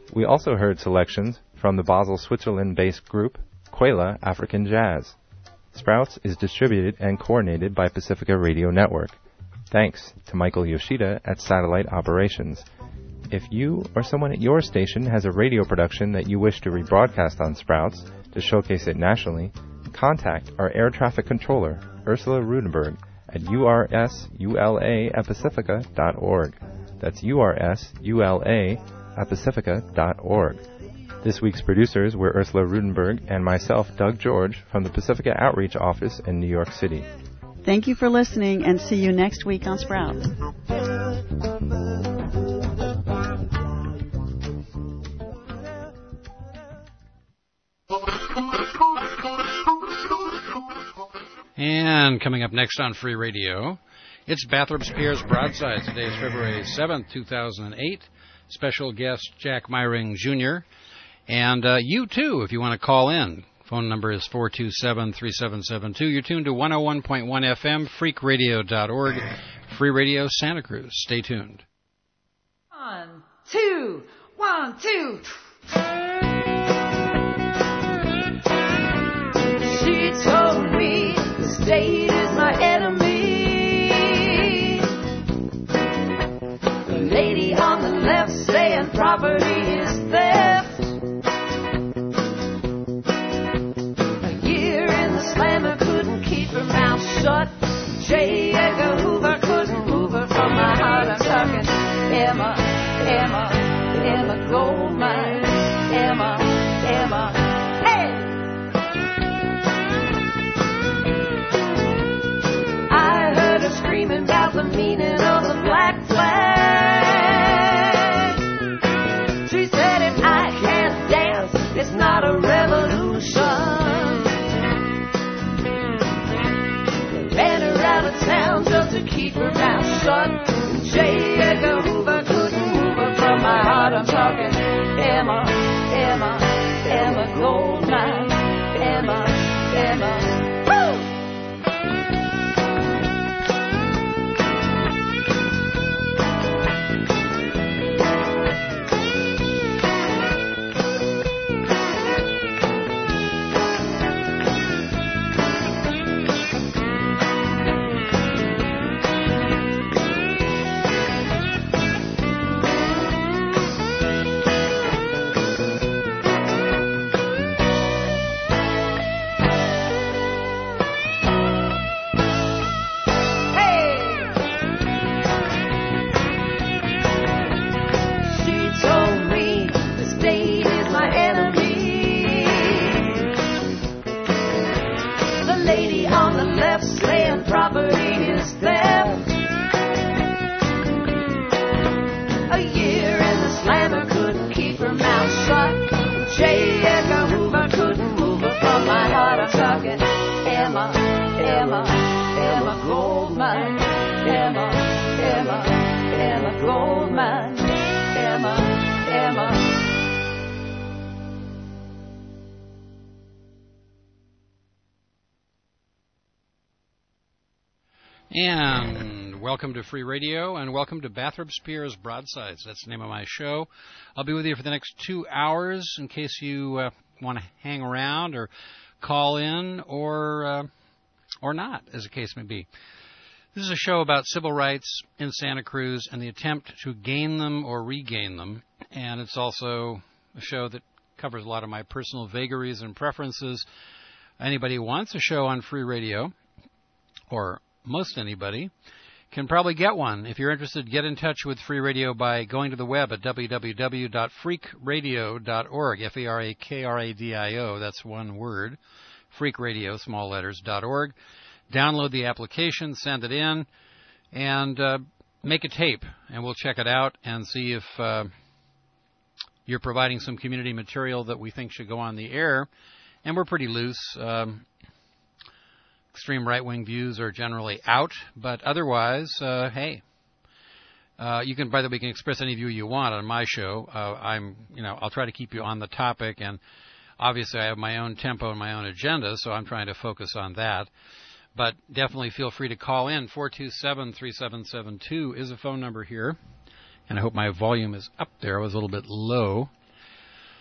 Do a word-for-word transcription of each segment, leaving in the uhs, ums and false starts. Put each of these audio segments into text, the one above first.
We also heard selections from the Basel, Switzerland-based group Quela African Jazz. Sprouts is distributed and coordinated by Pacifica Radio Network. Thanks to Michael Yoshida at Satellite Operations. If you or someone at your station has a radio production that you wish to rebroadcast on Sprouts to showcase it nationally, contact our air traffic controller, Ursula Rudenberg, at U R S U L A at pacifica dot org. That's U R S U L A at pacifica dot org. This week's producers were Ursula Rudenberg and myself, Doug George, from the Pacifica Outreach Office in New York City. Thank you for listening, and see you next week on Sprouts. And coming up next on Free Radio, it's Bathurst Pierre's Broadside. Today is February seventh, two thousand eight. Special guest Jack Myring Junior And uh, you, too, if you want to call in. Phone number is four two seven, three seven seven two. You're tuned to one oh one point one F M, freak radio dot org, Free Radio Santa Cruz. Stay tuned. One, two, one, two. She told me the state is my enemy. The lady on the left saying property is theft. A year in the slammer couldn't keep her mouth shut. J. Edgar Hoover couldn't move her from my heart. I'm talking Emma, Emma, Emma Goldmine. Emma, Emma, hey! I heard her screaming about the meaning of the black flag. She said if I can't dance, it's not a revolution. They ran her out of town just to keep her mouth shut. J. Edgar Hoover couldn't move her from my heart. I'm talking Emma, Emma, Emma Goldmine. Emma, Emma, woo! And welcome to Free Radio, and welcome to Bathurst Pierre's Broadsides. That's the name of my show. I'll be with you for the next two hours in case you uh, want to hang around or call in or uh, or not, as the case may be. This is a show about civil rights in Santa Cruz and the attempt to gain them or regain them. And it's also a show that covers a lot of my personal vagaries and preferences. Anybody who wants a show on Free Radio, or most anybody, can probably get one. If you're interested, get in touch with Free Radio by going to the web at w w w dot freak radio dot org, F E R A K R A D I O, that's one word, Freak Radio, small letters, dot org. Download the application, send it in, and uh, make a tape, and we'll check it out and see if uh, you're providing some community material that we think should go on the air. And we're pretty loose. Um, extreme right-wing views are generally out, but otherwise, uh, hey, uh, you can, by the way, you can express any view you want on my show. Uh, I'm, you know, I'll try to keep you on the topic, and obviously I have my own tempo and my own agenda, so I'm trying to focus on that. But definitely feel free to call in. four two seven, three seven seven two is a phone number here, and I hope my volume is up there. I was a little bit low.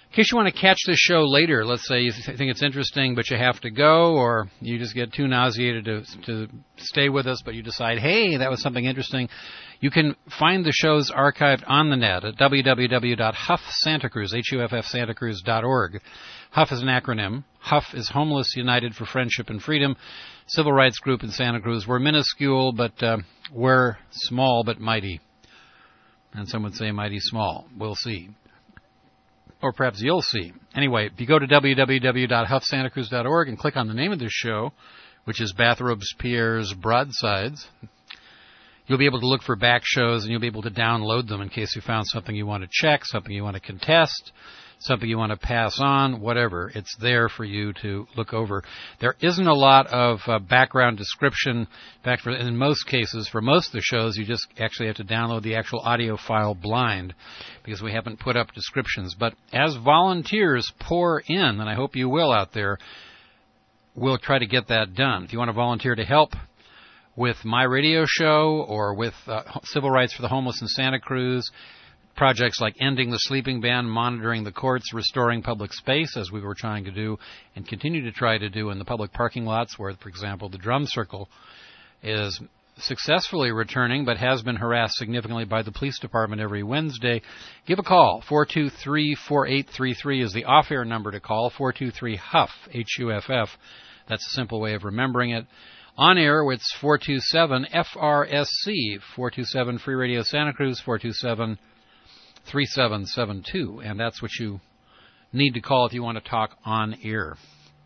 In case you want to catch this show later, let's say you th- think it's interesting, but you have to go, or you just get too nauseated to, to stay with us, but you decide, hey, that was something interesting, you can find the shows archived on the net at w w w dot huff santa cruz, H U F F Santa Cruz dot org. HUFF is an acronym. HUFF is Homeless United for Friendship and Freedom, civil rights group in Santa Cruz. We're minuscule, but uh, we're small but mighty. And some would say mighty small. We'll see. Or perhaps you'll see. Anyway, if you go to w w w dot huff santa cruz dot org and click on the name of this show, which is Bathrobes Pierre's Broadsides, you'll be able to look for back shows, and you'll be able to download them in case you found something you want to check, something you want to contest, something you want to pass on, whatever. It's there for you to look over. There isn't a lot of uh, background description. In fact, for, in most cases, for most of the shows, you just actually have to download the actual audio file blind because we haven't put up descriptions. But as volunteers pour in, and I hope you will out there, we'll try to get that done. If you want to volunteer to help with my radio show or with uh, Civil Rights for the Homeless in Santa Cruz, projects like ending the sleeping ban, monitoring the courts, restoring public space, as we were trying to do and continue to try to do in the public parking lots where, for example, the Drum Circle is successfully returning but has been harassed significantly by the police department every Wednesday. Give a call. four two three, four eight three three is the off-air number to call. four two three, HUFF, H U F F. That's a simple way of remembering it. On air, it's four two seven, F R S C, four two seven Free Radio Santa Cruz, four two seven, three seven seven two, and that's what you need to call if you want to talk on air.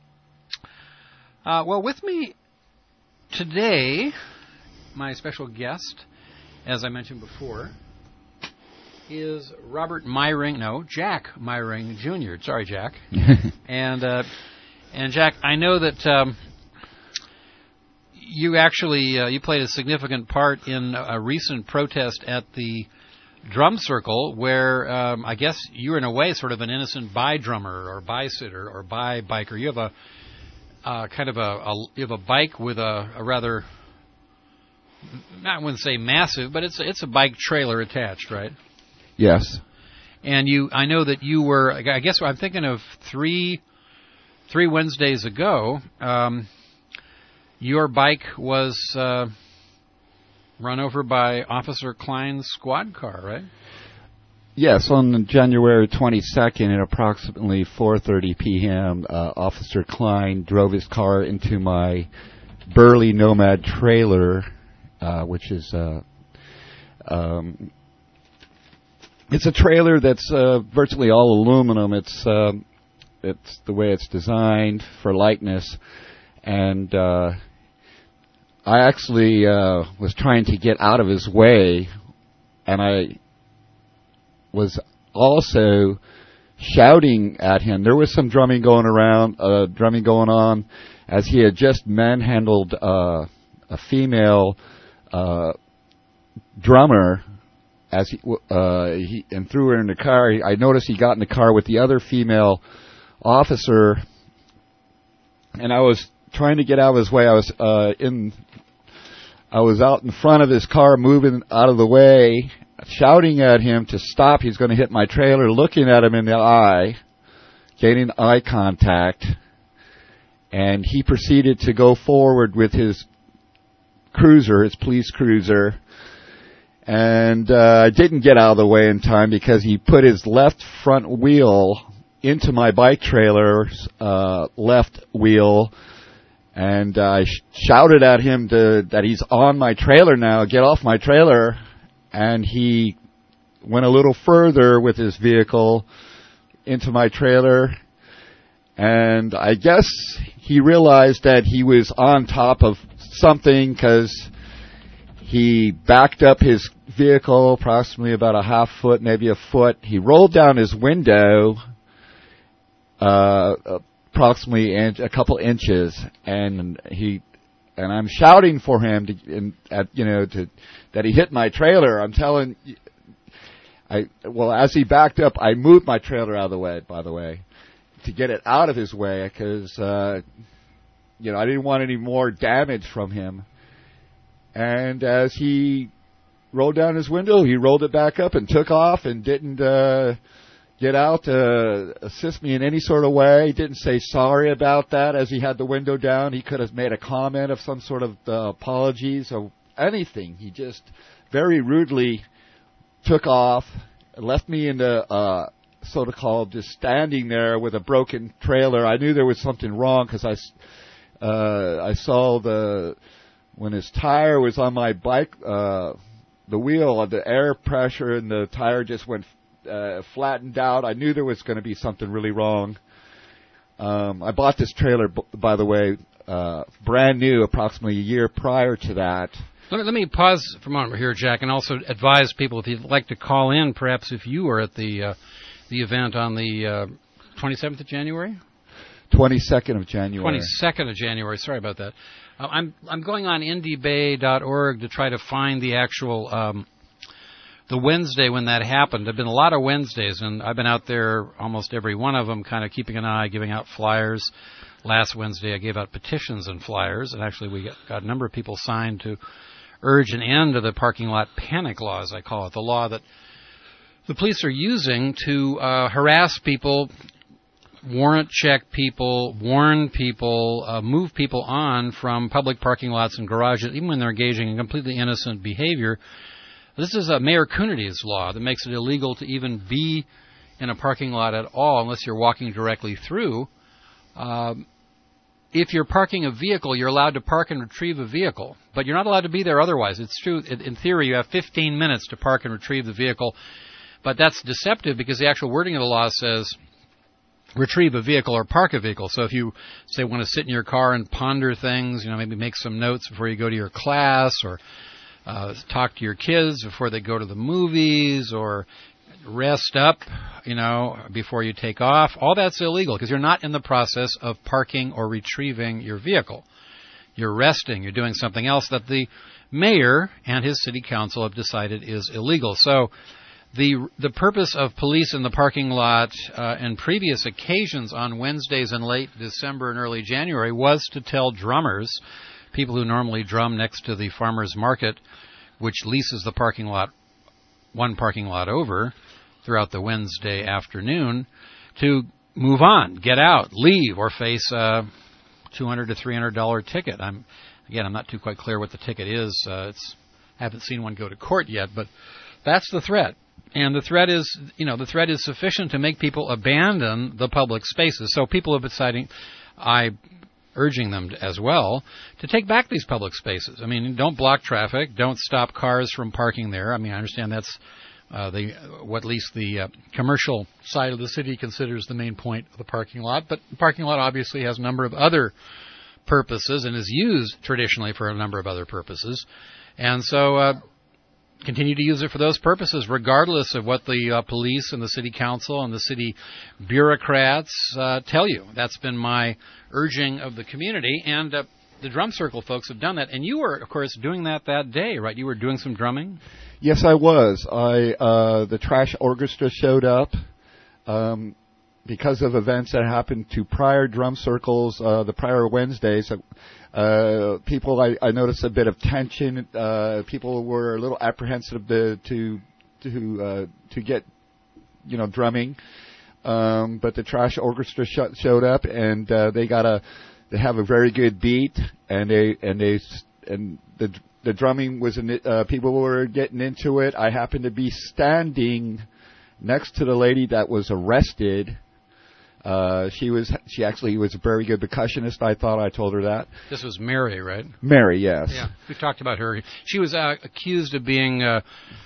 Uh, well, with me today, my special guest, as I mentioned before, is Robert Meyring, no, Jack Meyring Junior Sorry, Jack. and uh, and Jack, I know that um, you actually uh, you played a significant part in a recent protest at the Drum Circle, where um, I guess you were in a way sort of an innocent by drummer or by sitter or by biker. You have a uh, kind of a, a you have a bike with a, a rather, I wouldn't say massive, but it's it's a bike trailer attached, right? Yes. And you, I know that you were. I guess I'm thinking of three three Wednesdays ago. Um, your bike was Uh, run over by Officer Klein's squad car, right? Yes, on January twenty-second at approximately four thirty p.m., uh, Officer Klein drove his car into my Burley Nomad trailer, uh, which is uh, um, it's a trailer that's uh, virtually all aluminum. It's uh, it's the way it's designed for lightness, and uh, I actually uh, was trying to get out of his way, and I was also shouting at him. There was some drumming going around, uh, drumming going on, as he had just manhandled uh, a female uh, drummer, as he, uh, he and threw her in the car. I noticed he got in the car with the other female officer, and I was trying to get out of his way. I was uh, in, I was out in front of his car, moving out of the way, shouting at him to stop. He's going to hit my trailer. Looking at him in the eye, gaining eye contact, and he proceeded to go forward with his cruiser, his police cruiser. And uh, I didn't get out of the way in time because he put his left front wheel into my bike trailer's uh, left wheel. And uh, I sh- shouted at him to, that he's on my trailer now, get off my trailer. And he went a little further with his vehicle into my trailer. And I guess he realized that he was on top of something because he backed up his vehicle approximately about a half foot, maybe a foot. He rolled down his window uh approximately inch, a couple inches, and he and I'm shouting for him to, in, at, you know, to that he hit my trailer. I'm telling, I well as he backed up, I moved my trailer out of the way. By the way, to get it out of his way, because uh, you know I didn't want any more damage from him. And as he rolled down his window, he rolled it back up and took off and didn't uh, get out to assist me in any sort of way. He didn't say sorry about that as he had the window down. He could have made a comment of some sort of uh, apologies or anything. He just very rudely took off, left me in the uh, sort of called just standing there with a broken trailer. I knew there was something wrong because I, uh, I saw the when his tire was on my bike, uh, the wheel, the air pressure in the tire just went uh, flattened out. I knew there was going to be something really wrong. Um, I bought this trailer, b- by the way, uh, brand new, approximately a year prior to that. Let me, let me pause for a moment here, Jack, and also advise people if you'd like to call in, perhaps if you were at the uh, the event on the uh, twenty-seventh of January? twenty-second of January. twenty-second of January. Sorry about that. Uh, I'm I'm going on indie bay dot org to try to find the actual um, the Wednesday when that happened. There've been a lot of Wednesdays, and I've been out there almost every one of them, kind of keeping an eye, giving out flyers. Last Wednesday, I gave out petitions and flyers, and actually we got, got a number of people signed to urge an end to the parking lot panic law, as I call it, the law that the police are using to uh, harass people, warrant check people, warn people, uh, move people on from public parking lots and garages, even when they're engaging in completely innocent behavior. This is a Mayor Coonerty's law that makes it illegal to even be in a parking lot at all unless you're walking directly through. Um, if you're parking a vehicle, you're allowed to park and retrieve a vehicle, but you're not allowed to be there otherwise. It's true. In theory, you have fifteen minutes to park and retrieve the vehicle, but that's deceptive because the actual wording of the law says retrieve a vehicle or park a vehicle. So if you, say, want to sit in your car and ponder things, you know, maybe make some notes before you go to your class, or uh, talk to your kids before they go to the movies, or rest up, you know, before you take off, all that's illegal because you're not in the process of parking or retrieving your vehicle. You're resting. You're doing something else that the mayor and his city council have decided is illegal. So the the purpose of police in the parking lot uh, in previous occasions on Wednesdays in late December and early January was to tell drummers, people who normally drum next to the farmers market, which leases the parking lot, one parking lot over, throughout the Wednesday afternoon, to move on, get out, leave, or face a two hundred to three hundred dollars ticket. I'm again, I'm not too quite clear what the ticket is. Uh, it's haven't seen one go to court yet, but that's the threat. And the threat is, you know, the threat is sufficient to make people abandon the public spaces. So people have decided, I urging them to, as well, to take back these public spaces. I mean, don't block traffic, don't stop cars from parking there. I mean, I understand that's Uh, the what at least the uh, commercial side of the city considers the main point of the parking lot. But the parking lot obviously has a number of other purposes and is used traditionally for a number of other purposes. And so uh, continue to use it for those purposes, regardless of what the uh, police and the city council and the city bureaucrats uh, tell you. That's been my urging of the community. And uh, the drum circle folks have done that. And you were, of course, doing that that day, right? You were doing some drumming? Yes, I was. I uh, the Trash Orchestra showed up um, because of events that happened to prior drum circles, uh, the prior Wednesdays. Uh, people, I, I noticed a bit of tension. Uh, people were a little apprehensive to to to, uh, to get, you know, drumming. Um, but the Trash Orchestra sh- showed up, and uh, they got a they have a very good beat, and they and they and the The drumming was, in it, uh, people were getting into it. I happened to be standing next to the lady that was arrested. Uh, she was, she actually was a very good percussionist. I thought I told her that. This was Mary, right? Mary, yes. Yeah, we talked about her. She was uh, accused of being uh,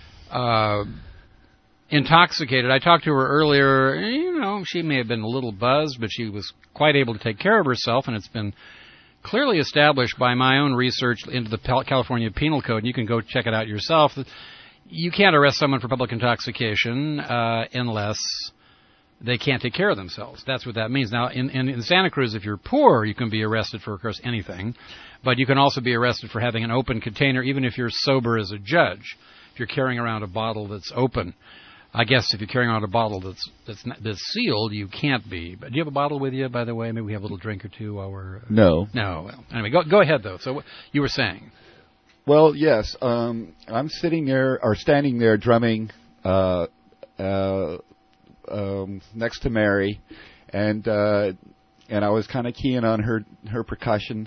uh, intoxicated. I talked to her earlier. You know, she may have been a little buzzed, but she was quite able to take care of herself, and it's been clearly established by my own research into the California Penal Code, and you can go check it out yourself. You can't arrest someone for public intoxication uh, unless they can't take care of themselves. That's what that means. Now, in, in, in Santa Cruz, if you're poor, you can be arrested for, of course, anything. But you can also be arrested for having an open container, even if you're sober as a judge. If you're carrying around a bottle that's open. I guess if you're carrying around a bottle that's that's not, that's sealed, you can't be. But do you have a bottle with you, by the way? Maybe we have a little drink or two while we're... Uh, no. No. Well, anyway, go go ahead, though. So what you were saying. Well, yes. Um, I'm sitting there, or standing there, drumming uh, uh, um, next to Mary, and uh, and I was kind of keying on her her percussion,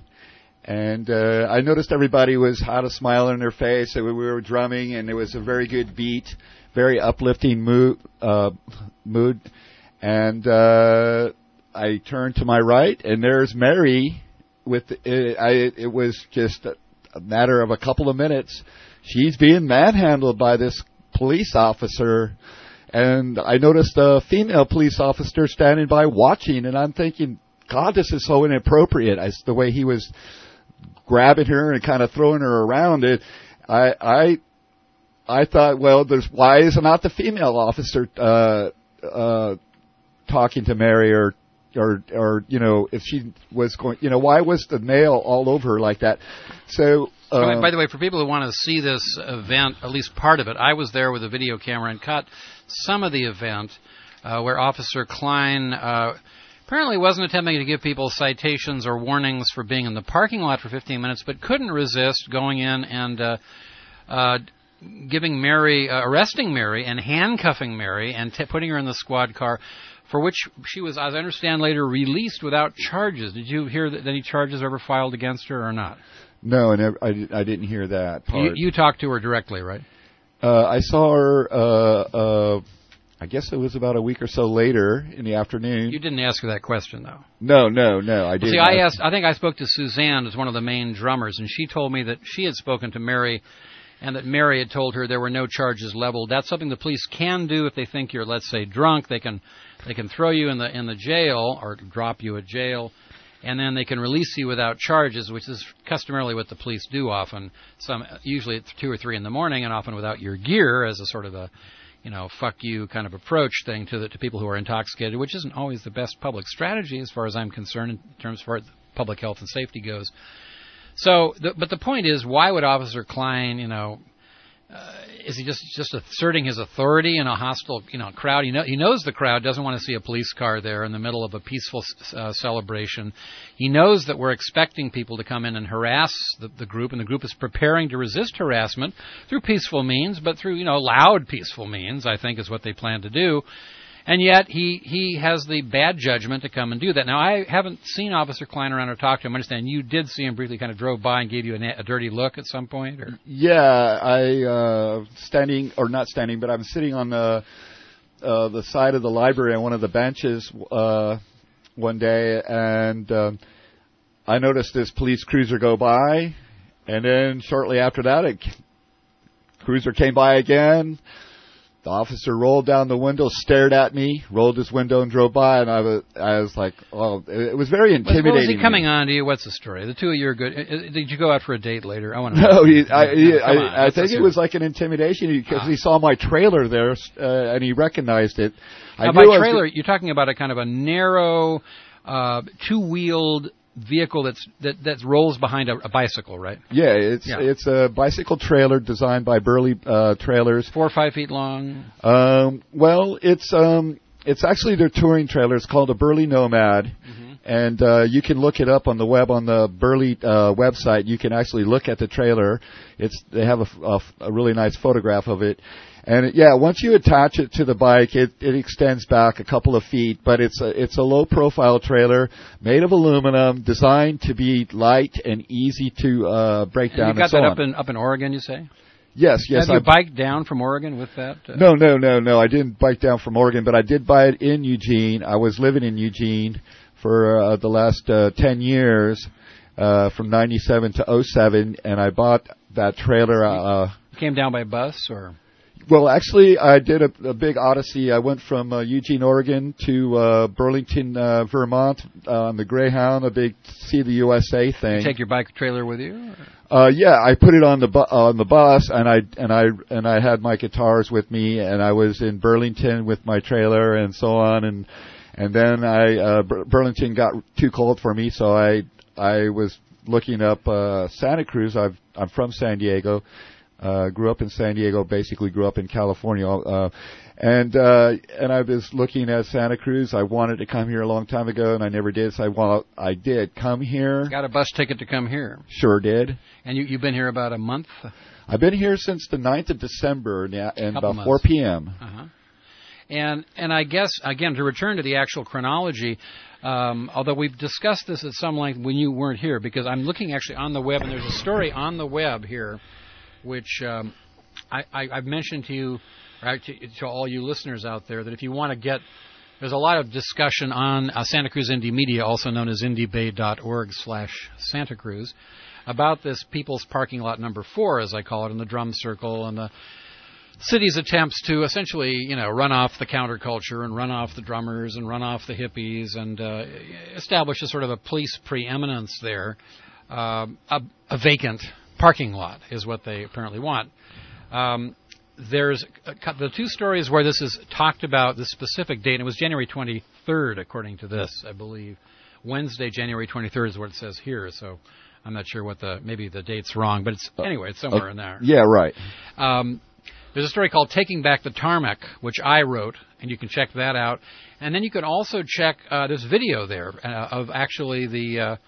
and uh, I noticed everybody was had a smile on their face. We were drumming, and it was a very good beat, very uplifting mood. Uh, mood, and uh, I turned to my right, and there's Mary. With it, I, it was just a, a matter of a couple of minutes. She's being manhandled by this police officer, and I noticed a female police officer standing by watching, and I'm thinking, God, this is so inappropriate. I, the way he was grabbing her and kind of throwing her around. It, I, I, I thought, well, there's why is not the female officer uh, uh, talking to Mary or? Or, or you know, if she was going, you know, why was the male all over her like that? So, um, by the way, for people who want to see this event, at least part of it, I was there with a video camera and caught some of the event uh, where Officer Klein uh, apparently wasn't attempting to give people citations or warnings for being in the parking lot for fifteen minutes, but couldn't resist going in and uh, uh, giving Mary, uh, arresting Mary and handcuffing Mary and t- putting her in the squad car, for which she was, as I understand later, released without charges. Did you hear that any charges were ever filed against her or not? No, I, never, I, I didn't hear that part. You, you talked to her directly, right? Uh, I saw her, uh, uh, I guess it was about a week or so later in the afternoon. You didn't ask her that question, though. No, no, no, I didn't. See, I asked. I think I spoke to Suzanne, as one of the main drummers, and she told me that she had spoken to Mary, and that Mary had told her there were no charges leveled. That's something the police can do if they think you're, let's say, drunk. They can they can throw you in the in the jail or drop you at jail, and then they can release you without charges, which is customarily what the police do often. Some usually at two or three in the morning, and often without your gear, as a sort of a, you know, fuck you kind of approach thing to the to people who are intoxicated, which isn't always the best public strategy as far as I'm concerned in terms of public health and safety goes. So, the, but the point is, why would Officer Klein, you know, uh, is he just just asserting his authority in a hostile, you know, crowd? He, know, he knows the crowd doesn't want to see a police car there in the middle of a peaceful uh, celebration. He knows that we're expecting people to come in and harass the, the group, and the group is preparing to resist harassment through peaceful means, but through, you know, loud peaceful means, I think is what they plan to do. And yet he, he has the bad judgment to come and do that. Now, I haven't seen Officer Klein around or talked to him. I understand you did see him briefly, kind of drove by and gave you a, a dirty look at some point? Or? Yeah, I uh, standing, or not standing, but I'm sitting on the uh, the side of the library on one of the benches uh, one day, and um, I noticed this police cruiser go by, and then shortly after that, a cruiser came by again. The officer rolled down the window, stared at me, rolled his window, and drove by. And I was, I was like, "Oh, it was very intimidating." What was he coming on to you? What's the story? The two of you are good. Did you go out for a date later? I want to. No, he, I, he, I, on, I think it was like an intimidation because ah. he saw my trailer there uh, and he recognized it. Now, I by knew trailer, I was, you're talking about a kind of a narrow, uh, two-wheeled vehicle that's that that rolls behind a, a bicycle, right? Yeah, it's yeah. it's a bicycle trailer designed by Burley uh, Trailers. Four or five feet long. Um, well, it's um, it's actually their touring trailer. It's called a Burley Nomad, mm-hmm. and uh, you can look it up on the web on the Burley uh, website. You can actually look at the trailer. It's they have a, a, a really nice photograph of it. And it, yeah, once you attach it to the bike, it, it extends back a couple of feet. But it's a it's a low profile trailer made of aluminum, designed to be light and easy to uh, break and down. You got and so that on. up in up in Oregon, you say? Yes, yes. Have you I, biked down from Oregon with that? Uh, no, no, no, no. I didn't bike down from Oregon, but I did buy it in Eugene. I was living in Eugene for uh, the last uh, ten years, uh, from ninety-seven to oh seven, and I bought that trailer. Uh, you came down by bus or? Well, actually, I did a, a big odyssey. I went from uh, Eugene, Oregon to uh, Burlington, uh, Vermont uh, on the Greyhound, a big See the U S A thing. You take your bike trailer with you? Uh, yeah, I put it on the bu- on the bus, and I and I and I had my guitars with me, and I was in Burlington with my trailer and so on, and and then I uh, Bur- Burlington got too cold for me, so I I was looking up uh, Santa Cruz. I've, I'm from San Diego. Uh, grew up in San Diego, basically grew up in California, uh, and, uh, and I was looking at Santa Cruz. I wanted to come here a long time ago, and I never did, so I, well, I did come here. Got a bus ticket to come here. Sure did. And you, you've been here about a month? I've been here since the ninth of December, and about months. four p.m. Uh-huh. And and I guess, again, to return to the actual chronology, um, although we've discussed this at some length when you weren't here, because I'm looking actually on the web, and there's a story on the web here, which um, I, I, I've mentioned to you, right, to, to all you listeners out there, that if you want to get, there's a lot of discussion on uh, Santa Cruz Indie Media, also known as indiebay.org slash Santa Cruz, about this People's Parking Lot number four, as I call it, in the drum circle, and the city's attempts to essentially, you know, run off the counterculture and run off the drummers and run off the hippies and uh, establish a sort of a police preeminence there. Uh, a, a vacant parking lot is what they apparently want. Um, there's a, the two stories where this is talked about, this specific date, and it was January twenty-third, according to this, I believe. Wednesday, January twenty-third is what it says here, so I'm not sure what the, maybe the date's wrong, but it's, anyway, it's somewhere uh, in there. Yeah, right. Um, There's a story called Taking Back the Tarmac, which I wrote, and you can check that out. And then you can also check, uh, there's video there uh, of actually the uh,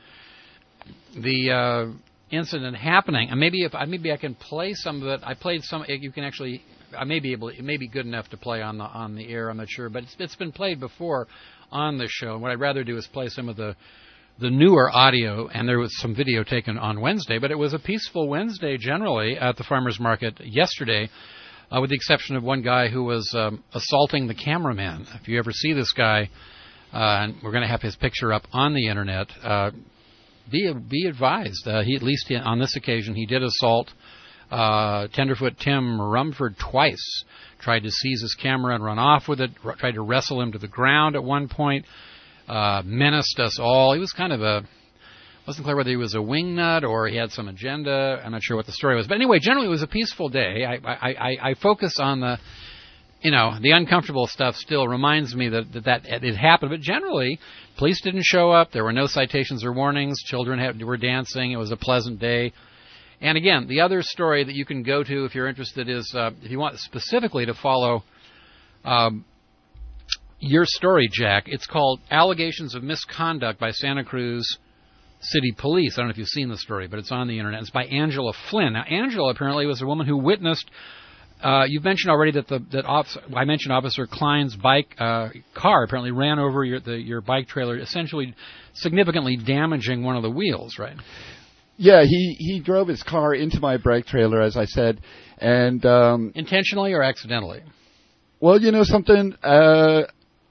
the uh, incident happening. And maybe if maybe I can play some of it. I played some. You can actually, I may be able. It may be good enough to play on the on the air. I'm not sure, but it's, it's been played before on this show. And what I'd rather do is play some of the the newer audio, and there was some video taken on Wednesday. But it was a peaceful Wednesday generally at the farmers market yesterday. Uh, with the exception of one guy who was um, assaulting the cameraman. If you ever see this guy, uh, and we're going to have his picture up on the internet, uh, be be advised. Uh, he at least he, on this occasion he did assault uh, Tenderfoot Tim Rumford twice. Tried to seize his camera and run off with it. R- tried to wrestle him to the ground at one point. Uh, menaced us all. He was kind of a wasn't clear whether he was a wingnut or he had some agenda. I'm not sure what the story was. But anyway, generally it was a peaceful day. I, I, I, I focus on the, you know, the uncomfortable stuff still reminds me that, that that it happened. But generally, police didn't show up. There were no citations or warnings. Children had, were dancing. It was a pleasant day. And again, the other story that you can go to if you're interested is, uh, if you want specifically to follow um, your story, Jack, it's called Allegations of Misconduct by Santa Cruz City Police. I don't know if you've seen the story, but it's on the internet. It's by Angela Flynn. Now, Angela apparently was a woman who witnessed. Uh, you've mentioned already that the that officer, I mentioned Officer Klein's bike uh, car apparently ran over your the, your bike trailer, essentially significantly damaging one of the wheels, right? Yeah, he he drove his car into my bike trailer, as I said, and um, intentionally or accidentally. Well, you know something. Uh,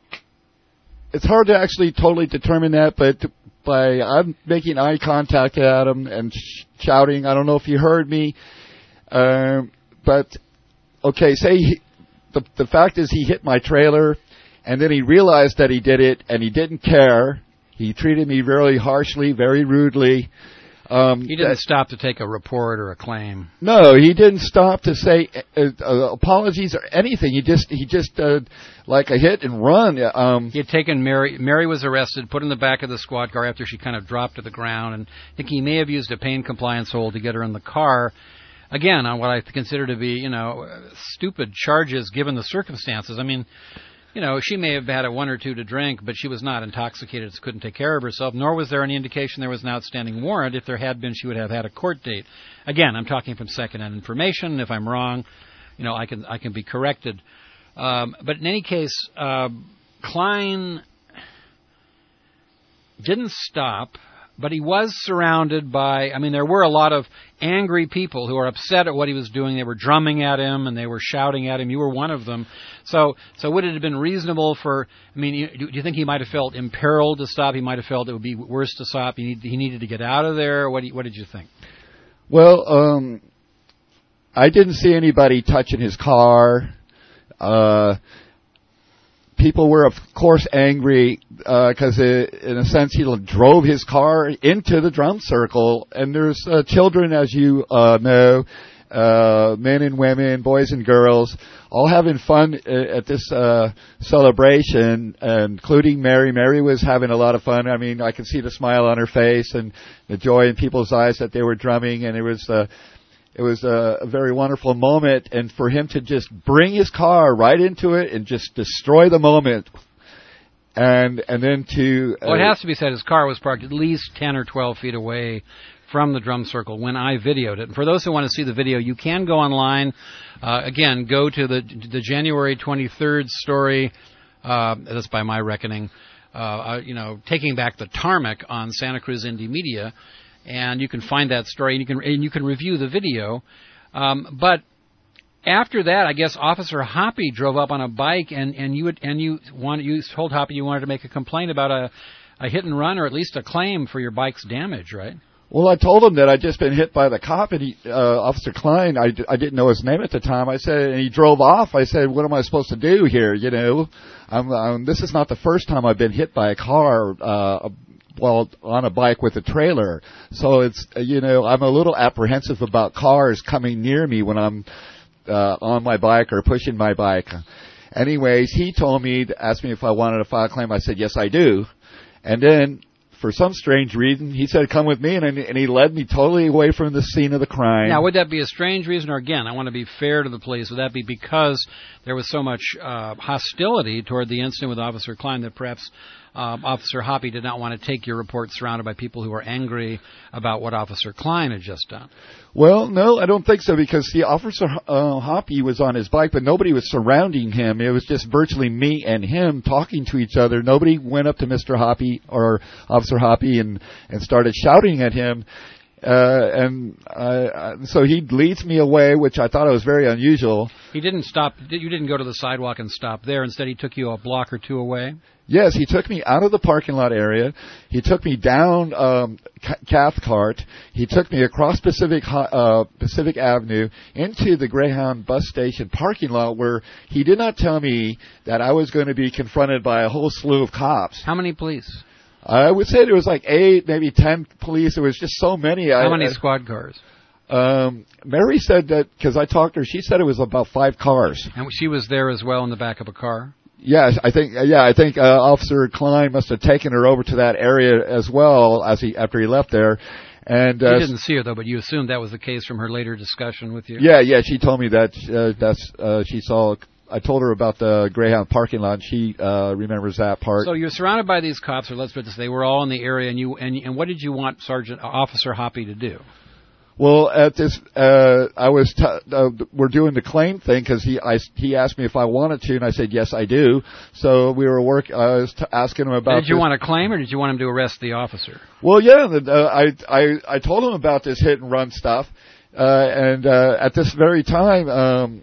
it's hard to actually totally determine that, but. By I'm making eye contact at him and sh- shouting. I don't know if you heard me, uh, but okay. Say he, the the fact is he hit my trailer, and then he realized that he did it, and he didn't care. He treated me very harshly, very rudely. Um, he didn't that, stop to take a report or a claim. No, he didn't stop to say uh, uh, apologies or anything. He just he just uh, like a hit and run. Um, he had taken Mary. Mary was arrested, put in the back of the squad car after she kind of dropped to the ground, and I think he may have used a pain compliance hold to get her in the car. Again, on what I consider to be, you know, stupid charges given the circumstances. I mean, you know, she may have had a one or two to drink, but she was not intoxicated, so couldn't take care of herself, nor was there any indication there was an outstanding warrant. If there had been, she would have had a court date. Again, I'm talking from second-hand information. If I'm wrong, you know, I can I can be corrected. Um, but in any case, uh, Klein didn't stop, but he was surrounded by, I mean, there were a lot of angry people who were upset at what he was doing. They were drumming at him and they were shouting at him. You were one of them. So so would it have been reasonable for, I mean, you, do you think he might have felt imperiled to stop? He might have felt it would be worse to stop. He, need, he needed to get out of there. What, do you, what did you think? Well, um, I didn't see anybody touching his car. Uh, people were, of course, angry because, uh, in a sense, he drove his car into the drum circle. And there's uh, children, as you uh, know, uh, men and women, boys and girls, all having fun at this uh, celebration, including Mary. Mary was having a lot of fun. I mean, I could see the smile on her face and the joy in people's eyes that they were drumming, and it was uh, it was a, a very wonderful moment. And for him to just bring his car right into it and just destroy the moment, and and then to uh, well, it has to be said his car was parked at least ten or twelve feet away from the drum circle when I videoed it. And for those who want to see the video, you can go online. Uh, again, go to the the January twenty-third story. Uh, that's by my reckoning. Uh, uh, you know, taking back the tarmac on Santa Cruz Indie Media, and you can find that story. And you can and you can review the video. Um, but after that, I guess Officer Hoppy drove up on a bike, and, and you would, and you wanted, you told Hoppy you wanted to make a complaint about a, a hit and run, or at least a claim for your bike's damage, right? Well, I told him that I'd just been hit by the cop, and he, uh, Officer Klein, I, I didn't know his name at the time. I said, and he drove off. I said, what am I supposed to do here? You know, I'm, I'm, this is not the first time I've been hit by a car, uh, while on a bike with a trailer. So it's, you know, I'm a little apprehensive about cars coming near me when I'm uh, on my bike or pushing my bike. Anyways, he told me, asked me if I wanted to file a claim. I said, yes, I do. And then, for some strange reason, he said, come with me, and, and he led me totally away from the scene of the crime. Now, would that be a strange reason, or again, I want to be fair to the police, would that be because there was so much uh, hostility toward the incident with Officer Klein that perhaps uh, Officer Hoppy did not want to take your report surrounded by people who were angry about what Officer Klein had just done? Well, no, I don't think so, because the Officer uh, Hoppy was on his bike, but nobody was surrounding him. It was just virtually me and him talking to each other. Nobody went up to Mister Hoppy or Officer Hoppy and, and started shouting at him. Uh, and uh, so he leads me away, which I thought was very unusual. He didn't stop. You didn't go to the sidewalk and stop there. Instead, he took you a block or two away? Yes, he took me out of the parking lot area. He took me down um, Cathcart. He took me across Pacific uh, Pacific Avenue into the Greyhound bus station parking lot, where he did not tell me that I was going to be confronted by a whole slew of cops. How many police? I would say there was like eight, maybe ten police. There was just so many. How I, many I, squad cars? Um, Mary said that, because I talked to her, she said it was about five cars. And she was there as well in the back of a car? Yes, I think. Yeah, I think uh, Officer Klein must have taken her over to that area as well as he after he left there. And uh, you didn't see her though, but you assumed that was the case from her later discussion with you. Yeah, yeah, she told me that uh, that's uh, she saw. I told her about the Greyhound parking lot, and she uh, remembers that part. So you're surrounded by these cops, or let's put this, they were all in the area, and you and, and what did you want Sergeant Officer Hoppy to do? Well, at this, uh, I was, t- uh, we're doing the claim thing, because he, I, he asked me if I wanted to, and I said, yes, I do. So we were work, I was t- asking him about. Did you this. want to claim, or did you want him to arrest the officer? Well, yeah, the, uh, I, I, I told him about this hit and run stuff, uh, and, uh, at this very time, um,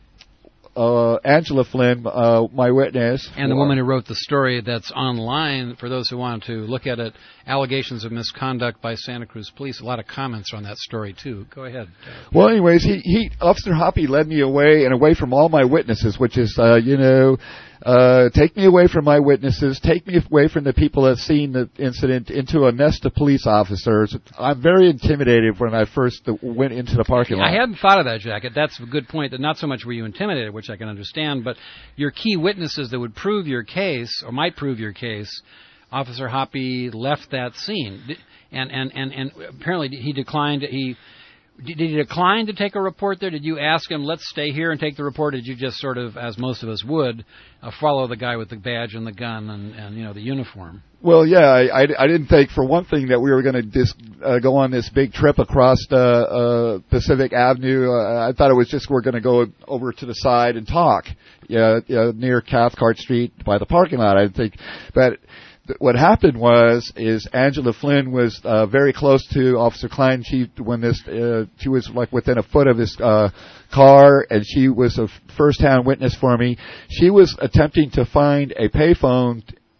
Uh, Angela Flynn, uh, my witness. And the woman who wrote the story that's online, for those who want to look at it, allegations of misconduct by Santa Cruz Police. A lot of comments on that story, too. Go ahead. Well, anyways, he, he Officer Hoppy led me away and away from all my witnesses, which is, uh, you know, uh, take me away from my witnesses, take me away from the people that have seen the incident, into a nest of police officers. I'm very intimidated when I first went into the parking lot. I hadn't thought of that, Jack. That's a good point. That not so much were you intimidated, which I can understand, but your key witnesses that would prove your case, or might prove your case, Officer Hoppy left that scene. And, and, and, and apparently he declined, he... Did he decline to take a report there? Did you ask him, let's stay here and take the report? Or did you just sort of, as most of us would, uh, follow the guy with the badge and the gun and, and you know, the uniform? Well, yeah, I, I, I didn't think, for one thing, that we were going to dis, uh, go on this big trip across uh, uh, Pacific Avenue. Uh, I thought it was just we're going to go over to the side and talk, yeah, yeah, near Cathcart Street by the parking lot. I think, but what happened was, is Angela Flynn was uh, very close to Officer Klein. She, when this, uh, she was like within a foot of his uh, car, and she was a first-hand witness for me. She was attempting to find a payphone,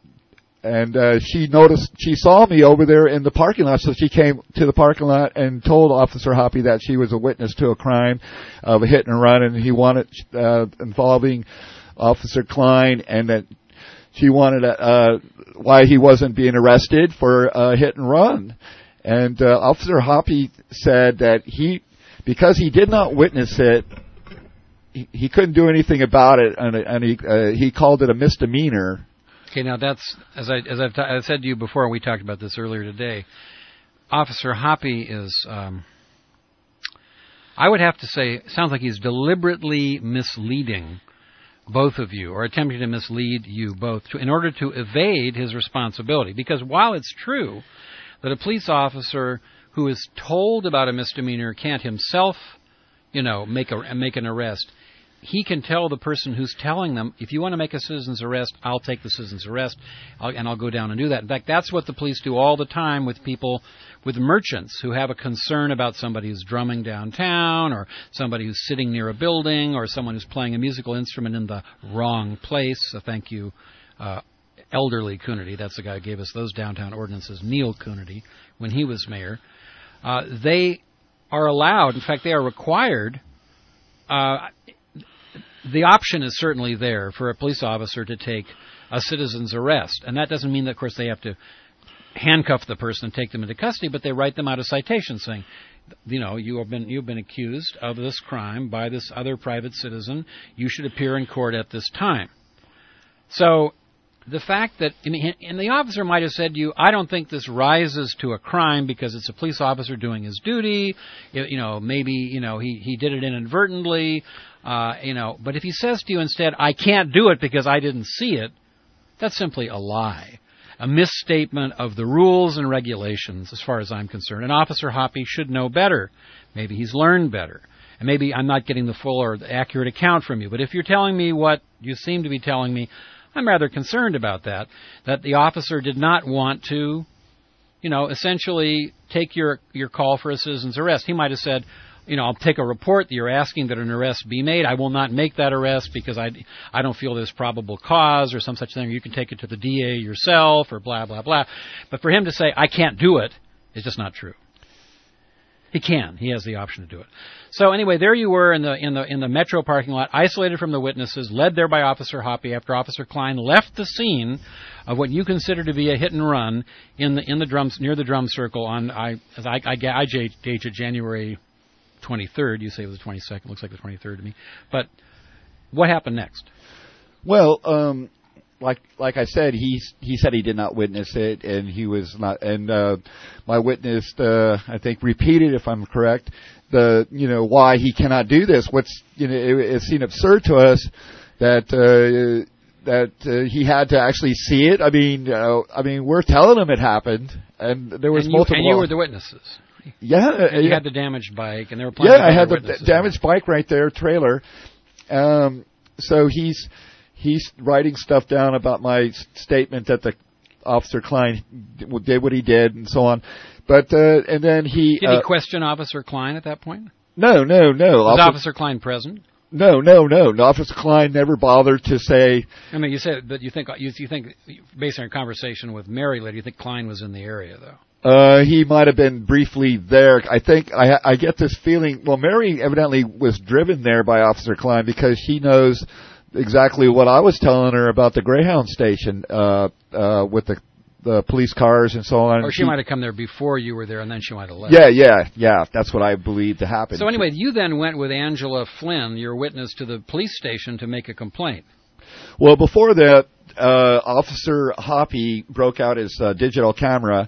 and uh, she noticed, she saw me over there in the parking lot, so she came to the parking lot and told Officer Hoppy that she was a witness to a crime of a hit and run, and he wanted uh, involving Officer Klein, and that she wanted uh, why he wasn't being arrested for a hit and run. And uh, Officer Hoppy said that he, because he did not witness it, he, he couldn't do anything about it, and, and he uh, he called it a misdemeanor. Okay, now that's, as I as I've t- I said to you before, and we talked about this earlier today, Officer Hoppy is, um, I would have to say, sounds like he's deliberately misleading both of you, or attempting to mislead you both, to, in order to evade his responsibility. Because while it's true that a police officer who is told about a misdemeanor can't himself, you know, make a make an arrest. He can tell the person who's telling them, if you want to make a citizen's arrest, I'll take the citizen's arrest, I'll, and I'll go down and do that. In fact, that's what the police do all the time with people, with merchants who have a concern about somebody who's drumming downtown, or somebody who's sitting near a building, or someone who's playing a musical instrument in the wrong place. So thank you, uh, Elderly Coonerty. That's the guy who gave us those downtown ordinances, Neil Coonerty, when he was mayor. Uh, they are allowed, in fact, they are required. Uh, the option is certainly there for a police officer to take a citizen's arrest. And that doesn't mean that, of course, they have to handcuff the person and take them into custody, but they write them out a citation saying, you know, you have been you've been accused of this crime by this other private citizen. You should appear in court at this time. So the fact that, and the officer might have said to you, I don't think this rises to a crime because it's a police officer doing his duty. You know, maybe, you know, he, he did it inadvertently, uh, you know. But if he says to you instead, I can't do it because I didn't see it, that's simply a lie, a misstatement of the rules and regulations as far as I'm concerned. And Officer Hoppe should know better. Maybe he's learned better. And maybe I'm not getting the full or the accurate account from you. But if you're telling me what you seem to be telling me, I'm rather concerned about that, that the officer did not want to, you know, essentially take your, your call for a citizen's arrest. He might have said, you know, I'll take a report that you're asking that an arrest be made. I will not make that arrest because I, I don't feel there's probable cause or some such thing. You can take it to the D A yourself or blah, blah, blah. But for him to say, I can't do it, is just not true. He can. He has the option to do it. So anyway, there you were in the in the in the Metro parking lot, isolated from the witnesses, led there by Officer Hoppe after Officer Klein left the scene of what you consider to be a hit and run in the in the drums near the drum circle on I as I I, I gauge it January twenty-third. You say it was the twenty-second. Looks like the twenty-third to me. But what happened next? Well, um, like like I said, he he said he did not witness it, and he was not. And uh, my witness, uh, I think, repeated, if I'm correct, the you know why he cannot do this. What's you know it, it seemed absurd to us that uh, that uh, he had to actually see it. I mean, uh, I mean, we're telling him it happened, and there was and you, multiple. And you were the witnesses. Yeah, and you yeah. had the damaged bike, and there were plenty yeah, of I had the witnesses. damaged bike right there, trailer. Um, so he's he's writing stuff down about my statement that the Officer Klein did what he did and so on. But uh, and then he did uh, he question Officer Klein at that point? No, no, no. Was Officer, Officer Klein present? No, no, no. Officer Klein never bothered to say. I mean, you said, but you think you, you think based on your conversation with Mary later, you think Klein was in the area though. Uh, he might have been briefly there. I think I, I get this feeling. Well, Mary evidently was driven there by Officer Klein because she knows exactly what I was telling her about the Greyhound station uh, uh, with the the police cars and so on. Or she, she might have come there before you were there, and then she might have left. Yeah, yeah, yeah. That's what I believe to happen. So anyway, you then went with Angela Flynn, your witness, to the police station to make a complaint. Well, before that, uh, Officer Hoppe broke out his uh, digital camera.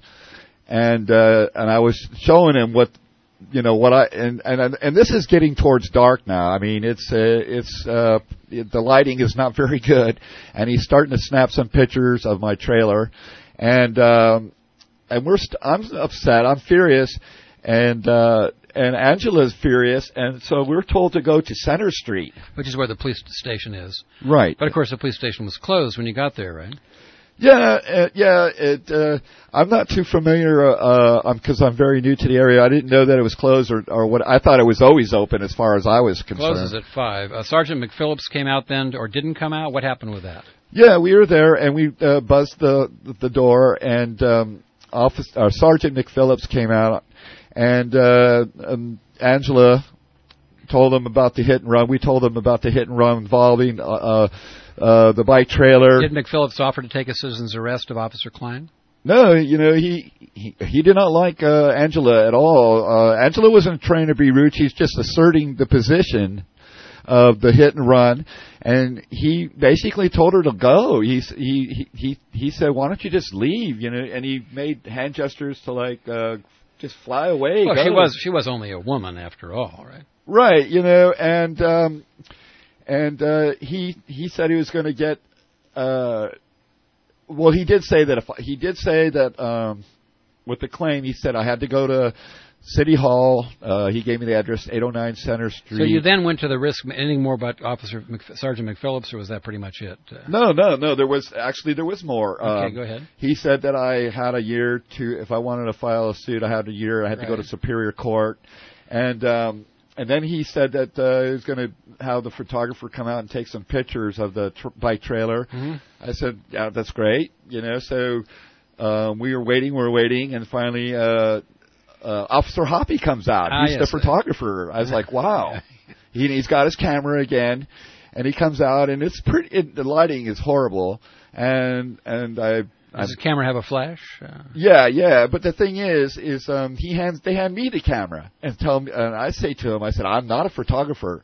And uh, and I was showing him what, you know, what I and and and this is getting towards dark now. I mean, it's uh, it's uh, it, the lighting is not very good, and he's starting to snap some pictures of my trailer, and um, and we're st- I'm upset, I'm furious, and uh, and Angela's furious, and so we're told to go to Center Street, which is where the police station is. Right. But of course, the police station was closed when you got there, right? Yeah, uh, yeah. It, uh, I'm not too familiar uh, because I'm very new to the area. I didn't know that it was closed or, or what. I thought it was always open, as far as I was concerned. Closes at five. Uh, Sergeant McPhillips came out then, or didn't come out. What happened with that? Yeah, we were there and we uh, buzzed the the door, and um, Office uh, Sergeant McPhillips came out, and uh, um, Angela told them about the hit and run. We told them about the hit and run involving. Uh, uh, Uh, the bike trailer. Did McPhillips offer to take a citizen's arrest of Officer Klein? No, you know, he he, he did not like uh, Angela at all. Uh, Angela wasn't trying to be rude. She's just asserting the position of the hit and run, and he basically told her to go. He's, he he he said, "Why don't you just leave?" You know, and he made hand gestures to like uh, just fly away. Well, go. she was she was only a woman after all, right? Right, you know, and. Um, And uh, he he said he was going to get. Uh, well, he did say that if he did say that um, with the claim. He said I had to go to City Hall. Uh, he gave me the address, eight oh nine Center Street. So you then went to the risk. Anything more about Officer Mc, Sergeant McPhillips, or was that pretty much it? Uh, no, no, no. There was actually there was more. Okay, um, go ahead. He said that I had a year to, if I wanted to file a suit, I had a year. I had right. to go to Superior Court, and um, and then he said that uh, he was going to have the photographer come out and take some pictures of the tr- bike trailer. Mm-hmm. I said, yeah, that's great. You know, so um, we were waiting, we were waiting, and finally. Uh, Uh, Officer Hoppy comes out. Ah, He's yes. the photographer. I was like, wow. he, he's got his camera again, and he comes out, and it's pretty. It, the lighting is horrible, and and I. Does the camera have a flash? Uh, yeah, yeah. But the thing is, is um, he hands they hand me the camera and tell me, and I say to him, I said, I'm not a photographer,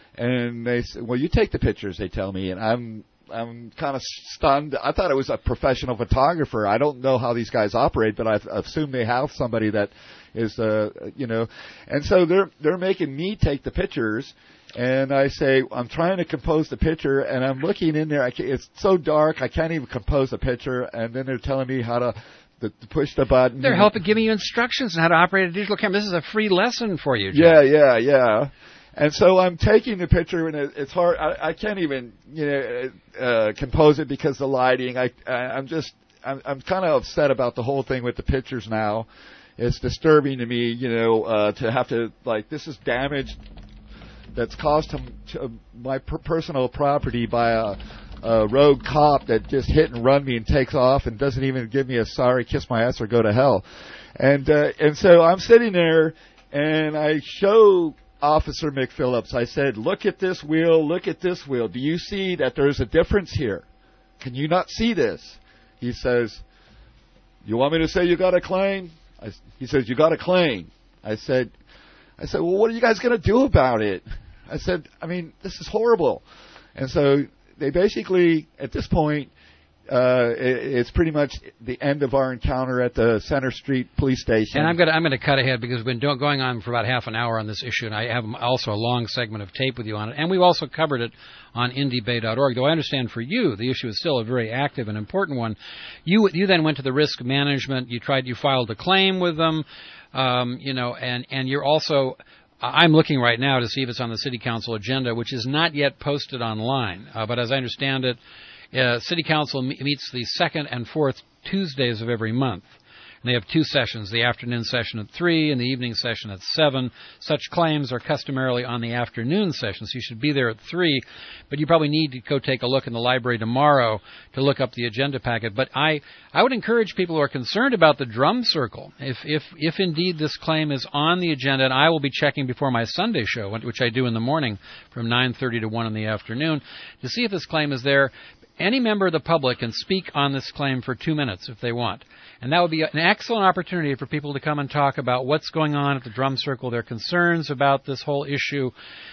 and they say, well, you take the pictures. They tell me, and I'm. I'm kind of stunned. I thought it was a professional photographer. I don't know how these guys operate, but I assume they have somebody that is, uh, you know. And so they're they're making me take the pictures, and I say I'm trying to compose the picture, and I'm looking in there. I can't, it's so dark, I can't even compose a picture. And then they're telling me how to, to, to push the button. They're helping giving you instructions on how to operate a digital camera. This is a free lesson for you, Jeff. Yeah, yeah, yeah. And so I'm taking the picture, and it, it's hard. I, I can't even, you know, uh, compose it because of the lighting. I, I I'm just, I'm, I'm kind of upset about the whole thing with the pictures now. It's disturbing to me, you know, uh, to have to like this is damage that's caused to, to my per- personal property by a, a rogue cop that just hit and run me and takes off and doesn't even give me a sorry, kiss my ass or go to hell. And uh, and so I'm sitting there, and I show Officer McPhillips, I said, look at this wheel, look at this wheel. Do you see that there's a difference here? Can you not see this? He says, you want me to say you got a claim? I, he says, you got a claim. I said, I said, well, what are you guys going to do about it? I said, I mean, this is horrible. And so they basically, at this point, Uh, it, it's pretty much the end of our encounter at the Center Street Police Station. And I'm going to I'm going to cut ahead because we've been do- going on for about half an hour on this issue, and I have also a long segment of tape with you on it. And we've also covered it on indie bay dot org. Though I understand for you, the issue is still a very active and important one. You you then went to the risk management. You tried. You filed a claim with them. Um, you know, and and you're also. I'm looking right now to see if it's on the City Council agenda, which is not yet posted online. Uh, but as I understand it. Uh, City Council me- meets the second and fourth Tuesdays of every month. And they have two sessions, the afternoon session at three and the evening session at seven. Such claims are customarily on the afternoon session, so you should be there at three. But you probably need to go take a look in the library tomorrow to look up the agenda packet. But I, I would encourage people who are concerned about the drum circle, if, if, if indeed this claim is on the agenda, and I will be checking before my Sunday show, which I do in the morning from nine thirty to one in the afternoon, to see if this claim is there. Any member of the public can speak on this claim for two minutes if they want. And that would be an excellent opportunity for people to come and talk about what's going on at the drum circle, their concerns about this whole issue.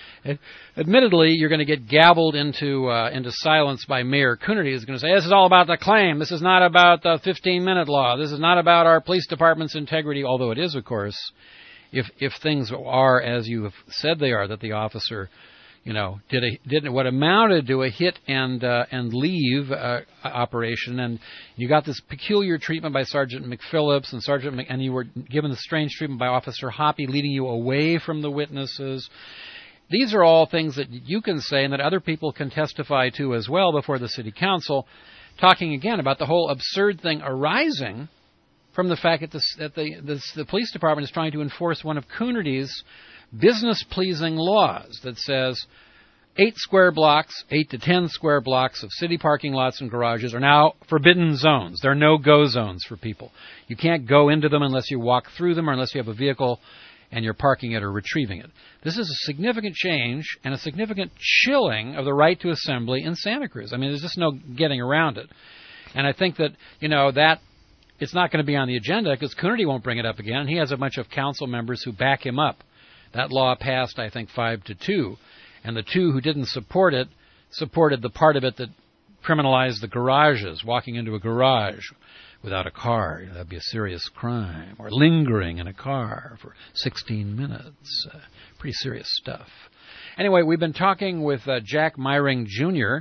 Admittedly, you're going to get gabbled into uh, into silence by Mayor Coonerty, who's going to say, this is all about the claim. This is not about the fifteen-minute law. This is not about our police department's integrity, although it is, of course, if if things are as you have said they are, that the officer... You know, did a did what amounted to a hit and uh, and leave uh, operation, and you got this peculiar treatment by Sergeant McPhillips and Sergeant Mc, and you were given the strange treatment by Officer Hoppy, leading you away from the witnesses. These are all things that you can say and that other people can testify to as well before the City Council, talking again about the whole absurd thing arising from the fact that, this, that the this, the police department is trying to enforce one of Coonerty's business-pleasing laws that says eight square blocks, eight to ten square blocks of city parking lots and garages are now forbidden zones. They're no-go zones for people. You can't go into them unless you walk through them or unless you have a vehicle and you're parking it or retrieving it. This is a significant change and a significant chilling of the right to assembly in Santa Cruz. I mean, there's just no getting around it. And I think that, you know, that it's not going to be on the agenda because Coonerty won't bring it up again. He has a bunch of council members who back him up. That law passed, I think, five to two, and the two who didn't support it supported the part of it that criminalized the garages, walking into a garage without a car. That would be a serious crime, or lingering in a car for sixteen minutes. Uh, pretty serious stuff. Anyway, we've been talking with uh, Jack Meyring Junior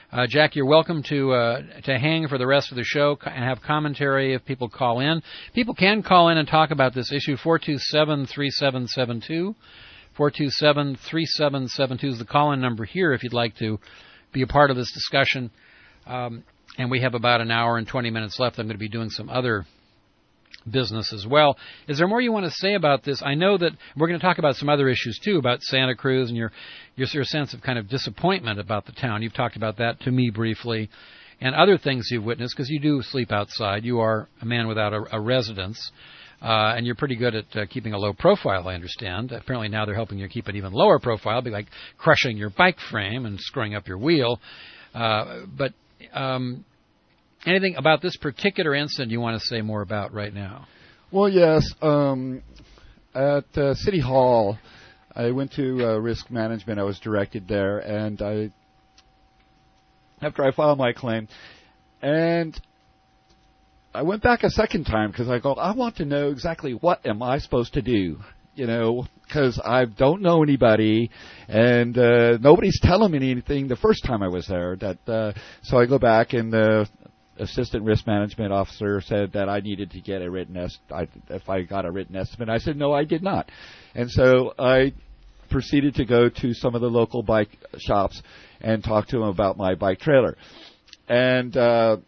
Uh, Jack, you're welcome to uh, to hang for the rest of the show and have commentary if people call in. People can call in and talk about this issue. four two seven, three seven seven two. four two seven, three seven seven two is the call-in number here if you'd like to be a part of this discussion. Um, and we have about an hour and twenty minutes left. I'm going to be doing some other business as well. Is there more you want to say about this? I know that we're going to talk about some other issues too, about Santa Cruz and your, your your sense of kind of disappointment about the town. You've talked about that to me briefly, and other things you've witnessed, because you do sleep outside. You are a man without a, a residence, uh, and you're pretty good at uh, keeping a low profile, I understand. Apparently now they're helping you keep an even lower profile, be like crushing your bike frame and screwing up your wheel. Uh, but um anything about this particular incident you want to say more about right now? Well, yes. Um, at uh, City Hall, I went to uh, risk management. I was directed there, and I, after I filed my claim, and I went back a second time because I go, I want to know exactly what am I supposed to do, you know, because I don't know anybody, and uh, nobody's telling me anything the first time I was there. That uh, so I go back, and the assistant risk management officer said that I needed to get a written est- I, if I got a written estimate. I said, no, I did not. And so I proceeded to go to some of the local bike shops and talk to them about my bike trailer. And, uh,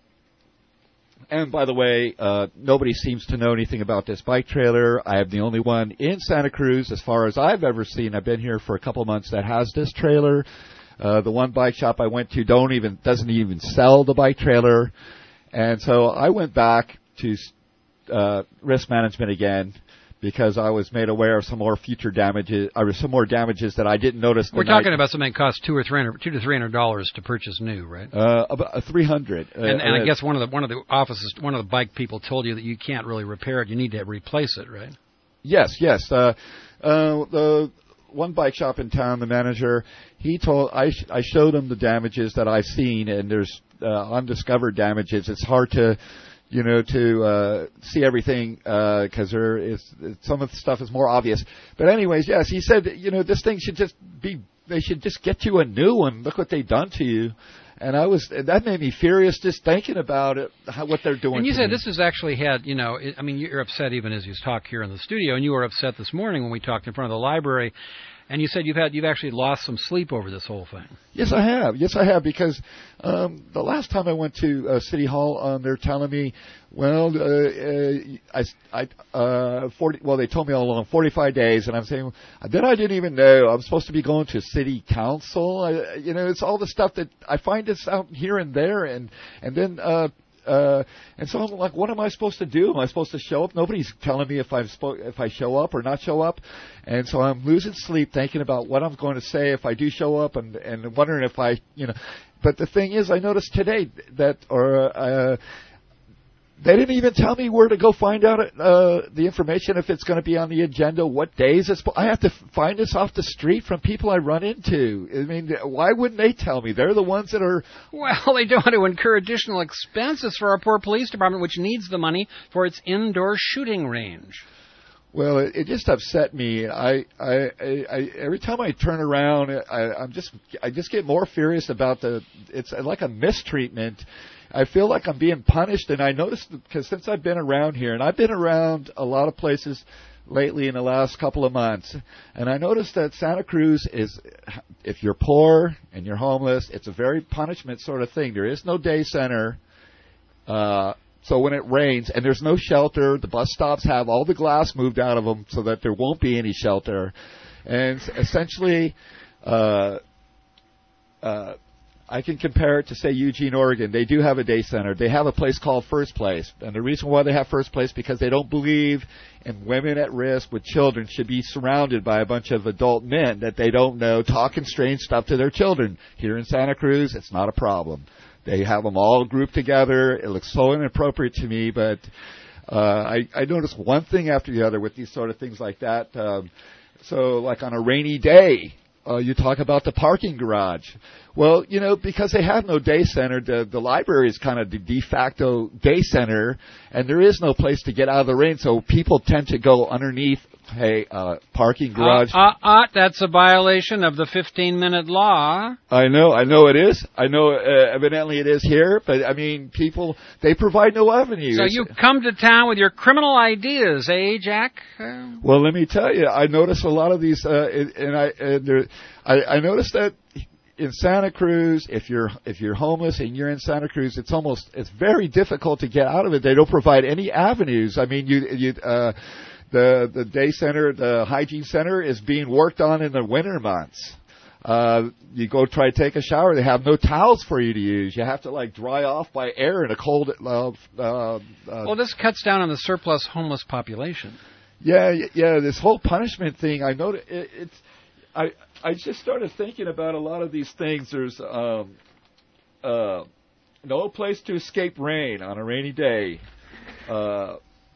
and by the way, uh, nobody seems to know anything about this bike trailer. I am the only one in Santa Cruz, as far as I've ever seen. I've been here for a couple months that has this trailer. Uh, the one bike shop I went to don't even, doesn't even sell the bike trailer. And so I went back to uh, risk management again because I was made aware of some more future damages, or some more damages that I didn't notice. We're talking about something that costs two or three hundred, two to three hundred dollars to purchase new, right? Uh, about three hundred. And, uh, and I uh, guess one of the one of the offices, one of the bike people told you that you can't really repair it. You need to replace it, right? Yes, yes. Uh, uh, the one bike shop in town, the manager, he told I sh- I showed him the damages that I've seen, and there's uh, undiscovered damages. It's hard to, you know, to uh, see everything because uh, there is some of the stuff is more obvious. But anyways, yes, he said, you know, this thing should just be. They should just get you a new one. Look what they've done to you. And I was, and that made me furious just thinking about it, how, what they're doing. And you to said me. This has actually had, you know, it, I mean, you're upset even as you talk here in the studio, and you were upset this morning when we talked in front of the library. And you said you've had you've actually lost some sleep over this whole thing. Yes, I have. Yes, I have, because um, the last time I went to uh, City Hall, um, they're telling me, well, uh, uh, I, I, uh, forty. Well, they told me all along forty-five days, and I'm saying, then I didn't even know I'm supposed to be going to City Council. I, you know, it's all the stuff that I find this out here and there, and and then. Uh, Uh, and so I'm like, what am I supposed to do? Am I supposed to show up? Nobody's telling me if I'm spo- if I show up or not show up. And so I'm losing sleep thinking about what I'm going to say if I do show up, and, and wondering if I, you know. But the thing is, I noticed today that, or uh, they didn't even tell me where to go find out uh, the information, if it's going to be on the agenda, what days it's. I have to find this off the street from people I run into. I mean, why wouldn't they tell me? They're the ones that are. Well, they don't want to incur additional expenses for our poor police department, which needs the money for its indoor shooting range. Well, it, it just upset me. I, I, I, I, every time I turn around, I, I'm just, I just get more furious about the. It's like a mistreatment. I feel like I'm being punished, and I noticed because since I've been around here, and I've been around a lot of places lately in the last couple of months, and I noticed that Santa Cruz is, if you're poor and you're homeless, it's a very punishment sort of thing. There is no day center. Uh, So when it rains and there's no shelter, the bus stops have all the glass moved out of them so that there won't be any shelter. And essentially, uh, uh, I can compare it to, say, Eugene, Oregon. They do have a day center. They have a place called First Place. And the reason why they have First Place because they don't believe in women at risk with children should be surrounded by a bunch of adult men that they don't know talking strange stuff to their children. Here in Santa Cruz, it's not a problem. They have them all grouped together. It looks so inappropriate to me, but uh, I, I notice one thing after the other with these sort of things like that. Um, so, like on a rainy day, uh, you talk about the parking garage. Well, you know, because they have no day center, the, the library is kind of the de facto day center, and there is no place to get out of the rain, so people tend to go underneath a uh, parking garage. Uh, uh, uh, that's a violation of the fifteen-minute law. I know, I know it is. I know uh, evidently it is here, but, I mean, people, they provide no avenue. So you come to town with your criminal ideas, eh, Jack? Uh, well, let me tell you, I notice a lot of these, uh, and I, and there, I, I noticed that in Santa Cruz, if you're if you're homeless and you're in Santa Cruz, it's almost it's very difficult to get out of it. They don't provide any avenues. I mean, you you uh, the the day center, the hygiene center is being worked on in the winter months. Uh, you go try to take a shower, they have no towels for you to use. You have to like dry off by air in a cold. Uh, uh, uh, well, this cuts down on the surplus homeless population. Yeah, yeah. This whole punishment thing, I know it, it's. I I just started thinking about a lot of these things. There's um, uh, no place to escape rain on a rainy day. Uh,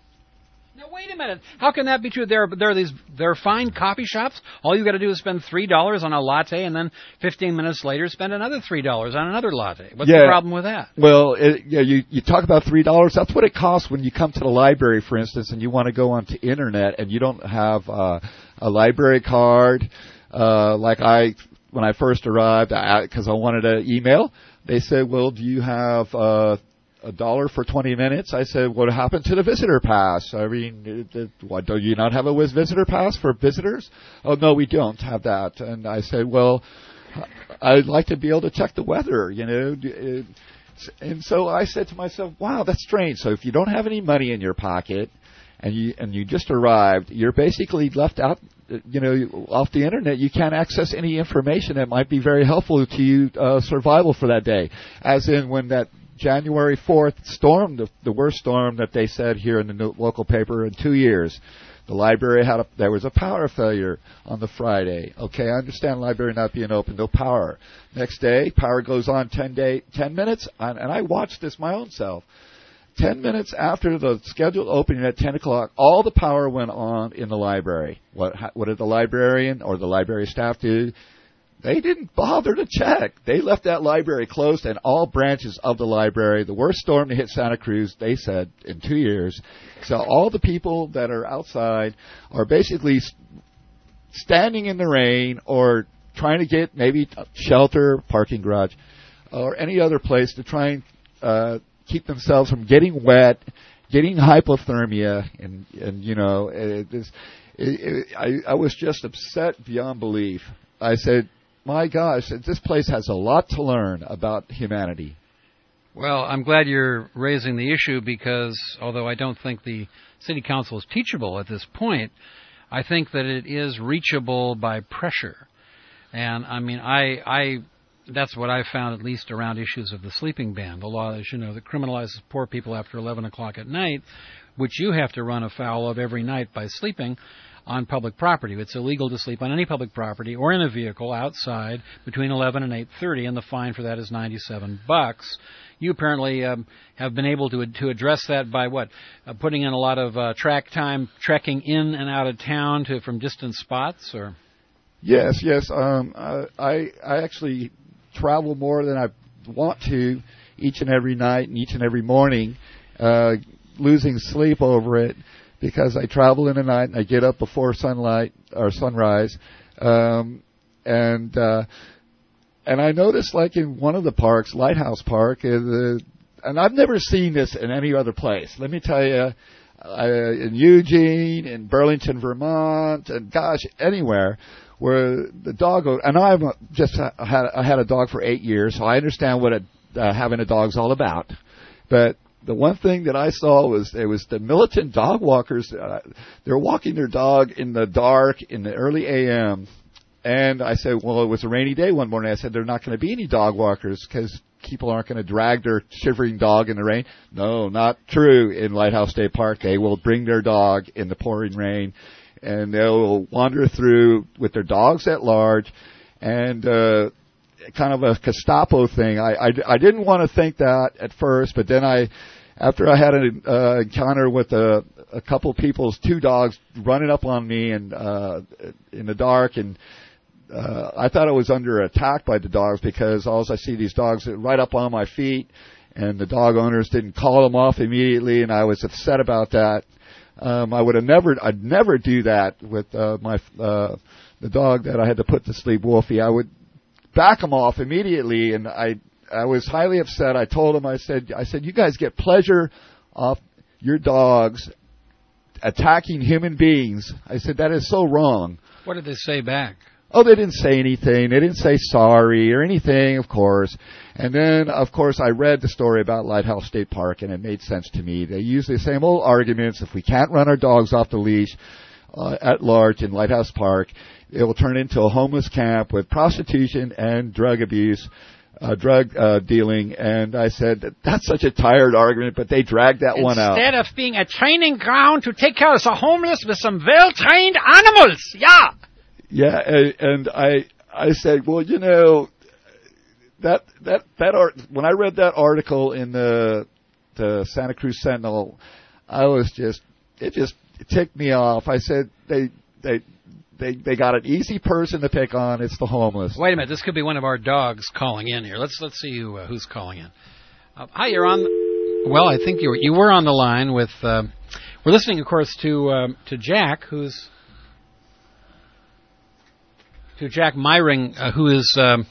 now wait a minute. How can that be true? There, there are these, there are fine coffee shops. All you got to do is spend three dollars on a latte, and then fifteen minutes later, spend another three dollars on another latte. What's yeah, the problem with that? Well, it, yeah, you you talk about three dollars. That's what it costs when you come to the library, for instance, and you want to go onto internet, and you don't have uh, a library card. Uh, like I, when I first arrived, because I, I wanted an email, they said, well, do you have uh, a dollar for twenty minutes? I said, what happened to the visitor pass? I mean, it, it, what, do you not have a visitor pass for visitors? Oh, no, we don't have that. And I said, well, I'd like to be able to check the weather, you know. It, and so I said to myself, wow, that's strange. So if you don't have any money in your pocket, and you and you just arrived, you're basically left out, you know, off the internet. You can't access any information that might be very helpful to you uh, survival for that day. As in when that January fourth storm, the, the worst storm that they said here in the local paper in two years. The library had a, there was a power failure on the Friday. Okay, I understand library not being open, no power. Next day, power goes on ten day, ten minutes, and, and I watched this my own self. Ten minutes after the scheduled opening at ten o'clock, all the power went on in the library. What, what did the librarian or the library staff do? They didn't bother to check. They left that library closed, and all branches of the library, the worst storm to hit Santa Cruz, they said, in two years. So all the people that are outside are basically standing in the rain or trying to get maybe shelter, parking garage, or any other place to try and uh, keep themselves from getting wet, getting hypothermia, and, and you know, it, it, it, I, I was just upset beyond belief. I said, my gosh, this place has a lot to learn about humanity. Well, I'm glad you're raising the issue because although I don't think the city council is teachable at this point, I think that it is reachable by pressure. And, I mean, I... I That's what I've found, at least around issues of the sleeping ban. The law, as you know, that criminalizes poor people after eleven o'clock at night, which you have to run afoul of every night by sleeping on public property. It's illegal to sleep on any public property or in a vehicle outside between eleven and eight thirty, and the fine for that is ninety-seven bucks. You apparently um, have been able to to address that by what? Uh, putting in a lot of uh, track time, trekking in and out of town to from distant spots, or? Yes, yes. Um, uh, I I actually travel more than I want to each and every night and each and every morning, uh, losing sleep over it because I travel in the night and I get up before sunlight or sunrise. Um, and, uh, and I noticed like in one of the parks, Lighthouse Park, uh, the, and I've never seen this in any other place. Let me tell you, uh, in Eugene, in Burlington, Vermont, and gosh, anywhere, where the dog, and I've just had I had a dog for eight years, so I understand what a, uh, having a dog's all about. But the one thing that I saw was it was the militant dog walkers. Uh, they're walking their dog in the dark in the early A M. And I said, well, it was a rainy day one morning. I said, there are not going to be any dog walkers because people aren't going to drag their shivering dog in the rain. No, not true. In Lighthouse State Park, they will bring their dog in the pouring rain. And they'll wander through with their dogs at large, and uh, kind of a Gestapo thing. I, I, I didn't want to think that at first, but then I, after I had an uh, encounter with a, a couple people's two dogs running up on me and uh, in the dark, and uh, I thought I was under attack by the dogs because all I see these dogs right up on my feet, and the dog owners didn't call them off immediately, and I was upset about that. Um, I would have never, I'd never do that with uh, my uh, the dog that I had to put to sleep, Wolfie. I would back him off immediately, and I I was highly upset. I told him, I said, I said, you guys get pleasure off your dogs attacking human beings. I said, that is so wrong. What did they say back? Oh, they didn't say anything. They didn't say sorry or anything, of course. And then, of course, I read the story about Lighthouse State Park, and it made sense to me. They use the same old arguments. If we can't run our dogs off the leash uh, at large in Lighthouse Park, it will turn into a homeless camp with prostitution and drug abuse, uh, drug uh, dealing. And I said, that's such a tired argument, but they dragged that Instead one out. Instead of being a training ground to take care of the homeless with some well-trained animals. Yeah. Yeah, and I I said, well, you know, that that that art. When I read that article in the the Santa Cruz Sentinel, I was just it just ticked me off. I said they they they they got an easy person to pick on. It's the homeless. Wait a minute, this could be one of our dogs calling in here. Let's let's see who uh, who's calling in. Uh, hi, you're on. Well, I think you were, you were on the line with. Uh, we're listening, of course, to um, to Jack, who's. To Jack Myring, uh, who is um,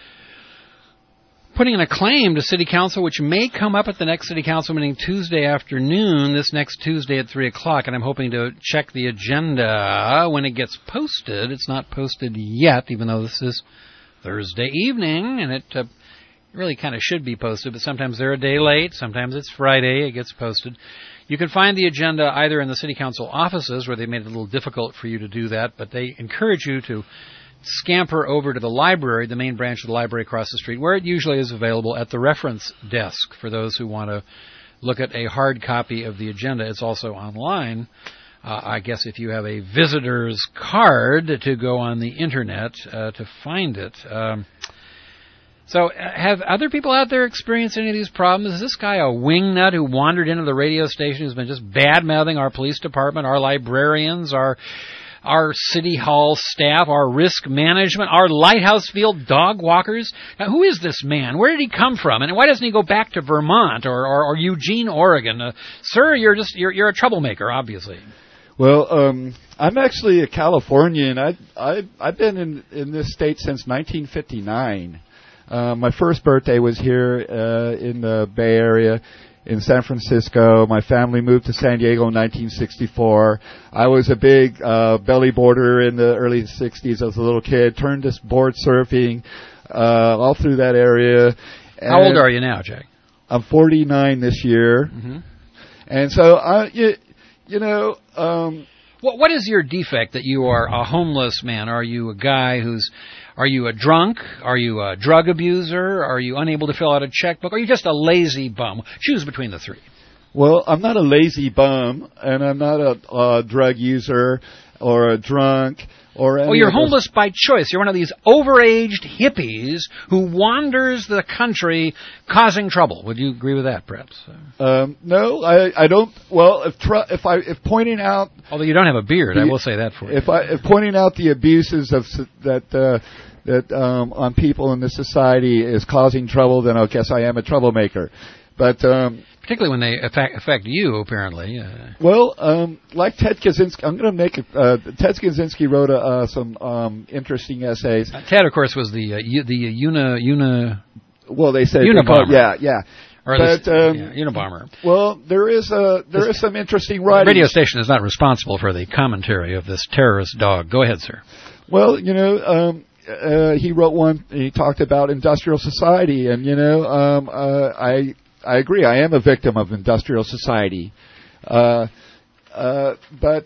putting in a claim to City Council, which may come up at the next City Council meeting Tuesday afternoon, this next Tuesday at three o'clock, and I'm hoping to check the agenda when it gets posted. It's not posted yet, even though this is Thursday evening, and it uh, really kind of should be posted, but sometimes they're a day late, sometimes it's Friday, it gets posted. You can find the agenda either in the City Council offices, where they made it a little difficult for you to do that, but they encourage you to scamper over to the library, the main branch of the library across the street, where it usually is available at the reference desk for those who want to look at a hard copy of the agenda. It's also online. Uh, I guess if you have a visitor's card to go on the Internet uh, to find it. Um, so uh, have other people out there experienced any of these problems? Is this guy a wingnut who wandered into the radio station who's been just bad-mouthing our police department, our librarians, our our city hall staff, our risk management, our Lighthouse Field dog walkers? Now, who is this man? Where did he come from? And why doesn't he go back to Vermont or, or, or Eugene, Oregon? Uh, sir, you're just you're, you're a troublemaker, obviously. Well, um, I'm actually a Californian. I, I, I've been in, in this state since nineteen fifty-nine. Uh, my first birthday was here uh, in the Bay Area, in San Francisco. My family moved to San Diego in nineteen sixty-four. I was a big uh, belly boarder in the early sixties as a little kid, turned to board surfing uh, all through that area. And how old are you now, Jack? I'm forty-nine this year. Mm-hmm. And so, I, you, you know... Um, what, what is your defect that you are a homeless man? Are you a guy who's... Are you a drunk? Are you a drug abuser? Are you unable to fill out a checkbook? Are you just a lazy bum? Choose between the three. Well, I'm not a lazy bum, and I'm not a, a drug user or a drunk or any Oh, you're of those. homeless by choice. You're one of these overaged hippies who wanders the country causing trouble. Would you agree with that, perhaps? Um, no, I, I don't. Well, if tr- if I if pointing out, although you don't have a beard, the, I will say that for you. If I if pointing out the abuses of that. Uh, that um, on people in this society is causing trouble, then I guess I am a troublemaker. But um, particularly when they affect, affect you, apparently. Uh, well, um, like Ted Kaczynski, I'm going to make it. Uh, Ted Kaczynski wrote a, uh, some um, interesting essays. Uh, Ted, of course, was the uh, u- the uh, Una Una. Well, they said Unabomber. Yeah, yeah. Or but the, um, yeah, Unabomber. Well, there is a there this, is some interesting writing. The radio station is not responsible for the commentary of this terrorist dog. Go ahead, sir. Well, you know. Um, Uh, he wrote one. He talked about industrial society, and you know, um, uh, I I agree. I am a victim of industrial society, uh, uh, but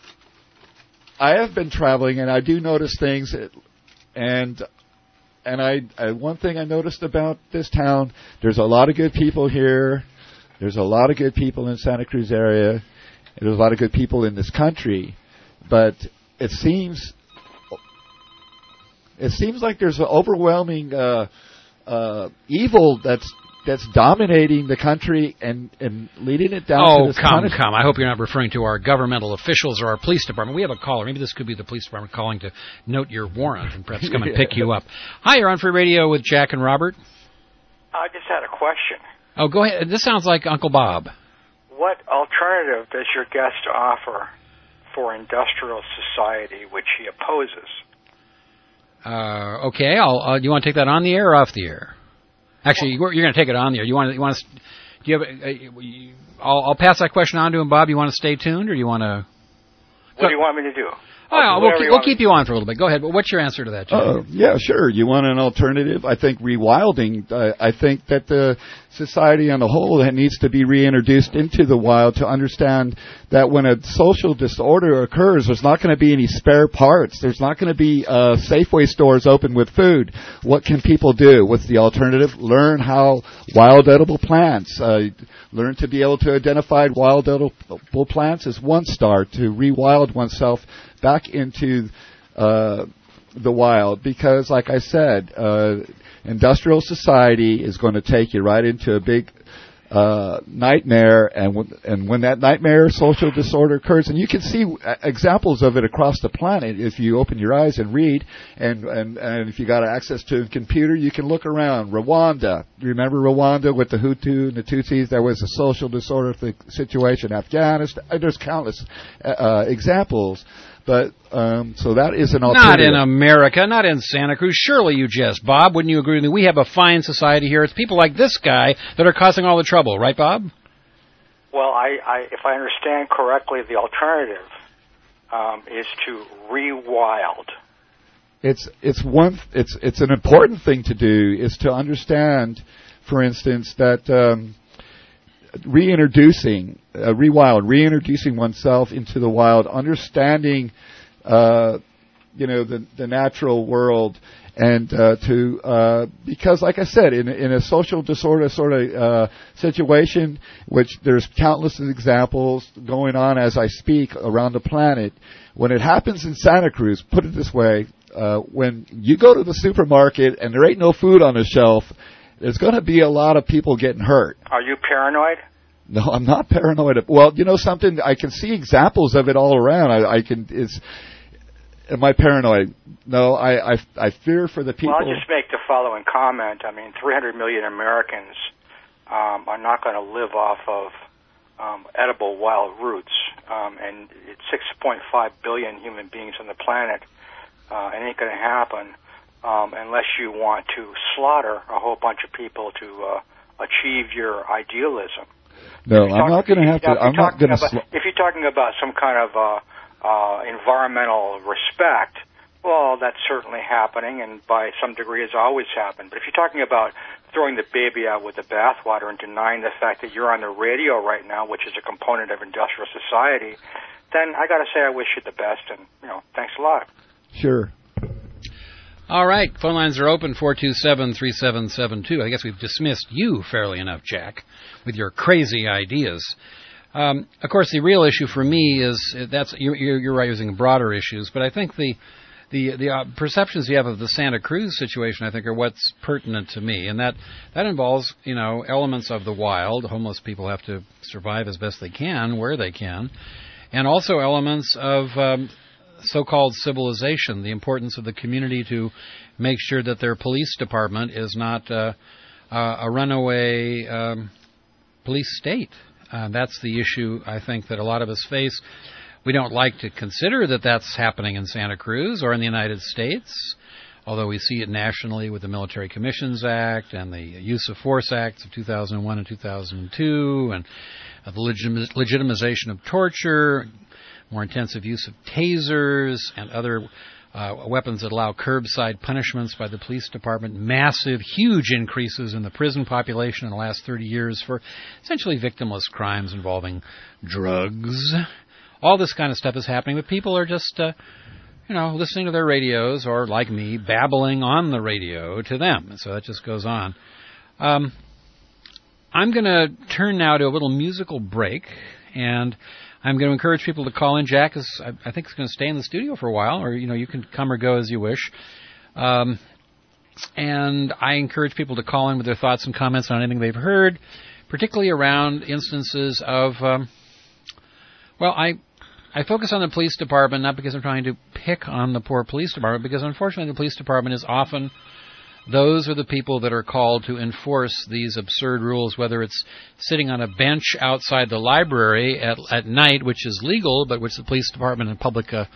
I have been traveling, and I do notice things. And and I, I one thing I noticed about this town: there's a lot of good people here. There's a lot of good people in Santa Cruz area. And there's a lot of good people in this country, but it seems. It seems like there's an overwhelming uh, uh, evil that's that's dominating the country and, and leading it down oh, to this come, kind of... come. I hope you're not referring to our governmental officials or our police department. We have a caller. Maybe this could be the police department calling to note your warrant and perhaps come and pick you up. Hi, you're on Free Radio with Jack and Robert. I just had a question. Oh, go ahead. This sounds like Uncle Bob. What alternative does your guest offer for industrial society, which he opposes? Uh, okay, I'll, uh, do you want to take that on the air or off the air? Actually, you're, you're going to take it on the air. You want to? You want to? Do you have? A, a, you, I'll, I'll pass that question on to him, Bob. You want to stay tuned, or do you want to? What do you want me to do? Oh, we'll, keep, we'll keep you on for a little bit. Go ahead. But what's your answer to that, Jack? Uh, yeah, sure. You want an alternative? I think rewilding. Uh, I think that the society on the whole needs to be reintroduced into the wild to understand that when a social disorder occurs, there's not going to be any spare parts. There's not going to be uh, Safeway stores open with food. What can people do? What's the alternative? Learn how wild edible plants. Uh, learn to be able to identify wild edible plants as one start to rewild oneself back into uh, the wild, because, like I said, uh, industrial society is going to take you right into a big uh, nightmare, and w- and when that nightmare social disorder occurs, and you can see examples of it across the planet if you open your eyes and read, and and, and if you got access to a computer, you can look around. Rwanda, remember Rwanda with the Hutu and the Tutsis? There was a social disorder th- situation. Afghanistan, there's countless uh, examples. But, um, so that is an alternative. Not in America, not in Santa Cruz. Surely you jest, Bob. Wouldn't you agree with me? We have a fine society here. It's people like this guy that are causing all the trouble. Right, Bob? Well, I, I if I understand correctly, the alternative um, is to rewild. It's, it's one, it's, it's an important thing to do is to understand, for instance, that, um, reintroducing, uh, rewild, reintroducing oneself into the wild, understanding, uh, you know, the, the natural world, and uh, to uh, because, like I said, in in a social disorder sort of uh, situation, which there's countless examples going on as I speak around the planet. When it happens in Santa Cruz, put it this way: uh, when you go to the supermarket and there ain't no food on the shelf, there's going to be a lot of people getting hurt. Are you paranoid? No, I'm not paranoid. Well, you know something? I can see examples of it all around. I, I can. It's. Am I paranoid? No, I, I, I fear for the people. Well, I'll just make the following comment. I mean, three hundred million Americans um, are not going to live off of um, edible wild roots, um, and it's six point five billion human beings on the planet. Uh, it ain't going to happen. Um, unless you want to slaughter a whole bunch of people to uh, achieve your idealism. No, I'm talking, not going to have to. I'm not going to. Sl- if you're talking about some kind of uh, uh, environmental respect, well, that's certainly happening, and by some degree, has always happened. But if you're talking about throwing the baby out with the bathwater and denying the fact that you're on the radio right now, which is a component of industrial society, then I got to say I wish you the best, and you know, thanks a lot. Sure. All right, phone lines are open, four two seven, three seven seven two. I guess we've dismissed you fairly enough, Jack, with your crazy ideas. Um, of course, the real issue for me is, that's you're, you're right, using broader issues, but I think the the the uh, perceptions you have of the Santa Cruz situation, I think, are what's pertinent to me, and that, that involves, you know, elements of the wild. Homeless people have to survive as best they can, where they can, and also elements of Um, so-called civilization, the importance of the community to make sure that their police department is not uh, uh, a runaway um, police state. Uh, that's the issue, I think, that a lot of us face. We don't like to consider that that's happening in Santa Cruz or in the United States, although we see it nationally with the Military Commissions Act and the Use of Force Acts of two thousand one and two thousand two, and uh, the legitimi- legitimization of torture, more intensive use of tasers and other uh, weapons that allow curbside punishments by the police department, massive, huge increases in the prison population in the last thirty years for essentially victimless crimes involving drugs. All this kind of stuff is happening, but people are just, uh, you know, listening to their radios, or like me, babbling on the radio to them. And so that just goes on. Um, I'm going to turn now to a little musical break, and I'm going to encourage people to call in. Jack is, I, I think, is going to stay in the studio for a while, or, you know, you can come or go as you wish. Um, And I encourage people to call in with their thoughts and comments on anything they've heard, particularly around instances of, um, well, I I focus on the police department not because I'm trying to pick on the poor police department, because unfortunately the police department is often, those are the people that are called to enforce these absurd rules, whether it's sitting on a bench outside the library at, at night, which is legal, but which the police department and public uh,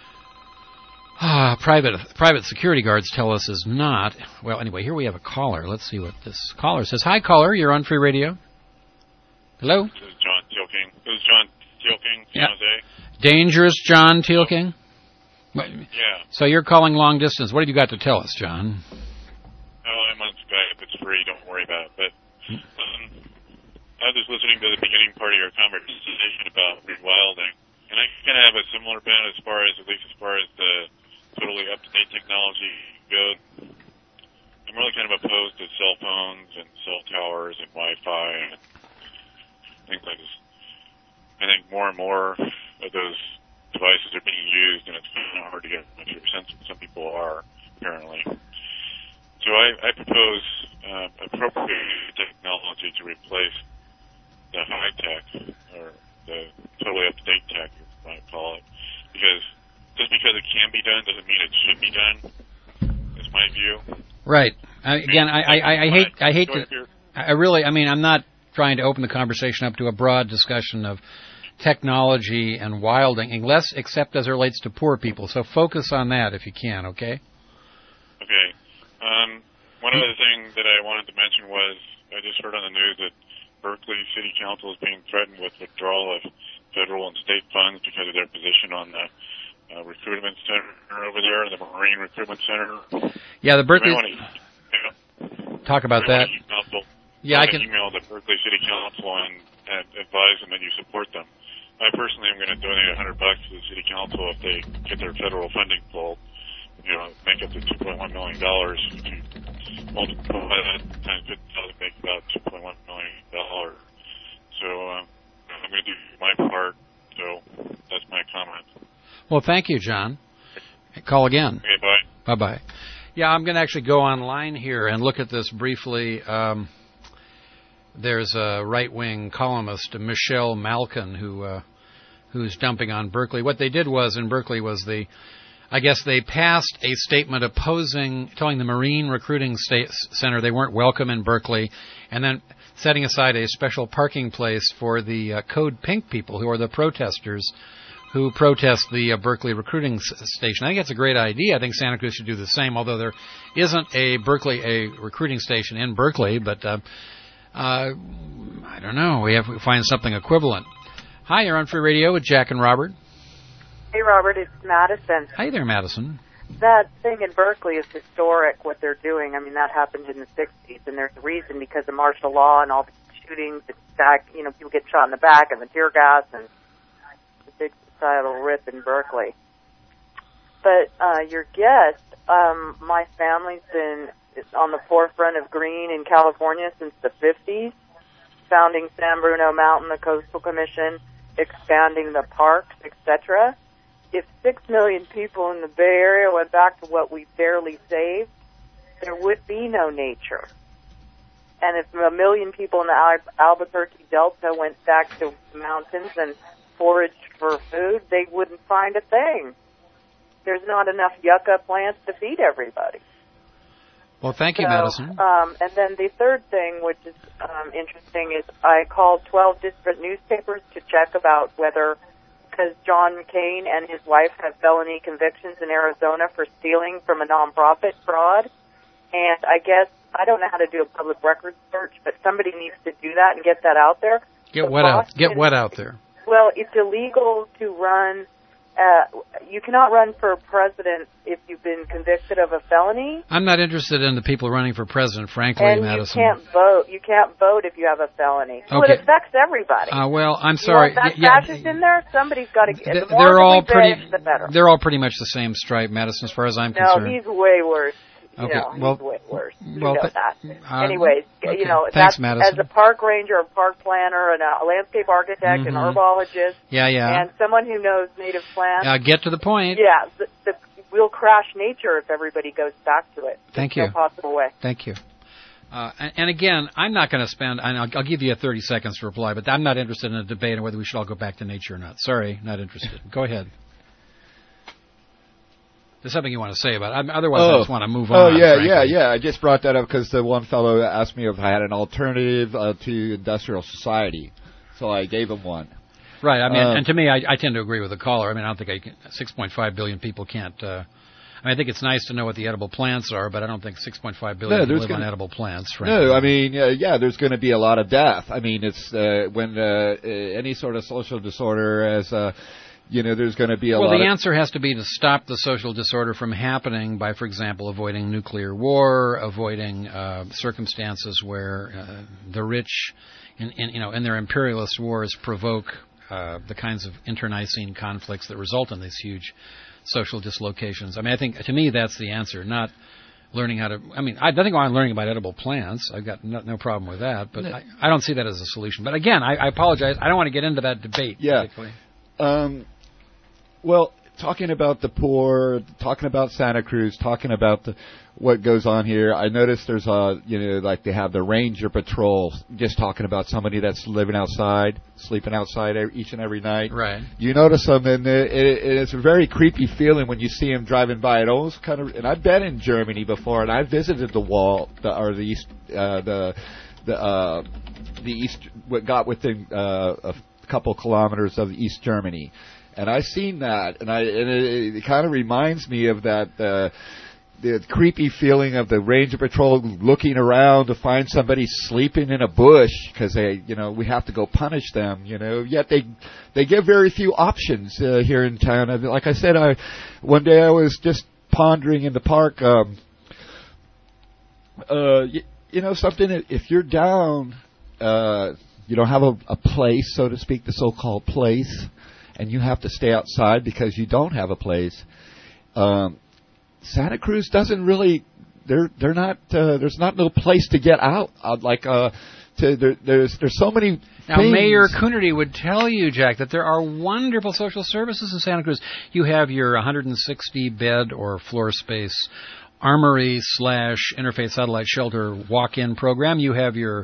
Ah, private private security guards tell us is not. Well, anyway, here we have a caller. Let's see what this caller says. Hi, caller. You're on Free Radio. Hello? This is John Tealking. This is John Tealking, San Yeah. Jose. Dangerous John Tealking? Yeah. So you're calling long distance. What have you got to tell us, John? Oh, I'm on Skype. It's free. Don't worry about it. But um, I was just listening to the beginning part of your conversation about rewilding. And I kind of have a similar bent as far as, at least as far as the totally up-to-date technology goes. I'm really kind of opposed to cell phones and cell towers and Wi-Fi and things like this. I think more and more of those devices are being used, and it's kind of hard to get much of a sense of some people are, apparently. So I, I propose uh, appropriate technology to replace the high-tech, or the totally up-to-date tech, you might call it, because just because it can be done doesn't mean it should be done, is my view. Right. I, again, I, I, I, I hate I hate to, I really, I mean, I'm not trying to open the conversation up to a broad discussion of technology and wilding, unless except as it relates to poor people. So focus on that if you can, okay? Okay. Um, one other thing that I wanted to mention was I just heard on the news that Berkeley City Council is being threatened with withdrawal of federal and state funds because of their position on the uh, recruitment center over there, the Marine Recruitment Center. Yeah, the Berkeley... Want to, you know, Talk about that. Email, yeah, I can... email the Berkeley City Council and, and advise them that you support them. I personally am going to donate a hundred bucks to the City Council if they get their federal funding pulled. You know, make up to two point one million dollars. If you multiply that times fifty thousand, make about two point one million dollars. So um, I'm going to do my part. So that's my comment. Well, thank you, John. Call again. Okay, bye. Bye-bye. Yeah, I'm going to actually go online here and look at this briefly. Um, there's a right-wing columnist, Michelle Malkin, who uh, who's dumping on Berkeley. What they did was, in Berkeley, was the, I guess they passed a statement opposing, telling the Marine Recruiting State Center they weren't welcome in Berkeley, and then setting aside a special parking place for the uh, Code Pink people, who are the protesters who protest the uh, Berkeley recruiting s- station. I think that's a great idea. I think Santa Cruz should do the same, although there isn't a Berkeley, a recruiting station in Berkeley, but uh, uh, I don't know. We have to find something equivalent. Hi, you're on Free Radio with Jack and Robert. Hey, Robert, it's Madison. Hi there, Madison. That thing in Berkeley is historic, what they're doing. I mean, that happened in the sixties, and there's a reason because of martial law and all the shootings, the back, you know, people get shot in the back and the tear gas and the big societal rip in Berkeley. But uh, your guest, um, my family's been on the forefront of green in California since the fifties, founding San Bruno Mountain, the Coastal Commission, expanding the parks, et cetera. If six million people in the Bay Area went back to what we barely saved, there would be no nature. And if a million people in the Al- Albuquerque Delta went back to mountains and foraged for food, they wouldn't find a thing. There's not enough yucca plants to feed everybody. Well, thank you, so, Madison. Um, and then the third thing, which is um, interesting, is I called twelve different newspapers to check about whether, because John McCain and his wife have felony convictions in Arizona for stealing from a nonprofit fraud. And I guess, I don't know how to do a public records search, but somebody needs to do that and get that out there. Get the what out? Boston, Get what out there? Well, it's illegal to run. Uh, you cannot run for president if you've been convicted of a felony. I'm not interested in the people running for president, frankly, and Madison. you can't vote. You can't vote if you have a felony. So Okay. it affects everybody. Uh, well, I'm sorry. You want that Y- yeah, fascist in there? Somebody's got to get. th- The more they're that all we pretty. bitch, the better. They're all pretty much the same stripe, Madison, as far as I'm No, concerned. he's way worse. You Okay, know, well- he's way worse. You well, know th- that. uh, Anyways, okay. you know, Thanks, that's, Madison. as a park ranger, a park planner, and a landscape architect, Mhm. an herbologist, Yeah, yeah. and someone who knows native plants. Uh, get to the point. Yeah, the, the we'll crash nature if everybody goes back to it. Thank There's you. no possible way. Thank you. Uh, and, and again, I'm not going to spend, and I'll, I'll give you a thirty seconds to reply, but I'm not interested in a debate on whether we should all go back to nature or not. Sorry, not interested. Go ahead. There's something you want to say about it. Otherwise, oh. I just want to move oh, on. Oh, yeah, frankly. yeah, yeah. I just brought that up because the one fellow asked me if I had an alternative uh, to industrial society. So I gave him one. Right. I mean, um, and to me, I, I tend to agree with the caller. I mean, I don't think I can, six point five billion people can't. Uh, I mean, I think it's nice to know what the edible plants are, but I don't think six point five billion no, live gonna, on edible plants. Frankly. No, I mean, uh, yeah, there's going to be a lot of death. I mean, it's uh, when uh, any sort of social disorder as uh, you know, there's going to be a well, lot. Well, the of answer has to be to stop the social disorder from happening by, for example, avoiding nuclear war, avoiding uh, circumstances where uh, the rich, in, in, you know, in their imperialist wars, provoke uh, the kinds of internecine conflicts that result in these huge social dislocations. I mean, I think, to me, that's the answer, not learning how to, I mean, I think I'm learning about edible plants. I've got no, no problem with that, but no. I, I don't see that as a solution. But again, I, I apologize. I don't want to get into that debate. Yeah. Um, well, talking about the poor, talking about Santa Cruz, talking about the, what goes on here, I noticed there's a, you know, like they have the Ranger Patrol, just talking about somebody that's living outside, sleeping outside each and every night. Right. You notice them, and it, it, it's a very creepy feeling when you see them driving by. It almost kind of, and I've been in Germany before, and I visited the wall, the, or the east, uh, the, the, uh, the east, what got within uh, a couple kilometers of East Germany. And I've seen that, and I and it, it kind of reminds me of that uh, the creepy feeling of the Ranger Patrol looking around to find somebody sleeping in a bush because they, you know, we have to go punish them, you know. Yet they they give very few options uh, here in town. And like I said, I one day I was just pondering in the park. Um, uh, you, you know, something. If you're down, uh, you don't have a, a place, so to speak, the so-called place. And you have to stay outside because you don't have a place. Um, Santa Cruz doesn't really. They're they're not. Uh, there's not no place to get out. Uh, like uh, to there, there's there's so many. Now, things. Mayor Coonerty would tell you, Jack, that there are wonderful social services in Santa Cruz. You have your one hundred sixty bed or floor space armory slash interfaith satellite shelter walk-in program. You have your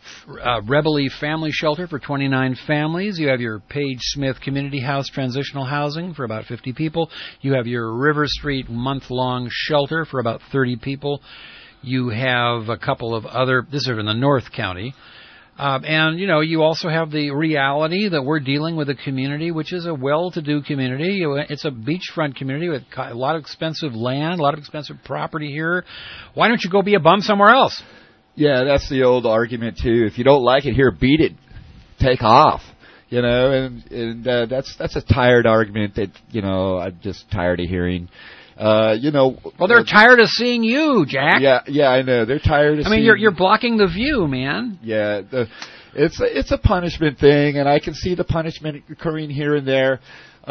Uh, Rebele Family Shelter for twenty-nine families. You have your Page Smith Community House transitional housing for about fifty people. You have your River Street month-long shelter for about thirty people. You have a couple of other, this is in the North County. Uh, and, you know, you also have the reality that we're dealing with a community which is a well-to-do community. It's a beachfront community with a lot of expensive land, a lot of expensive property here. Why don't you go be a bum somewhere else? Yeah, that's the old argument too. If you don't like it here, beat it, take off. You know, and and uh, that's that's a tired argument that you know I'm just tired of hearing. Uh, you know, well, they're uh, tired of seeing you, Jack. Yeah, yeah, I know they're tired of. I mean, seeing you're you're blocking the view, man. Yeah, the, it's a, it's a punishment thing, and I can see the punishment occurring here and there.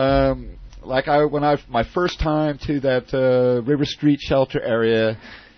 Um, like I when I my first time to that uh, River Street shelter area.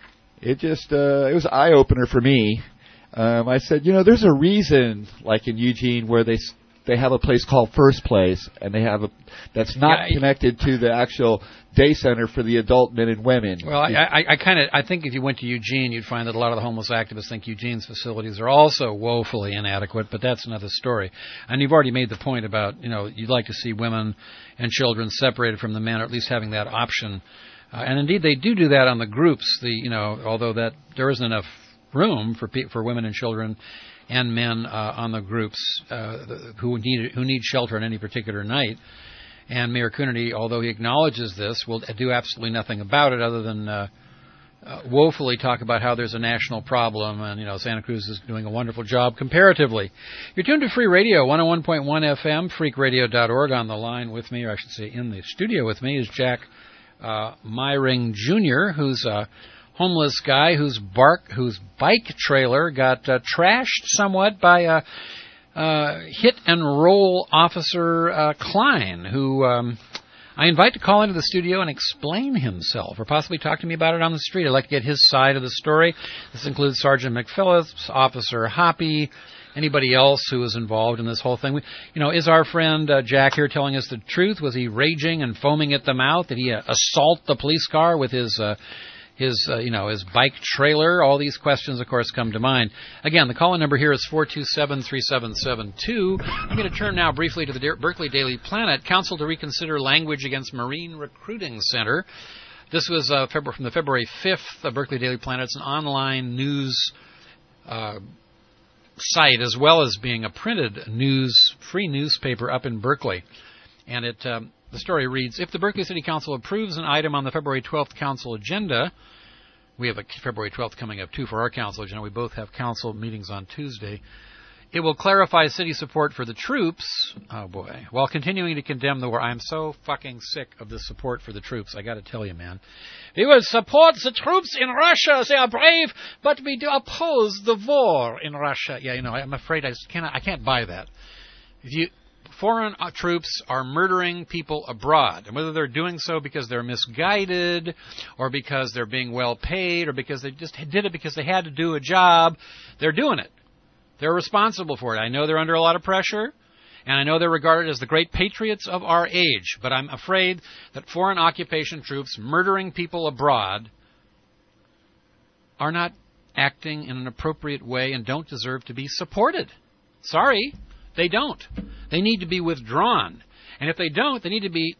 It just, uh, it was an eye-opener for me. Um, I said, you know, there's a reason, like in Eugene, where they they have a place called First Place, and they have a, that's not yeah, connected to the actual day center for the adult men and women. Well, I, I, I kind of, I think if you went to Eugene, you'd find that a lot of the homeless activists think Eugene's facilities are also woefully inadequate, but that's another story. And you've already made the point about, you know, you'd like to see women and children separated from the men, or at least having that option. Uh, and indeed, they do do that on the groups. The you know, although that there isn't enough room for pe- for women and children and men uh, on the groups uh, who need who need shelter on any particular night. And Mayor Coonerty, although he acknowledges this, will do absolutely nothing about it other than uh, uh, woefully talk about how there's a national problem and you know Santa Cruz is doing a wonderful job comparatively. You're tuned to Free Radio, one oh one point one F M, freak radio dot org. On the line with me, or I should say in the studio with me, is Jack Uh, Myring Junior, who's a homeless guy whose bark, whose bike trailer got uh, trashed somewhat by a uh, hit and roll officer uh, Klein, who um, I invite to call into the studio and explain himself, or possibly talk to me about it on the street. I'd like to get his side of the story. This includes Sergeant McPhillips, Officer Hoppy, anybody else who was involved in this whole thing. We, you know, is our friend uh, Jack here telling us the truth? Was he raging and foaming at the mouth? Did he uh, assault the police car with his, uh, his, uh, you know, his bike trailer? All these questions, of course, come to mind. Again, the call-in number here is four two seven, three seven seven two. I'm going to turn now briefly to the De- Berkeley Daily Planet. Council to reconsider language against Marine Recruiting Center. This was uh, February, from the February fifth, uh, Berkeley Daily Planet. It's an online news uh, site as well as being a printed news, free newspaper up in Berkeley. And it um, the story reads, if the Berkeley City Council approves an item on the February twelfth council agenda, we have a February twelfth coming up too for our council agenda. We both have council meetings on Tuesday. It will clarify city support for the troops, oh boy, while continuing to condemn the war. I'm so fucking sick of this support for the troops, I got to tell you, man. We will support the troops in Russia. They are brave, but we do oppose the war in Russia. Yeah, you know, I'm afraid I just can't, I can't buy that. If you, foreign uh, troops are murdering people abroad, and whether they're doing so because they're misguided, or because they're being well paid, or because they just did it because they had to do a job, they're doing it. They're responsible for it. I know they're under a lot of pressure, and I know they're regarded as the great patriots of our age, but I'm afraid that foreign occupation troops murdering people abroad are not acting in an appropriate way and don't deserve to be supported. Sorry, they don't. They need to be withdrawn. And if they don't, they need to be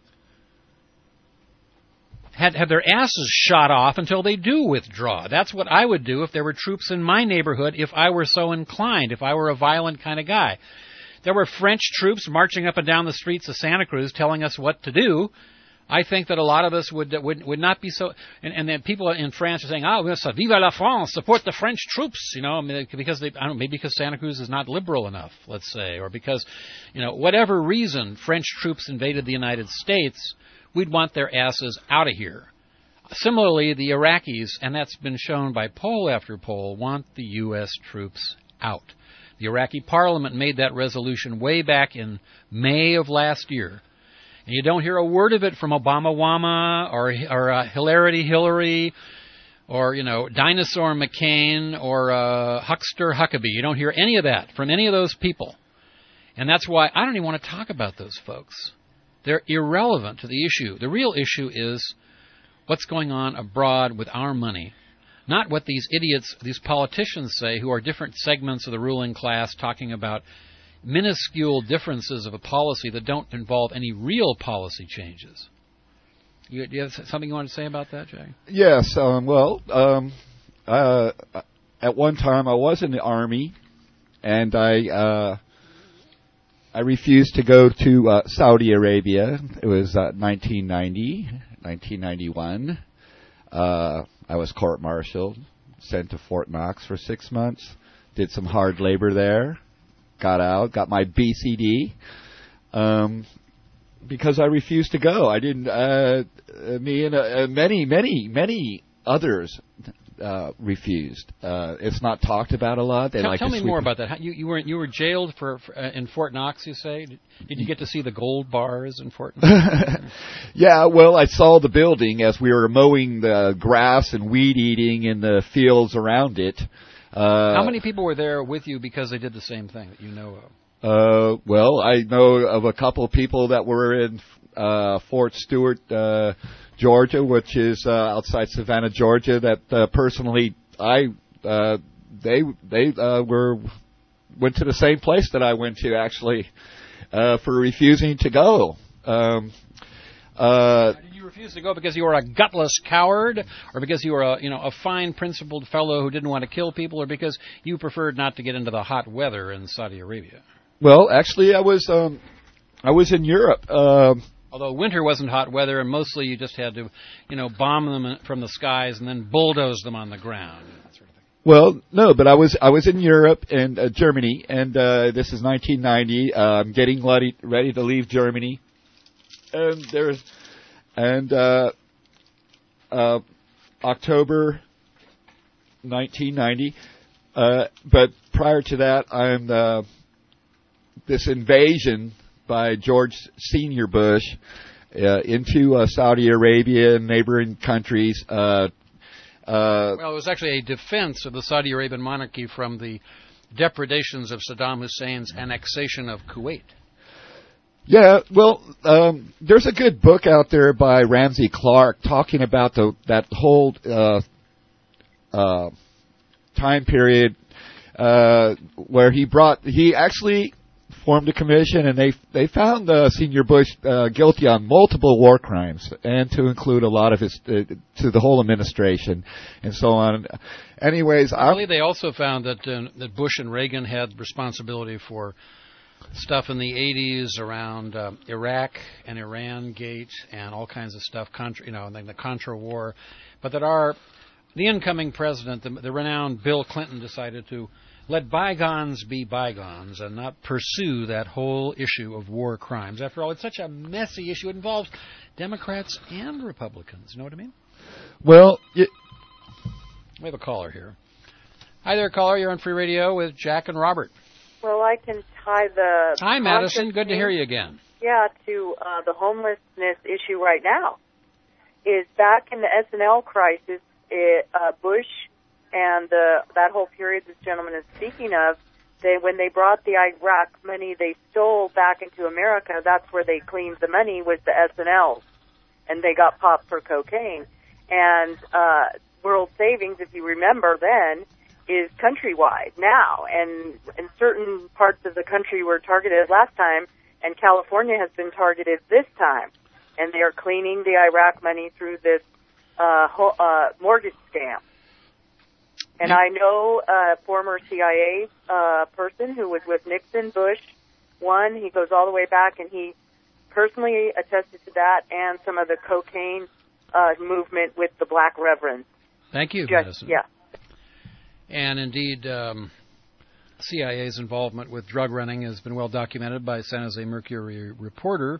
Had, have their asses shot off until they do withdraw. That's what I would do if there were troops in my neighborhood, if I were so inclined, if I were a violent kind of guy. There were French troops marching up and down the streets of Santa Cruz telling us what to do. I think that a lot of us would would, would not be so... And, and then people in France are saying, oh, vive la France, support the French troops, you know, because they, I don't know, maybe because Santa Cruz is not liberal enough, let's say, or because, you know, whatever reason French troops invaded the United States, we'd want their asses out of here. Similarly, the Iraqis, and that's been shown by poll after poll, want the U S troops out. The Iraqi parliament made that resolution way back in May of last year. And you don't hear a word of it from Obama Wama or, or uh, Hilarity Hillary or, you know, Dinosaur McCain or uh, Huckster Huckabee. You don't hear any of that from any of those people. And that's why I don't even want to talk about those folks. They're irrelevant to the issue. The real issue is what's going on abroad with our money, not what these idiots, these politicians say, who are different segments of the ruling class talking about minuscule differences of a policy that don't involve any real policy changes. You, do you have something you want to say about that, Jay? Yes. Um, well, um, uh, at one time I was in the Army, and I... Uh, I refused to go to uh, Saudi Arabia. It was uh, nineteen ninety, nineteen ninety-one. Uh, I was court-martialed, sent to Fort Knox for six months, did some hard labor there, got out, got my B C D, um, because I refused to go. I didn't. Uh, me and uh, many, many, many others uh, refused. Uh, it's not talked about a lot. They tell like tell to me more about that. How, you, you were you were jailed for, for uh, in Fort Knox. You say? Did, did you get to see the gold bars in Fort Knox? Yeah, well, I saw the building as we were mowing the grass and weed eating in the fields around it. Uh, How many people were there with you because they did the same thing that you know of? Uh, well, I know of a couple of people that were in uh, Fort Stewart, uh, Georgia, which is uh, outside Savannah, Georgia. That uh, personally, I uh, they they uh, were went to the same place that I went to actually uh, for refusing to go. Um, uh, Did you refuse to go because you were a gutless coward, or because you were a you know a fine principled fellow who didn't want to kill people, or because you preferred not to get into the hot weather in Saudi Arabia? Well, actually, I was um, I was in Europe. Um, Although winter wasn't hot weather, and mostly you just had to, you know, bomb them from the skies and then bulldoze them on the ground. That sort of thing. Well, no, but I was I was in Europe and uh, Germany, and uh, this is nineteen ninety. Uh, I'm getting ready, ready to leave Germany, and there's and uh, uh, October nineteen ninety. Uh, but prior to that, I'm uh, this invasion by George Senior Bush uh, into uh, Saudi Arabia and neighboring countries. Uh, uh, well, it was actually a defense of the Saudi Arabian monarchy from the depredations of Saddam Hussein's annexation of Kuwait. Yeah, well, um, there's a good book out there by Ramsey Clark talking about the that whole uh, uh, time period uh, where he brought he actually formed a commission, and they they found uh, Senior Bush uh, guilty on multiple war crimes, and to include a lot of his uh, to the whole administration and so on. Anyways, I believe they also found that uh, that Bush and Reagan had responsibility for stuff in the eighties around uh, Iraq and Iran Gate and all kinds of stuff, contra, you know, and then the Contra War, but that our the incoming president, the, the renowned Bill Clinton, decided to let bygones be bygones and not pursue that whole issue of war crimes. After all, it's such a messy issue. It involves Democrats and Republicans. You know what I mean? Well, it, we have a caller here. Hi there, caller. You're on Free Radio with Jack and Robert. Well, I can tie the... Hi, Madison. Good to hear you again. Yeah, to uh, the homelessness issue right now. Is back in the S and L crisis, it, uh, Bush and uh, that whole period this gentleman is speaking of, they when they brought the Iraq money they stole back into America, that's where they cleaned the money, was the S and Ls. And they got popped for cocaine. And uh, World Savings, if you remember then, is countrywide now, and in certain parts of the country were targeted last time, and California has been targeted this time, and they are cleaning the Iraq money through this uh, ho- uh, mortgage scam. And I know a former C I A uh, person who was with Nixon, Bush, one, he goes all the way back, and he personally attested to that and some of the cocaine uh, movement with the black reverends. Thank you, Just, Madison. Yeah. And indeed, um, C I A's involvement with drug running has been well documented by San Jose Mercury reporter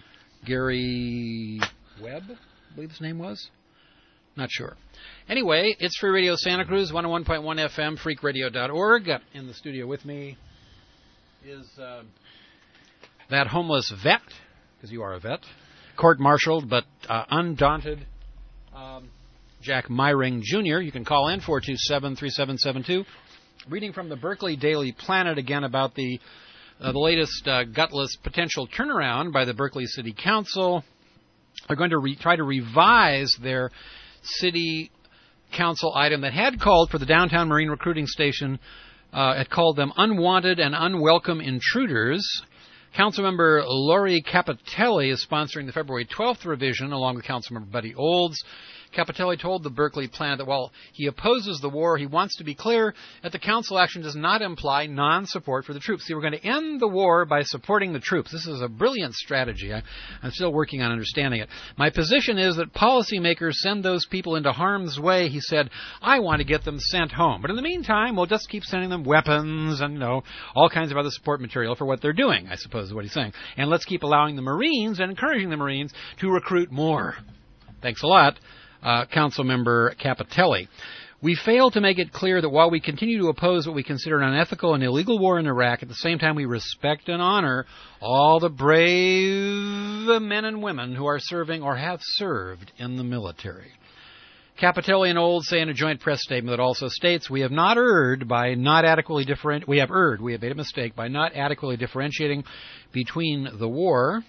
Gary Webb, I believe his name was. Not sure. Anyway, it's Free Radio Santa Cruz, one oh one point one F M, freak radio dot org. In the studio with me is uh, that homeless vet, because you are a vet, court-martialed but uh, undaunted, um, Jack Myring Junior You can call in, four two seven, three seven seven two. Reading from the Berkeley Daily Planet again about the uh, the latest uh, gutless potential turnaround by the Berkeley City Council. They're going to re- try to revise their city council item that had called for the downtown Marine recruiting station, uh, had called them unwanted and unwelcome intruders. Councilmember Lori Capitelli is sponsoring the February twelfth revision, along with Councilmember Buddy Olds. Capitelli told the Berkeley Planet that while he opposes the war, he wants to be clear that the council action does not imply non-support for the troops. See, we're going to end the war by supporting the troops. This is a brilliant strategy. I, I'm still working on understanding it. My position is that policymakers send those people into harm's way. He said, I want to get them sent home. But in the meantime, we'll just keep sending them weapons and, you know, all kinds of other support material for what they're doing, I suppose is what he's saying. And let's keep allowing the Marines and encouraging the Marines to recruit more. Thanks a lot. Uh, Councilmember Capitelli. We fail to make it clear that while we continue to oppose what we consider an unethical and illegal war in Iraq, at the same time we respect and honor all the brave men and women who are serving or have served in the military. Capitelli and Olds say in a joint press statement that also states, we have not erred by not adequately different, we have erred, we have made a mistake by not adequately differentiating between the war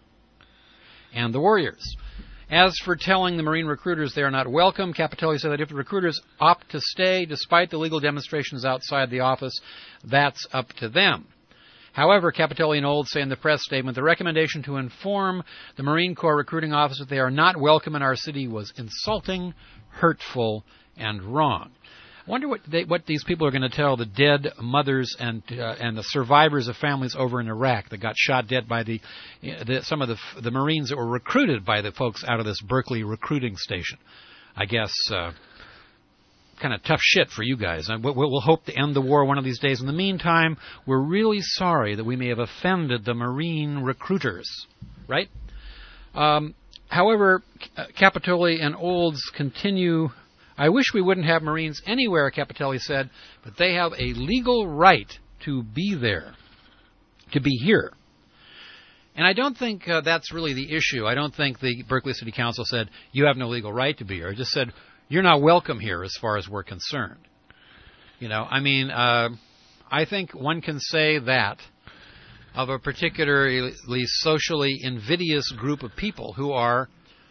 and the warriors. As for telling the Marine recruiters they are not welcome, Capitelli said that if the recruiters opt to stay despite the legal demonstrations outside the office, that's up to them. However, Capitelli and Olds say in the press statement, the recommendation to inform the Marine Corps recruiting office that they are not welcome in our city was insulting, hurtful, and wrong. I wonder what they, what these people are going to tell the dead mothers and uh, and the survivors of families over in Iraq that got shot dead by the, the some of the the Marines that were recruited by the folks out of this Berkeley recruiting station. I guess uh, kind of tough shit for you guys. We'll, we'll hope to end the war one of these days. In the meantime, we're really sorry that we may have offended the Marine recruiters. Right? Um, however, Capitelli and Olds continue. I wish we wouldn't have Marines anywhere, Capitelli said, but they have a legal right to be there, to be here. And I don't think uh, that's really the issue. I don't think the Berkeley City Council said, you have no legal right to be here. It just said, you're not welcome here as far as we're concerned. You know, I mean, uh, I think one can say that of a particularly socially invidious group of people who are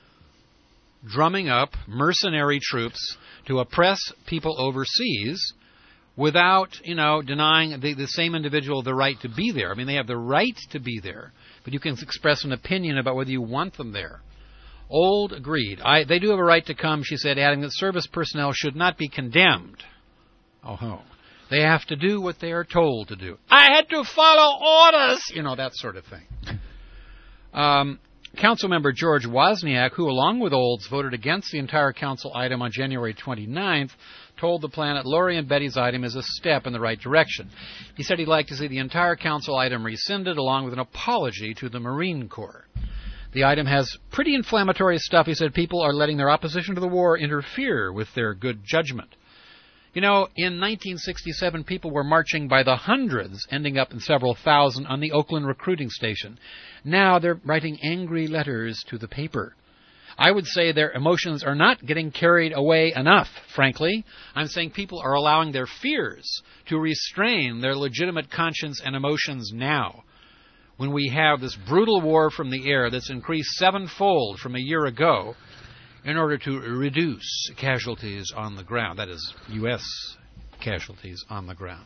drumming up mercenary troops to oppress people overseas without, you know, denying the, the same individual the right to be there. I mean, they have the right to be there, but you can express an opinion about whether you want them there. Old agreed. I, they do have a right to come, she said, adding that service personnel should not be condemned. Oh, ho. They have to do what they are told to do. I had to follow orders! You know, that sort of thing. Um... Councilmember George Wozniak, who along with Olds voted against the entire council item on January twenty-ninth, told the Planet Lori and Betty's item is a step in the right direction. He said he'd like to see the entire council item rescinded along with an apology to the Marine Corps. The item has pretty inflammatory stuff. He said people are letting their opposition to the war interfere with their good judgment. You know, in nineteen sixty-seven, people were marching by the hundreds, ending up in several thousand on the Oakland recruiting station. Now they're writing angry letters to the paper. I would say their emotions are not getting carried away enough, frankly. I'm saying people are allowing their fears to restrain their legitimate conscience and emotions now, when we have this brutal war from the air that's increased sevenfold from a year ago, in order to reduce casualties on the ground, that is, U S casualties on the ground.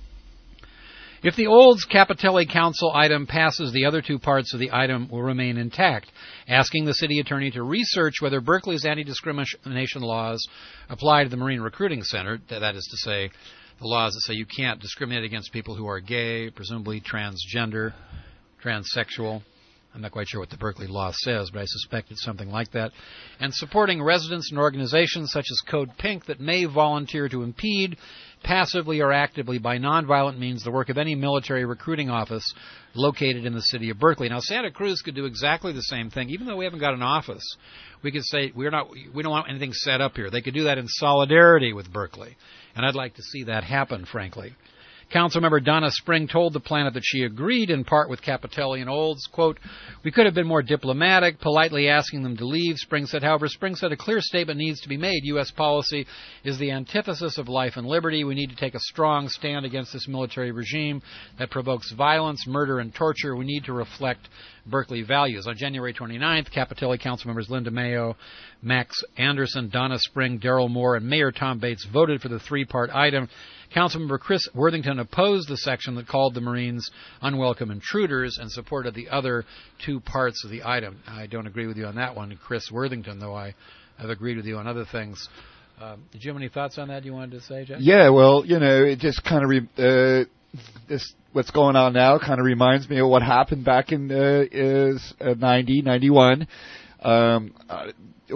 If the Olds Capitelli Council item passes, the other two parts of the item will remain intact, asking the city attorney to research whether Berkeley's anti-discrimination laws apply to the Marine Recruiting Center, that is to say, the laws that say you can't discriminate against people who are gay, presumably transgender, transsexual. I'm not quite sure what the Berkeley law says, but I suspect it's something like that. And supporting residents and organizations such as Code Pink that may volunteer to impede, passively or actively, by nonviolent means, the work of any military recruiting office located in the city of Berkeley. Now, Santa Cruz could do exactly the same thing, even though we haven't got an office. We could say we're not, we don't want anything set up here. They could do that in solidarity with Berkeley, and I'd like to see that happen, frankly. Councilmember Donna Spring told the Planet that she agreed in part with Capitelli and Olds. Quote, we could have been more diplomatic, politely asking them to leave. Spring said, however, Spring said a clear statement needs to be made. U S policy is the antithesis of life and liberty. We need to take a strong stand against this military regime that provokes violence, murder, and torture. We need to reflect Berkeley values. On January twenty-ninth, Capitelli Councilmembers Linda Mayo, Max Anderson, Donna Spring, Darrell Moore, and Mayor Tom Bates voted for the three-part item. Councilmember Chris Worthington opposed the section that called the Marines unwelcome intruders and supported the other two parts of the item. I don't agree with you on that one, Chris Worthington, though I have agreed with you on other things. Uh, did you have any thoughts on that you wanted to say, Jeff? Yeah, well, you know, it just kind of, re- uh, this, what's going on now kind of reminds me of what happened back in uh, is uh, ninety, ninety-one. Um, uh,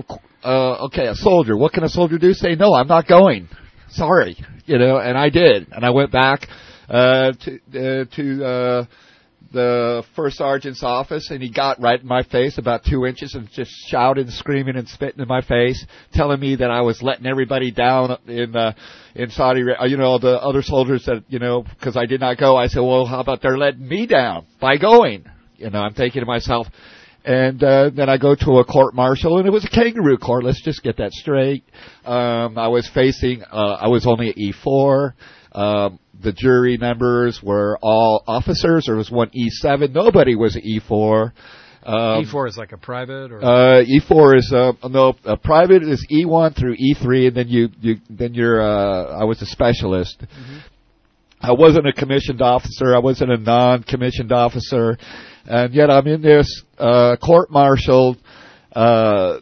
uh, okay, a soldier. What can a soldier do? Say, no, I'm not going. Sorry, you know, and I did, and I went back uh, to uh, to uh, the first sergeant's office, and he got right in my face, about two inches, and just shouted, and screaming, and spitting in my face, telling me that I was letting everybody down in uh, in Saudi Arabia. You know, the other soldiers that, you know, because I did not go. I said, well, how about they're letting me down by going? You know, I'm thinking to myself. And uh, then I go to a court-martial, and it was a kangaroo court. Let's just get that straight. Um, I was facing, uh, I was only at E four. Um, the jury members were all officers. There was one E seven. Nobody was at E four. Um, E four is like a private, or uh, E four is uh, no a private is E one through E three, and then you you then you're. Uh, I was a specialist. Mm-hmm. I wasn't a commissioned officer. I wasn't a non-commissioned officer. And yet I'm in this uh, court-martial uh,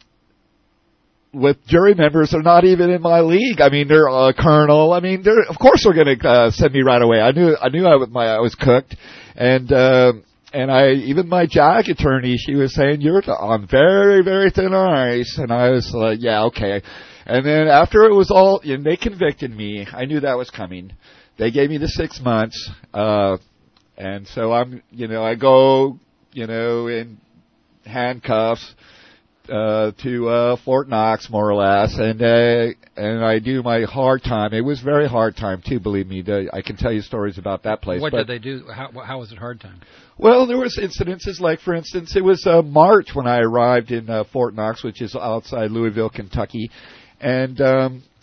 with jury members that are not even in my league. I mean, they're a colonel. I mean, they're, of course they're going to uh, send me right away. I knew I knew I was, my, I was cooked. And uh, and I even my JAG attorney, she was saying, you're on very, very thin ice. And I was like, yeah, okay. And then after it was all, and they convicted me, I knew that was coming. They gave me the six months. Uh And so I'm, you know, I go, you know, in handcuffs uh, to uh, Fort Knox, more or less, and uh, and I do my hard time. It was very hard time too, believe me. I can tell you stories about that place. What but, did they do? How, how was it hard time? Well, there was incidences like, for instance, it was uh, March when I arrived in uh, Fort Knox, which is outside Louisville, Kentucky, and um,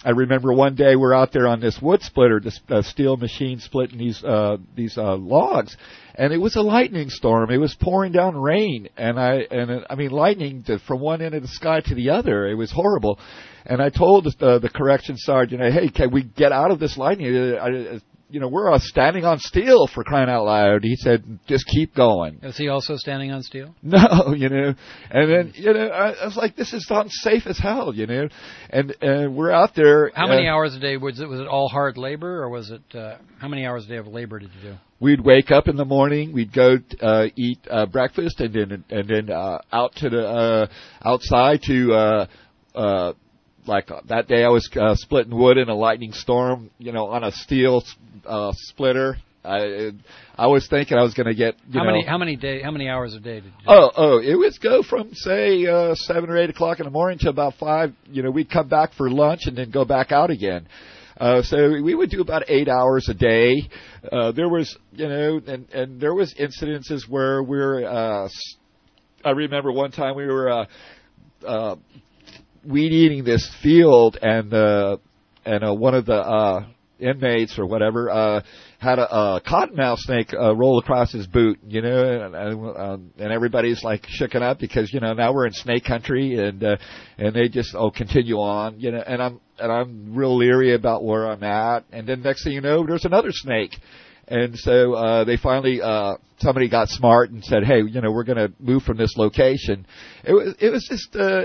I remember one day we're out there on this wood splitter, this uh, steel machine splitting these uh, these uh, logs, and it was a lightning storm. It was pouring down rain, and I and uh, I mean lightning to, from one end of the sky to the other. It was horrible, and I told the, the correction sergeant, "Hey, can we get out of this lightning? I, I, you know, we're uh, standing on steel, for crying out loud." He said, "Just keep going." Is he also standing on steel? No, you know, and then, you know, I, I was like, this is unsafe as hell, you know, and, and we're out there. How many uh, hours a day? Was it, was it all hard labor, or was it, uh, how many hours a day of labor did you do? We'd wake up in the morning, we'd go uh, eat uh, breakfast, and then, and then uh, out to the, uh, outside to, uh, uh, like uh, that day I was uh, splitting wood in a lightning storm, you know, on a steel uh, splitter. I I was thinking I was going to get, you how know. many how many day how many hours a day did you do? Oh, oh, it would go from, say, uh, seven or eight o'clock in the morning to about five. You know, we'd come back for lunch and then go back out again. Uh, so we would do about eight hours a day. Uh, there was, you know, and, and there was incidences where we're, uh, I remember one time we were, uh, uh, weed eating this field, and uh, and uh, one of the uh, inmates or whatever uh, had a, a cottonmouth snake uh, roll across his boot, you know, and, and, uh, and everybody's like shooken up because, you know, now we're in snake country, and uh, and they just oh continue on, you know, and I'm and I'm real leery about where I'm at, and then next thing you know, there's another snake. And so uh, they finally, uh, somebody got smart and said, "Hey, you know, we're going to move from this location." It was, it was just, uh,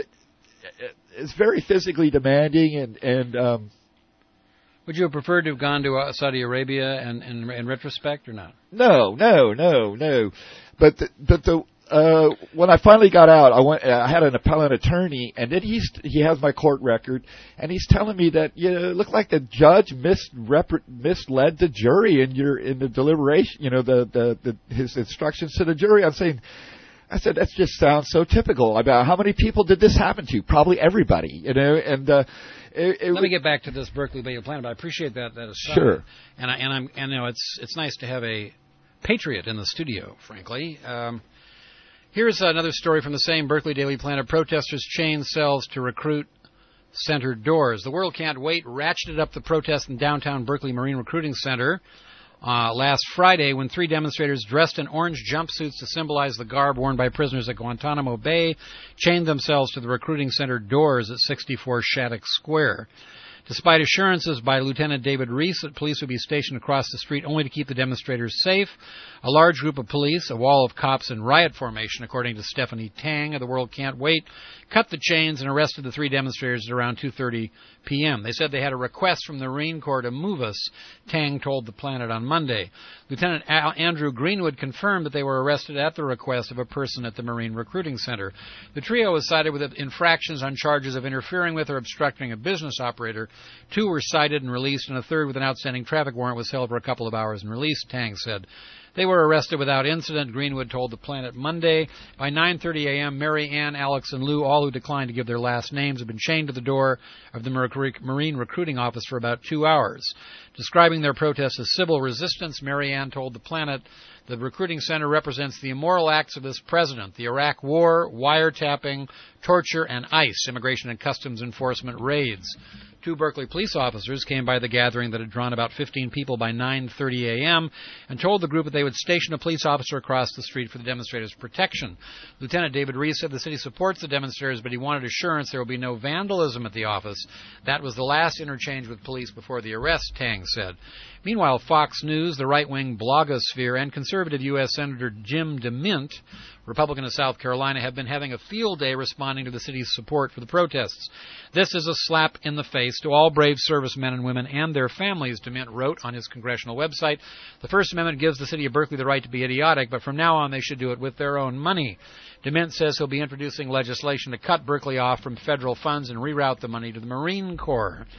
it's very physically demanding, and and. Um, Would you have preferred to have gone to uh, Saudi Arabia, and in, in retrospect, or not? No, no, no, no. But the, but the uh, when I finally got out, I went. I had an appellate attorney, and then he's he has my court record, and he's telling me that, you know, it looked like the judge misrep- misled the jury in your in the deliberation. You know, the, the the his instructions to the jury. I'm saying. I said, that just sounds so typical. About how many people did this happen to? Probably everybody, you know. And uh, it, it let me get back to this Berkeley Bay plan, but I appreciate that that aside. Sure. And I and I'm and you know it's it's nice to have a patriot in the studio, frankly. Um, here's another story from the same Berkeley Daily Planet. Protesters chain cells to recruit center doors. The World Can't Wait ratcheted up the protest in downtown Berkeley Marine Recruiting Center Uh, last Friday, when three demonstrators dressed in orange jumpsuits to symbolize the garb worn by prisoners at Guantanamo Bay chained themselves to the recruiting center doors at sixty-four Shattuck Square. Despite assurances by Lieutenant David Reese that police would be stationed across the street only to keep the demonstrators safe, a large group of police, a wall of cops in riot formation, according to Stephanie Tang of the World Can't Wait, cut the chains and arrested the three demonstrators at around two thirty p.m. They said they had a request from the Marine Corps to move us, Tang told the Planet on Monday. Lieutenant Al- Andrew Greenwood confirmed that they were arrested at the request of a person at the Marine Recruiting Center. The trio was cited with infractions on charges of interfering with or obstructing a business operator. Two were cited and released, and a third with an outstanding traffic warrant was held for a couple of hours and released, Tang said. They were arrested without incident, Greenwood told the Planet Monday. By nine thirty a.m., Mary Ann, Alex, and Lou, all who declined to give their last names, had been chained to the door of the Marine Recruiting Office for about two hours. Describing their protest as civil resistance, Mary Ann told the Planet, the recruiting center represents the immoral acts of this president, the Iraq War, wiretapping, torture, and ICE, Immigration and Customs Enforcement raids. Two Berkeley police officers came by the gathering that had drawn about fifteen people by nine thirty a.m. and told the group that they would station a police officer across the street for the demonstrators' protection. Lieutenant David Reese said the city supports the demonstrators, but he wanted assurance there will be no vandalism at the office. That was the last interchange with police before the arrest, Tang said. Meanwhile, Fox News, the right-wing blogosphere, and conservative U S Senator Jim DeMint, Republican of South Carolina, have been having a field day responding to the city's support for the protests. This is a slap in the face to all brave servicemen and women and their families, DeMint wrote on his congressional website. The First Amendment gives the city of Berkeley the right to be idiotic, but from now on they should do it with their own money. DeMint says he'll be introducing legislation to cut Berkeley off from federal funds and reroute the money to the Marine Corps.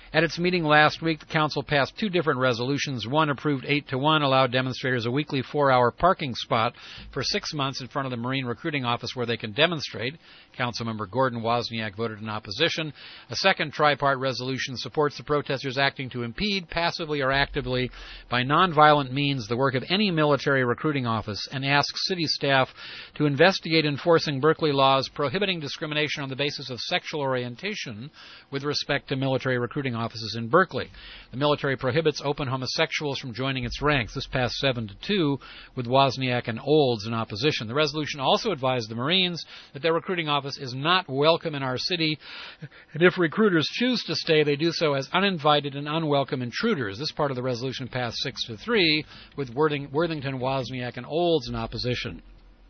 At its meeting last week, the council passed two different resolutions. One approved eight to one, allowed demonstrators a weekly four-hour parking spot for six months in front of the Marine Recruiting Office where they can demonstrate. Councilmember Gordon Wozniak voted in opposition. A second tripart resolution supports the protesters acting to impede, passively or actively, by nonviolent means, the work of any military recruiting office, and asks city staff to investigate enforcing Berkeley laws prohibiting discrimination on the basis of sexual orientation with respect to military recruiting offices in Berkeley. The military prohibits open homosexuals from joining its ranks. This passed seven to two, with Wozniak and Olds in opposition. The resolution also advised the Marines that their recruiting office is not welcome in our city, and if recruiters choose to stay, they do so as uninvited and unwelcome intruders. This part of the resolution passed six to three, with Worthington, Wozniak, and Olds in opposition.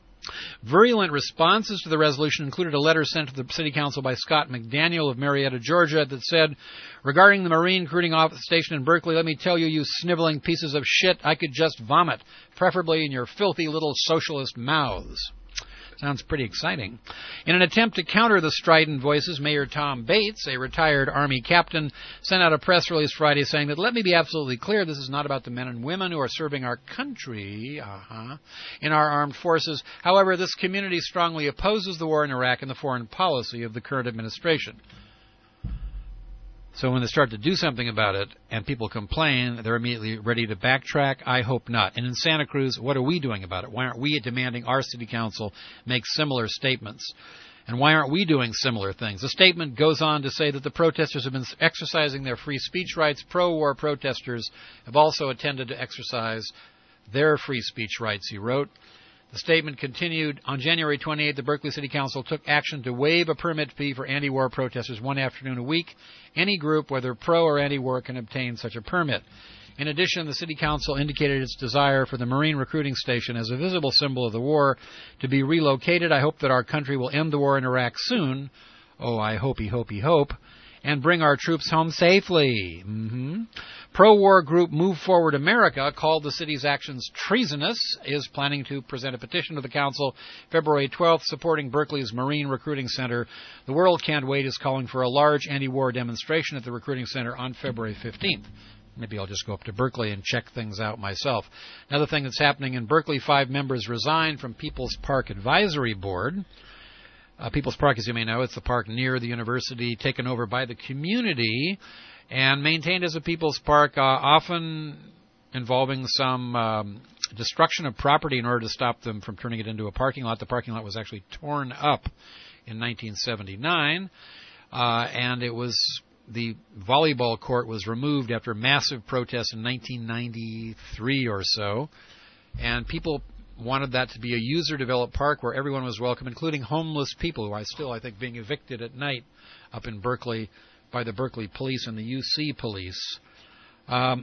Virulent responses to the resolution included a letter sent to the City Council by Scott McDaniel of Marietta, Georgia, that said, regarding the Marine recruiting office station in Berkeley, let me tell you, you sniveling pieces of shit, I could just vomit, preferably in your filthy little socialist mouths. Sounds pretty exciting. In an attempt to counter the strident voices, Mayor Tom Bates, a retired Army captain, sent out a press release Friday saying that, let me be absolutely clear, this is not about the men and women who are serving our country uh-huh, in our armed forces. However, this community strongly opposes the war in Iraq and the foreign policy of the current administration. So when they start to do something about it and people complain, they're immediately ready to backtrack? I hope not. And in Santa Cruz, what are we doing about it? Why aren't we demanding our city council make similar statements? And why aren't we doing similar things? The statement goes on to say that the protesters have been exercising their free speech rights. Pro-war protesters have also attended to exercise their free speech rights, he wrote. The statement continued, on January twenty-eighth, the Berkeley City Council took action to waive a permit fee for anti-war protesters one afternoon a week. Any group, whether pro or anti-war, can obtain such a permit. In addition, the City Council indicated its desire for the Marine recruiting station as a visible symbol of the war to be relocated. I hope that our country will end the war in Iraq soon. Oh, I hopey, hopey, hope. And bring our troops home safely. Mm-hmm. Pro-war group Move Forward America called the city's actions treasonous, is planning to present a petition to the council February twelfth supporting Berkeley's Marine Recruiting Center. The World Can't Wait is calling for a large anti-war demonstration at the recruiting center on February fifteenth. Maybe I'll just go up to Berkeley and check things out myself. Another thing that's happening in Berkeley, five members resigned from People's Park Advisory Board. Uh, People's Park, as you may know, it's the park near the university, taken over by the community and maintained as a People's Park, uh, often involving some um, destruction of property in order to stop them from turning it into a parking lot. The parking lot was actually torn up in nineteen seventy-nine, uh, and it was the volleyball court was removed after massive protests in nineteen ninety-three or so, and people wanted that to be a user-developed park where everyone was welcome, including homeless people who are still, I think, being evicted at night up in Berkeley by the Berkeley police and the U C police. Um,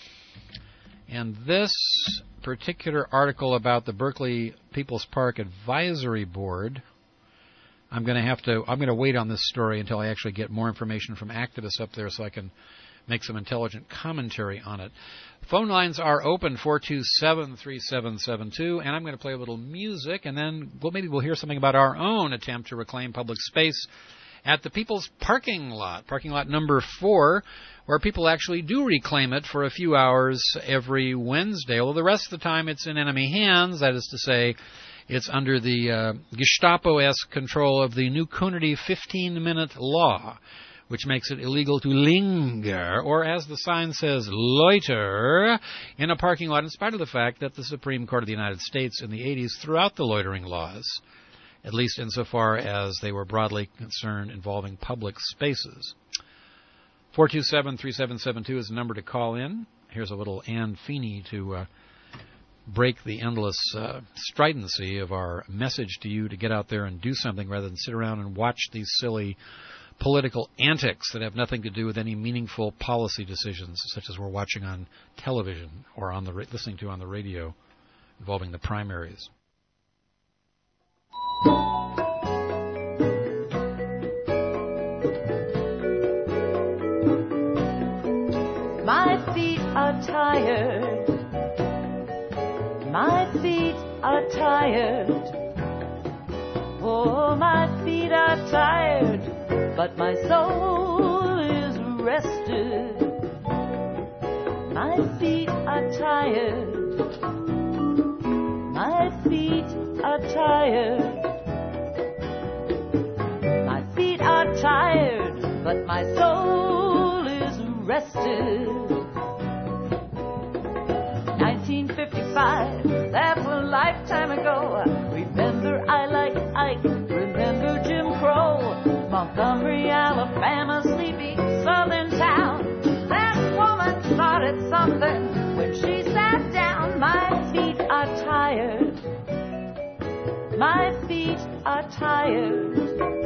and this particular article about the Berkeley People's Park Advisory Board, I'm going to have to, I'm going to wait on this story until I actually get more information from activists up there so I can make some intelligent commentary on it. Phone lines are open, four two seven, three seven seven two, and I'm going to play a little music, and then well, maybe we'll hear something about our own attempt to reclaim public space at the People's Parking Lot, parking lot number four, where people actually do reclaim it for a few hours every Wednesday. Well, the rest of the time it's in enemy hands, that is to say, it's under the uh, Gestapo-esque control of the New Coonerty fifteen-minute law, which makes it illegal to linger, or as the sign says, loiter, in a parking lot, in spite of the fact that the Supreme Court of the United States in the eighties threw out the loitering laws, at least insofar as they were broadly concerned involving public spaces. four two seven, three seven seven two is the number to call in. Here's a little Ann Feeney to uh, break the endless uh, stridency of our message to you to get out there and do something rather than sit around and watch these silly political antics that have nothing to do with any meaningful policy decisions, such as we're watching on television or on the ra- listening to on the radio involving the primaries. My feet are tired. My feet are tired. Oh, my feet are tired. But my soul is ready. rested. My feet are tired. My feet are tired. My feet are tired, but my soul is rested. nineteen fifty-five, that's a lifetime ago. Remember I like Ike, remember Jim Crow. Montgomery, Alabama, sleepy southern town. That woman started something when she sat down. My feet are tired. My feet are tired.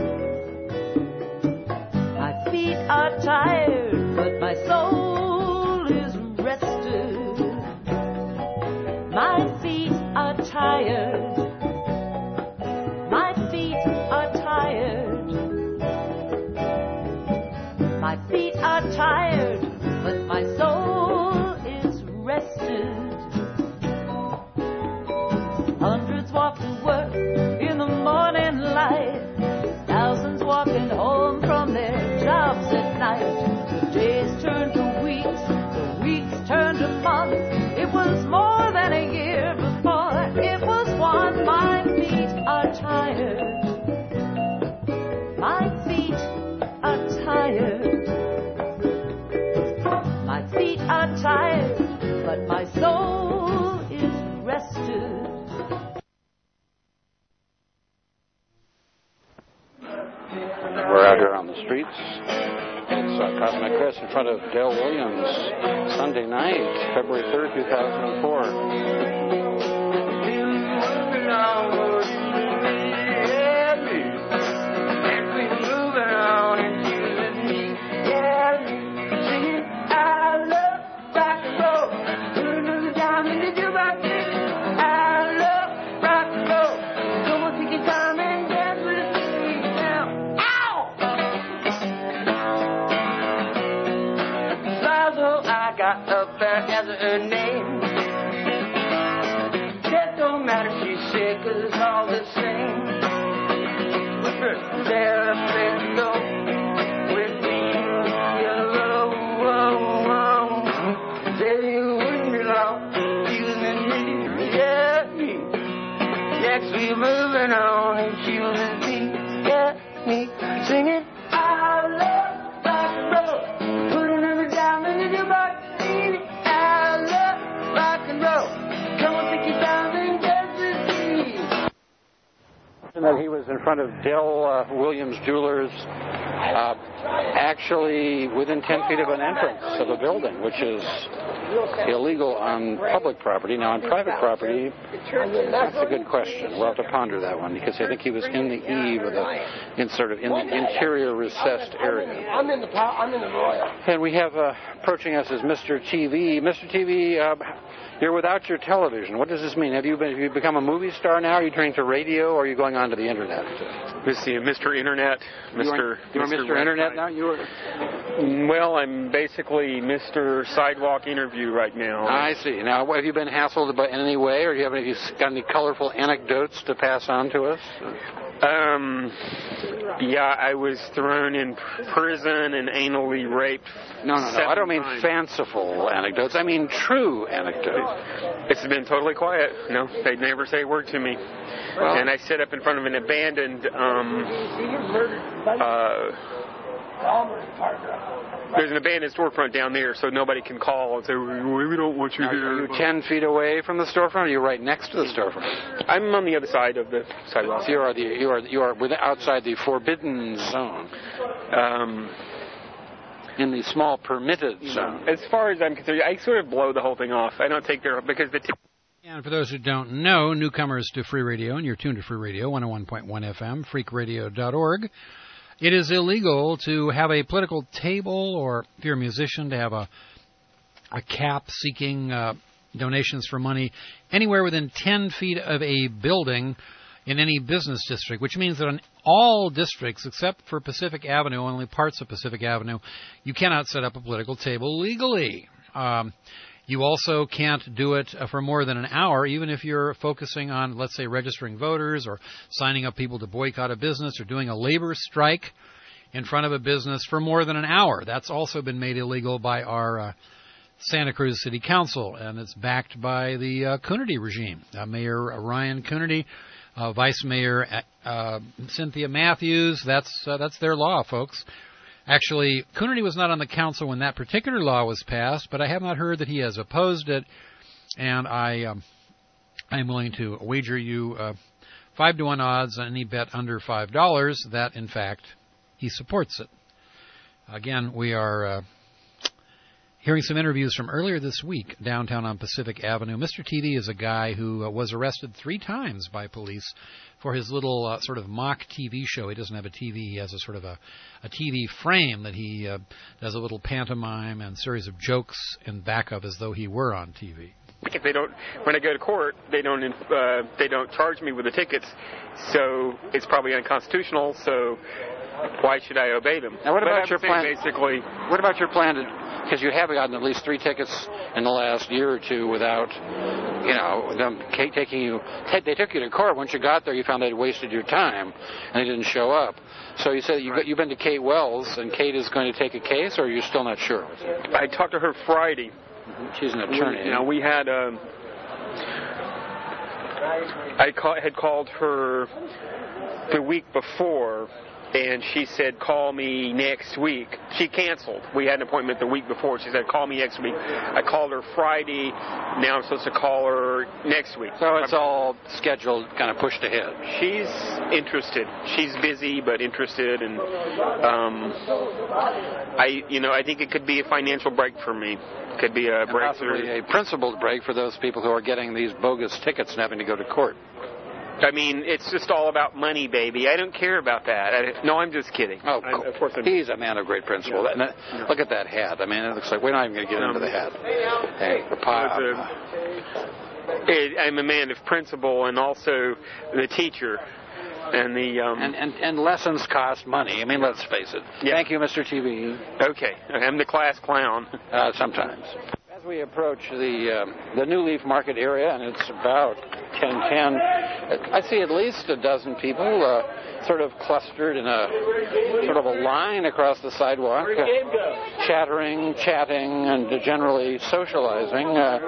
My feet are tired, but my soul is rested. My feet are tired. My feet are tired. My feet are tired, but my soul is rested. Hundreds walk to work in the morning light. Thousands walking home from their jobs at night. The days turn to weeks, the weeks turn to months. It was more than a year before it was one. My feet are tired. My feet are tired. My feet are tired, but my soul is rested. We're out here on the streets. It's uh, Cosmic Chris in front of Dale Williams, Sunday night, February third, two thousand four. As her name, it don't matter, she's sick, 'cause it's all the same. There, let's go with me, yellow, whoa, whoa. Said you wouldn't belong, she was in me, yeah, me. Next we're moving on, and she was in me, yeah, me, singing, I love rock and roll, putting every dime in the jukebox. That he was in front of Dell uh, Williams Jewelers, uh, actually within ten feet of an entrance of a building, which is illegal on public property. Now, on private property, that's a good question. We'll have to ponder that one, because I think he was in the eve of the, in sort of in the interior recessed area. I'm in the I'm in the Royal. And we have uh, approaching us is Mister T V. Mister T V. Uh, You're without your television. What does this mean? Have you, been, have you become a movie star now? Are you turning to radio, or are you going on to the internet? Let's see, Mister Internet, Mister You are Mister Mister Internet now? You are. Well, I'm basically Mister Sidewalk Interview right now. I see. Now, have you been hassled by in any way, or do you have, have you got any colorful anecdotes to pass on to us? Um, yeah, I was thrown in prison and anally raped. No, no, no. I don't mean times. fanciful anecdotes. I mean true anecdotes. It's been totally quiet. No, they never say a word to me. Well, and I sit up in front of an abandoned, um, uh, there's an abandoned storefront down there, so nobody can call and say, we don't want you now, here. Are you ten feet away from the storefront, or are you right next to the storefront? I'm on the other side of the sidewalk. So you are the you are you are within, outside the forbidden zone. Um, in the small permitted zone. As far as I'm concerned, I sort of blow the whole thing off. I don't take their because the. T- And for those who don't know, newcomers to Free Radio, and you're tuned to Free Radio, one oh one point one F M, freak radio dot org. It is illegal to have a political table, or if you're a musician, to have a a cap seeking uh, donations for money anywhere within ten feet of a building in any business district, which means that in all districts, except for Pacific Avenue, only parts of Pacific Avenue, you cannot set up a political table legally. Um, You also can't do it for more than an hour, even if you're focusing on, let's say, registering voters or signing up people to boycott a business or doing a labor strike. in front of a business for more than an hour. That's also been made illegal by our uh, Santa Cruz City Council, and it's backed by the uh, Coonerty regime. Uh, Mayor Ryan Coonerty, uh, Vice Mayor uh, Cynthia Matthews. That's uh, that's their law, folks. Actually, Coonerty was not on the council when that particular law was passed, but I have not heard that he has opposed it, and I um, I'm willing to wager you uh, five to one odds on any bet under five dollars that, in fact, he supports it. Again, we are uh, hearing some interviews from earlier this week downtown on Pacific Avenue. Mister T V is a guy who uh, was arrested three times by police for his little uh, sort of mock T V show. He doesn't have a T V. He has a sort of a, a T V frame that he uh, does a little pantomime and series of jokes in back of as though he were on T V. If they don't, when I go to court, they don't uh, they don't charge me with the tickets, so it's probably unconstitutional. So why should I obey them? Now, what but about I'm your saying plan? Basically, what about your plan to? Because you have gotten at least three tickets in the last year or two without, you know, them taking you. They took you to court. Once you got there, you found they'd wasted your time, and they didn't show up. So you said you got, you've been to Kate Wells, and Kate is going to take a case, or you're still not sure? I talked to her Friday. She's an attorney. We, you know, we had um, I call, had called her the week before, and she said, call me next week. She canceled. We had an appointment the week before. She said, call me next week. I called her Friday. Now I'm supposed to call her next week. So it's I'm, all scheduled, kind of pushed ahead. She's interested. She's busy, but interested. And um, I, you know, I think it could be a financial break for me. Could be a and break. Possibly a principled break for those people who are getting these bogus tickets and having to go to court. I mean, it's just all about money, baby. I don't care about that. I, no, I'm just kidding. Oh, I'm, of course I'm, he's a man of great principle. Yeah. That, yeah. Look at that hat. I mean, it looks like we're not even going to get um, into the hat. Hey, the pop. It, I'm a man of principle, and also the teacher. And the um, and, and and lessons cost money. I mean, let's face it. Yeah. Thank you, Mister T V. Okay, I'm the class clown. Uh, sometimes. As we approach the um, the New Leaf Market area, and it's about ten ten, I see at least a dozen people uh, sort of clustered in a sort of a line across the sidewalk, uh, chattering, chatting, and generally socializing. Uh,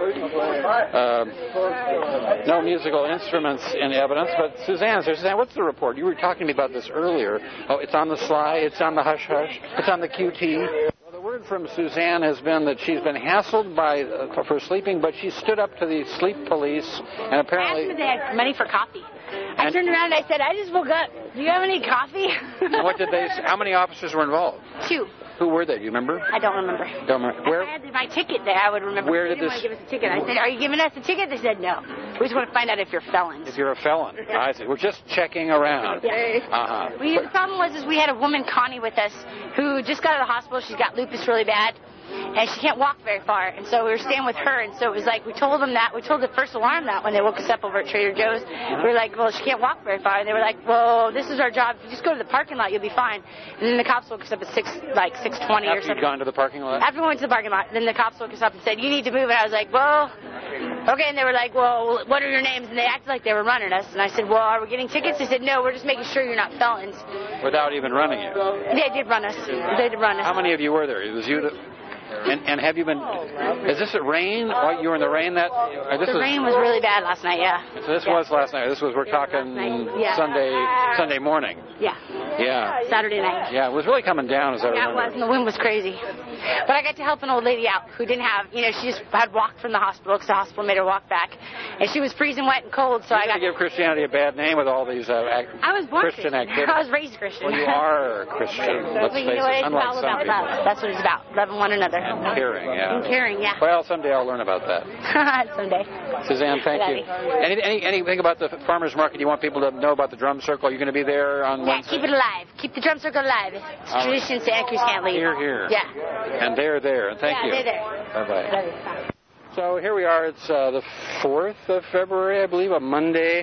uh, no musical instruments in evidence, but Suzanne, Suzanne, what's the report? You were talking to me about this earlier. Oh, it's on the sly, it's on the hush-hush, it's on the Q T. The word from Suzanne has been that she's been hassled by uh, for sleeping, but she stood up to the sleep police and apparently... I asked them if they had money for coffee. I and turned around and I said, I just woke up. Do you have any coffee? What did they say? How many officers were involved? Two. Who were they? Do you remember? I don't remember. Don't remember. Where? If I had my ticket there, I would remember. Where they did didn't this... want to give us a ticket. I said, are you giving us a ticket? They said, no. We just want to find out if you're felons. If you're a felon. I see. We're just checking around. Yeah. Uh-huh. We, the problem was is we had a woman, Connie, with us who just got out of the hospital. She's got lupus really bad. And she can't walk very far. And so we were staying with her. And so it was like we told them that. We told the first alarm that when they woke us up over at Trader Joe's. We were like, well, she can't walk very far. And they were like, well, this is our job. If you just go to the parking lot, you'll be fine. And then the cops woke us up at six, like six twenty or something. After you'd gone to the parking lot? After we went to the parking lot. Then the cops woke us up and said, you need to move. And I was like, well, okay. And they were like, well, what are your names? And they acted like they were running us. And I said, well, are we getting tickets? They said, no, we're just making sure you're not felons. Without even running you? They did run us. They did run us. How many of you were there? It was you that... And, and have you been? Is this a rain? What, you were in the rain that? Or this the was, rain was really bad last night. Yeah. So this yeah. was last night. This was we're talking yeah. Sunday Sunday morning. Yeah. Yeah. Saturday night. Yeah, it was really coming down as I yeah, remember. Yeah, it was, and the wind was crazy. But I got to help an old lady out who didn't have, you know, she just had walked from the hospital because the hospital made her walk back, and she was freezing wet and cold. So You're I got to give Christianity a bad name with all these uh, ac- I was born Christian Christian. activities. I was raised Christian. Well, you are a Christian. Let's but you face know what? it. It's Unlike all some about people. love. That's what it's about. Loving one another. And caring, yeah. And caring, yeah. Well, someday I'll learn about that. Someday. Suzanne, thank you. Any, any, anything about the farmers market you want people to know about the drum circle? Are you going to be there on yeah, Wednesday? keep it alive. Keep the drum circle alive. It's All tradition right. Santa Cruz can't leave. Here, here. Yeah. And they're there. Thank yeah, you. they're there. Bye-bye. So here we are. It's uh, the fourth of February, I believe, a Monday.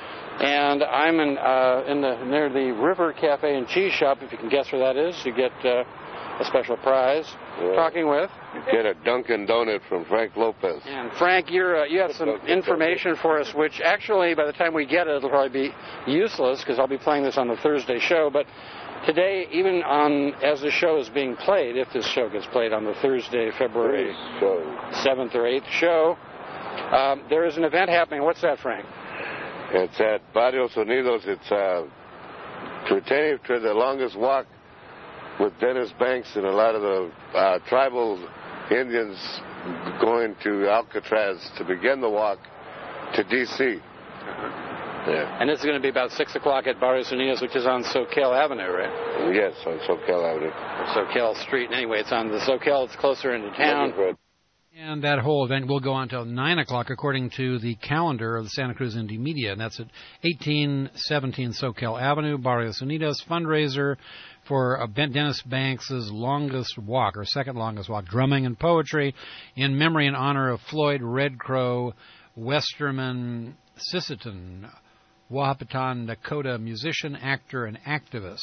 And I'm in, uh, in the near the River Cafe and Cheese Shop, if you can guess where that is. You get uh, a special prize. Yeah. Talking with? Get a Dunkin' Donut from Frank Lopez. And Frank, you're, uh, you have some information for us, which actually, by the time we get it, it'll probably be useless because I'll be playing this on the Thursday show. But today, even on as the show is being played, if this show gets played on the Thursday, February seventh or eighth show, um, there is an event happening. What's that, Frank? It's at Barrios Unidos. It's uh, pertaining to the longest walk with Dennis Banks and a lot of the uh, tribal Indians going to Alcatraz to begin the walk to D C Yeah. And this is going to be about six o'clock at Barrios Unidos, which is on Soquel Avenue, right? Yes, on Soquel Avenue. Soquel Street. Anyway, it's on the Soquel. It's closer into town. And that whole event will go on until nine o'clock, according to the calendar of the Santa Cruz Indie Media. And that's at eighteen seventeen Soquel Avenue, Barrios Unidos, fundraiser for Dennis Banks' longest walk, or second longest walk, drumming and poetry, in memory and honor of Floyd Red Crow Westerman Sisseton, Wahpeton, Dakota musician, actor, and activist.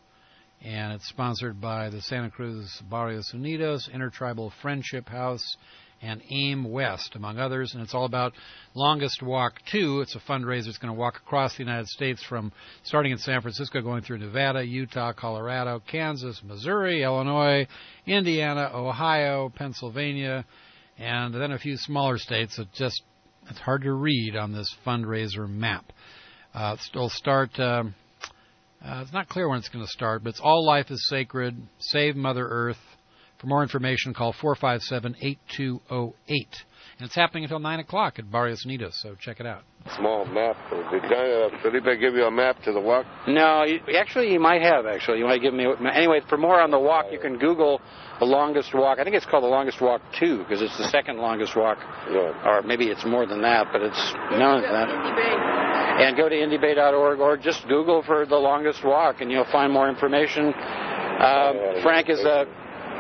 And it's sponsored by the Santa Cruz Barrios Unidos, Intertribal Friendship House, and AIM West, among others. And it's all about Longest Walk two. It's a fundraiser. It's going to walk across the United States from starting in San Francisco, going through Nevada, Utah, Colorado, Kansas, Missouri, Illinois, Indiana, Ohio, Pennsylvania, and then a few smaller states that just, it's hard to read on this fundraiser map. Uh, it'll start... Um, Uh, it's not clear when it's going to start, but it's All Life is Sacred, Save Mother Earth. For more information, call four five seven, eight two zero eight. And it's happening until nine o'clock at Barrios Unidos, so check it out. Small map. Did uh, Felipe give you a map to the walk? No, you, actually, you might have, actually. You might give me... Anyway, for more on the walk, you can Google the longest walk. I think it's called the longest walk two, because it's the second longest walk. Yeah. Or maybe it's more than that, but it's known as that. And go to indie bay dot org or just Google for the longest walk, and you'll find more information. Uh, Frank, is, uh,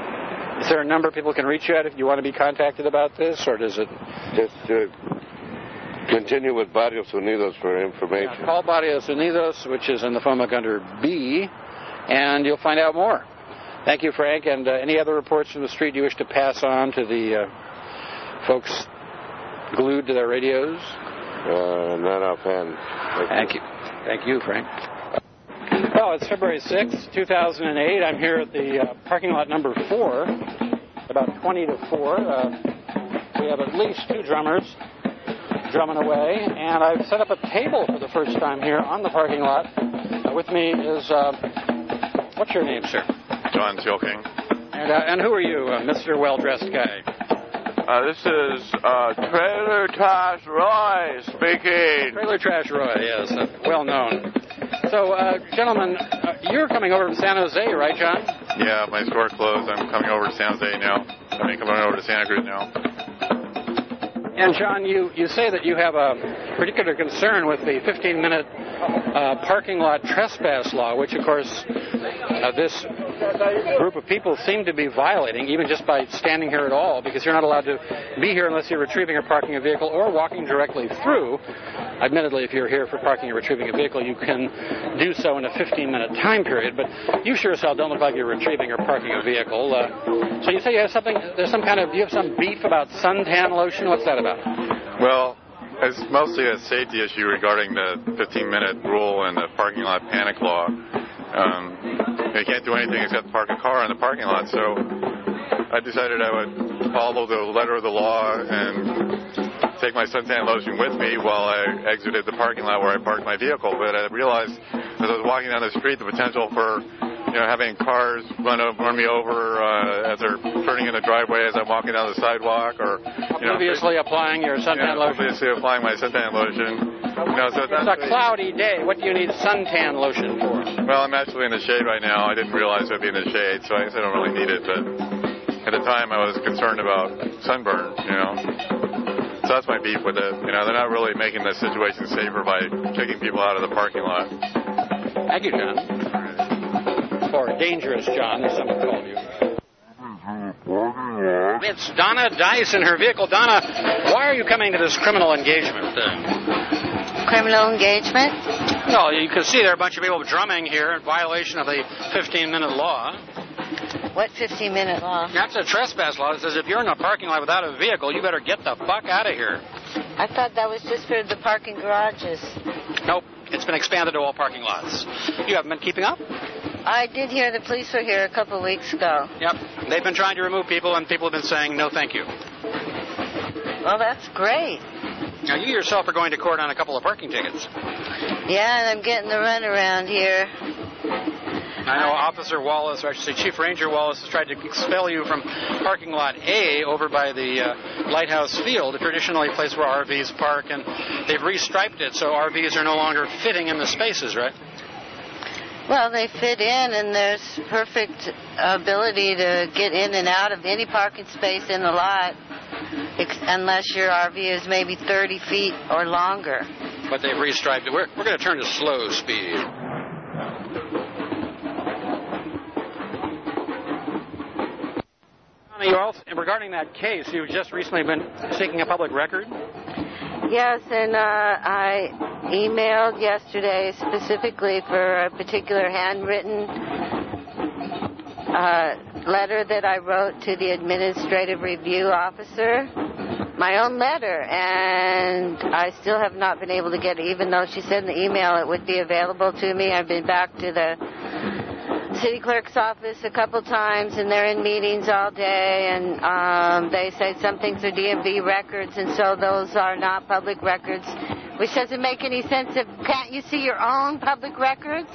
is there a number people can reach you at if you want to be contacted about this, or does it... Just uh, continue with Barrios Unidos for information. Yeah, call Barrios Unidos, which is in the phone book under B, and you'll find out more. Thank you, Frank, and uh, any other reports from the street you wish to pass on to the uh, folks glued to their radios? Uh, not offhand. Thank you. Thank you, Frank. Well, it's February sixth, two thousand eight. I'm here at the uh, parking lot number four, about twenty to four. Uh, we have at least two drummers drumming away, and I've set up a table for the first time here on the parking lot. Uh, with me is, uh, what's your name, sir? John Tilking. And, uh, and who are you, uh, Mister Well-Dressed Guy? Uh, this is uh, Trailer Trash Roy speaking. Trailer Trash Roy, yes, uh, well known. So, uh, gentlemen, uh, you're coming over from San Jose, right, John? Yeah, my store closed. I'm coming over to San Jose now. I mean, coming over to Santa Cruz now. And, John, you, you say that you have a particular concern with the fifteen-minute uh, parking lot trespass law, which, of course, uh, this group of people seem to be violating, even just by standing here at all, because you're not allowed to be here unless you're retrieving or parking a vehicle or walking directly through. Admittedly, if you're here for parking or retrieving a vehicle, you can do so in a fifteen-minute time period, but you sure as hell don't look like you're retrieving or parking a vehicle. Uh, so you say you have something, there's some kind of, you have some beef about suntan lotion? What's that about? Well, it's mostly a safety issue regarding the fifteen-minute rule and the parking lot panic law. Um, they can't do anything except park a car in the parking lot, so I decided I would follow the letter of the law and take my suntan lotion with me while I exited the parking lot where I parked my vehicle. But I realized as I was walking down the street the potential for, you know, having cars run, over, run me over uh, as they're turning in the driveway as I'm walking down the sidewalk, or you know, obviously applying your suntan yeah, lotion. Obviously applying my suntan lotion. You know, so it's a cloudy day. What do you need suntan lotion for? Well, I'm actually in the shade right now. I didn't realize I'd be in the shade, so I guess I don't really need it. But at the time, I was concerned about sunburn. You know. So that's my beef with it. You know, they're not really making the situation safer by kicking people out of the parking lot. Thank you, John. Or Dangerous John, as some call you. It's Donna Dice in her vehicle. Donna, why are you coming to this criminal engagement thing? Criminal engagement? No, you can see there are a bunch of people drumming here in violation of the fifteen-minute law. What fifteen-minute law? That's a trespass law. It says if you're in a parking lot without a vehicle, you better get the fuck out of here. I thought that was just for the parking garages. Nope. It's been expanded to all parking lots. You haven't been keeping up? I did hear the police were here a couple of weeks ago. Yep. They've been trying to remove people, and people have been saying, no, thank you. Well, that's great. Now, you yourself are going to court on a couple of parking tickets. Yeah, and I'm getting the run around here. I know Officer Wallace, or I should say Chief Ranger Wallace, has tried to expel you from parking lot A over by the uh, Lighthouse Field, a traditionally place where R Vs park, and they've restriped it so R Vs are no longer fitting in the spaces, right? Well, they fit in, and there's perfect ability to get in and out of any parking space in the lot, ex- unless your R V is maybe thirty feet or longer. But they've restriped it. We're, we're going to turn to slow speed. You also, regarding that case, you've just recently been seeking a public record? Yes, and uh, I emailed yesterday specifically for a particular handwritten uh, letter that I wrote to the administrative review officer, my own letter, and I still have not been able to get it, even though she said in the email it would be available to me. I've been back to the city clerk's office a couple times, and they're in meetings all day, and um, they say some things are D M V records, and so those are not public records, which doesn't make any sense. If, can't you see your own public records?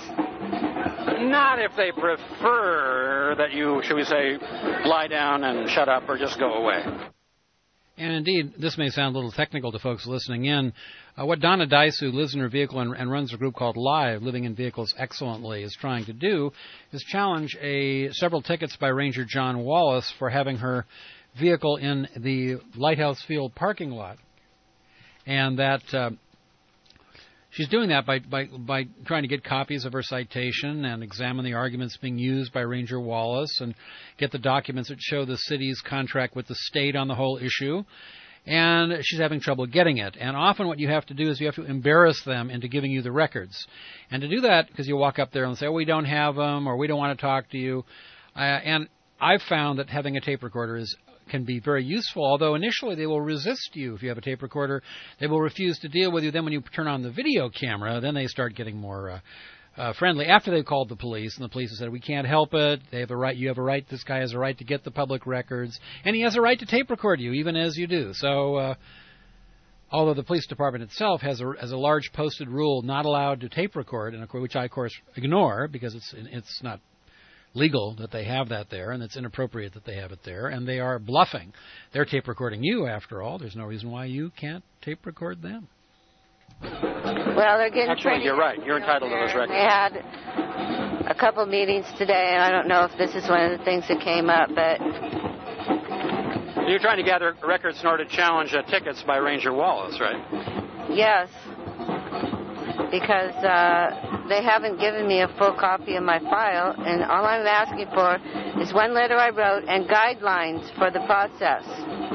Not if they prefer that you, shall we say, lie down and shut up or just go away. And indeed, this may sound a little technical to folks listening in. Uh, what Donna Dice, who lives in her vehicle and, and runs a group called Live, Living in Vehicles Excellently, is trying to do is challenge a several tickets by Ranger John Wallace for having her vehicle in the Lighthouse Field parking lot. And that uh, she's doing that by, by, by trying to get copies of her citation and examine the arguments being used by Ranger Wallace and get the documents that show the city's contract with the state on the whole issue. And she's having trouble getting it. And often what you have to do is you have to embarrass them into giving you the records. And to do that, because you walk up there and say, oh, we don't have them, or we don't want to talk to you. Uh, and I've found that having a tape recorder is can be very useful, although initially they will resist you. If you have a tape recorder, they will refuse to deal with you. Then when you turn on the video camera, then they start getting more uh, uh, friendly. After they've called the police, and the police have said, we can't help it. They have a right. You have a right. This guy has a right to get the public records, and he has a right to tape record you, even as you do. So, uh, although the police department itself has a, has a large posted rule not allowed to tape record, and of course, which I, of course, ignore because it's it's not legal that they have that there, and it's inappropriate that they have it there, and they are bluffing. They're tape recording you, after all. There's no reason why you can't tape record them. Well, they're getting Actually, training. you're right. You're entitled to those records. They had a couple meetings today, and I don't know if this is one of the things that came up, but you're trying to gather records in order to challenge uh, tickets by Ranger Wallace, right? yes, because uh, they haven't given me a full copy of my file, and all I'm asking for is one letter I wrote and guidelines for the process.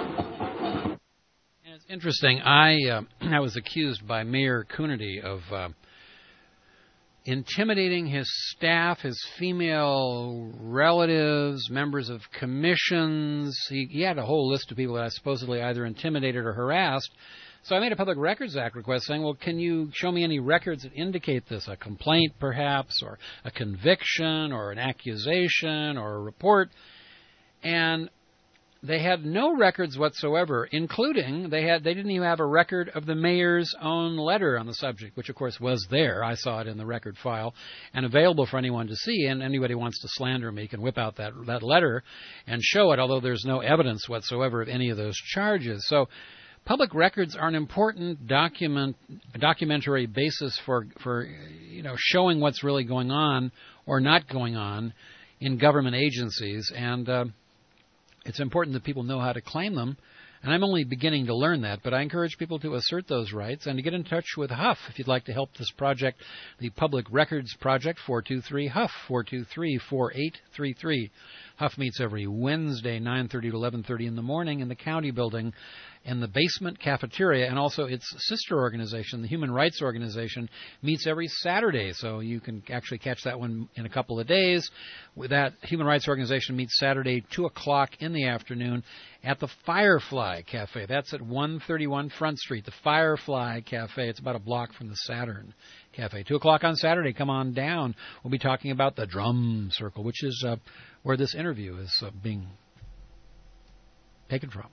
And it's interesting. I uh, I was accused by Mayor Coonerty of uh, intimidating his staff, his female relatives, members of commissions. He, he had a whole list of people that I supposedly either intimidated or harassed. So I made a Public Records Act request saying, well, can you show me any records that indicate this? A complaint, perhaps, or a conviction, or an accusation, or a report. And they had no records whatsoever, including they had they didn't even have a record of the mayor's own letter on the subject, which, of course, was there. I saw it in the record file and available for anyone to see. And anybody who wants to slander me can whip out that, that letter and show it, although there's no evidence whatsoever of any of those charges. So public records are an important document, documentary basis for, for, you know, showing what's really going on or not going on in government agencies, and uh, it's important that people know how to claim them. And I'm only beginning to learn that, but I encourage people to assert those rights and to get in touch with Huff if you'd like to help this project, the Public Records Project, four two three Huff, four two three, four eight three three. Huff meets every Wednesday, nine thirty to eleven thirty in the morning in the county building. And the Basement Cafeteria, and also its sister organization, the Human Rights Organization, meets every Saturday. So you can actually catch that one in a couple of days. With that Human Rights Organization meets Saturday, two o'clock in the afternoon at the Firefly Cafe. That's at one thirty-one Front Street, the Firefly Cafe. It's about a block from the Saturn Cafe. two o'clock on Saturday. Come on down. We'll be talking about the Drum Circle, which is uh, where this interview is uh, being taken from.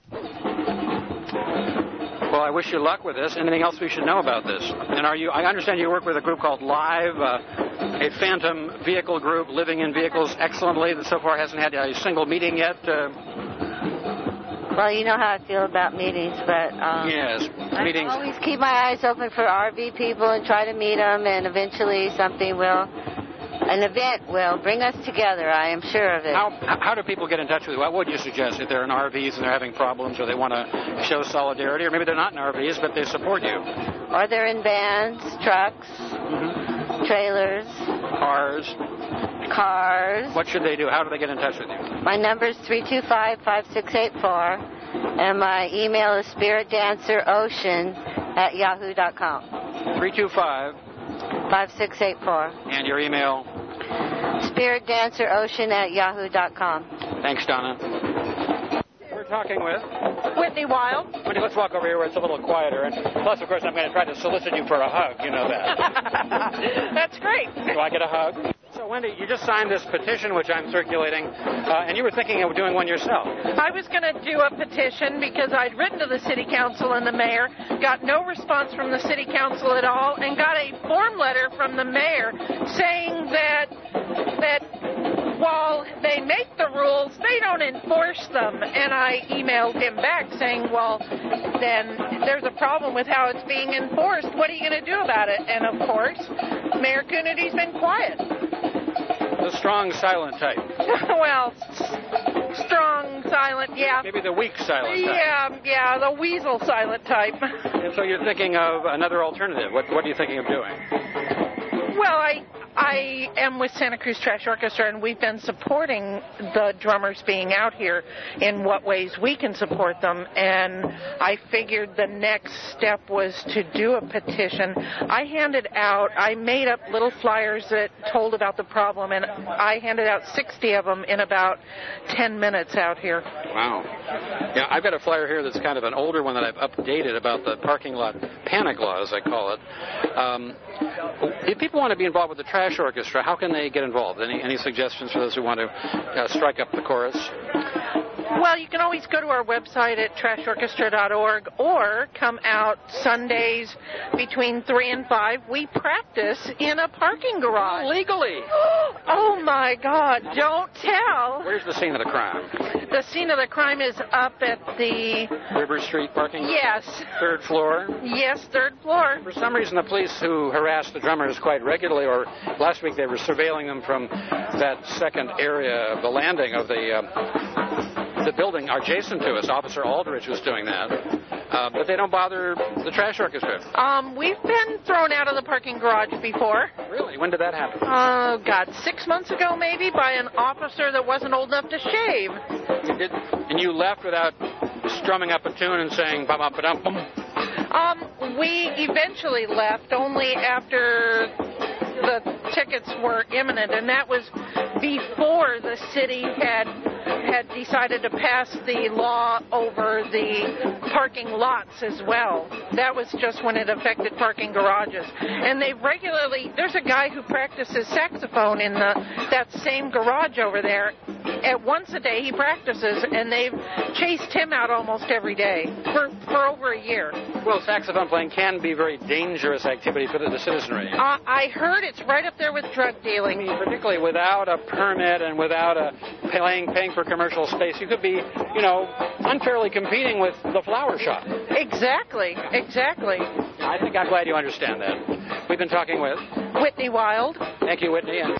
Well, I wish you luck with this. Anything else we should know about this? And are you? I understand you work with a group called Live, uh, a phantom vehicle group living in vehicles excellently that so far hasn't had a single meeting yet. Uh, Well, you know how I feel about meetings, but um, yes, I meetings. always keep my eyes open for R V people and try to meet them, and eventually something will, an event will bring us together. I am sure of it. How how do people get in touch with you? What would you suggest if they're in R Vs and they're having problems, or they want to show solidarity, or maybe they're not in R Vs but they support you? Or they're in vans, trucks, mm-hmm. trailers, cars. Cars. What should they do? How do they get in touch with you? My number is three two five, five six eight four, and my email is spiritdancerocean at yahoo dot com. three two five, five six eight four. And your email? spiritdancerocean at yahoo dot com. Thanks, Donna. We're talking with Whitney Wild. Whitney, let's walk over here where it's a little quieter. And plus, of course, I'm going to try to solicit you for a hug. You know that. That's great. Do I get a hug? So, Wendy, you just signed this petition, which I'm circulating, uh, and you were thinking of doing one yourself. I was going to do a petition because I'd written to the city council and the mayor, got no response from the city council at all, and got a form letter from the mayor saying that that while they make the rules, they don't enforce them. And I emailed him back saying, well, then there's a problem with how it's being enforced. What are you going to do about it? And, of course, Mayor Coonity's been quiet. The strong, silent type. Well, strong, silent, yeah. Maybe the weak, silent type. Yeah, yeah, the weasel silent type. And so you're thinking of another alternative. What, what are you thinking of doing? Well, I... I am with Santa Cruz Trash Orchestra, and we've been supporting the drummers being out here in what ways we can support them. And I figured the next step was to do a petition. I handed out, I made up little flyers that told about the problem, and I handed out sixty of them in about ten minutes out here. Wow. Yeah, I've got a flyer here that's kind of an older one that I've updated about the parking lot panic law, as I call it. Um, if people want to be involved with the Trash Orchestra, how can they get involved? Any any suggestions for those who want to uh, strike up the chorus? Well, you can always go to our website at trash orchestra dot org or come out Sundays between three and five. We practice in a parking garage. Legally? Oh, my God. Don't tell. Where's the scene of the crime? The scene of the crime is up at the... River Street parking lot? Yes. Third floor? Yes, third floor. For some reason, the police who harass the drummers quite regularly, or last week they were surveilling them from that second area of the landing of the... Uh, the building adjacent to us. Officer Aldridge was doing that. Uh, but they don't bother the Trash Orchestra. Um, we've been thrown out of the parking garage before. Really? When did that happen? Oh, God, six months ago maybe, by an officer that wasn't old enough to shave. You did, and you left without strumming up a tune and saying bum bum bum bum. Um, we eventually left only after the tickets were imminent, and that was before the city had had decided to pass the law over the parking lots as well. That was just when it affected parking garages. And they regularly, there's a guy who practices saxophone in the that same garage over there. At once a day he practices, and they've chased him out almost every day for, for over a year. Well, saxophone playing can be a very dangerous activity for the, the citizenry. Uh, I heard it's right up there with drug dealing. I mean, particularly without a permit and without a paying, paying for commercial space, you could be, you know, unfairly competing with the flower shop. Exactly, exactly. I think I'm glad you understand that. We've been talking with Whitney Wild. Thank you, Whitney. And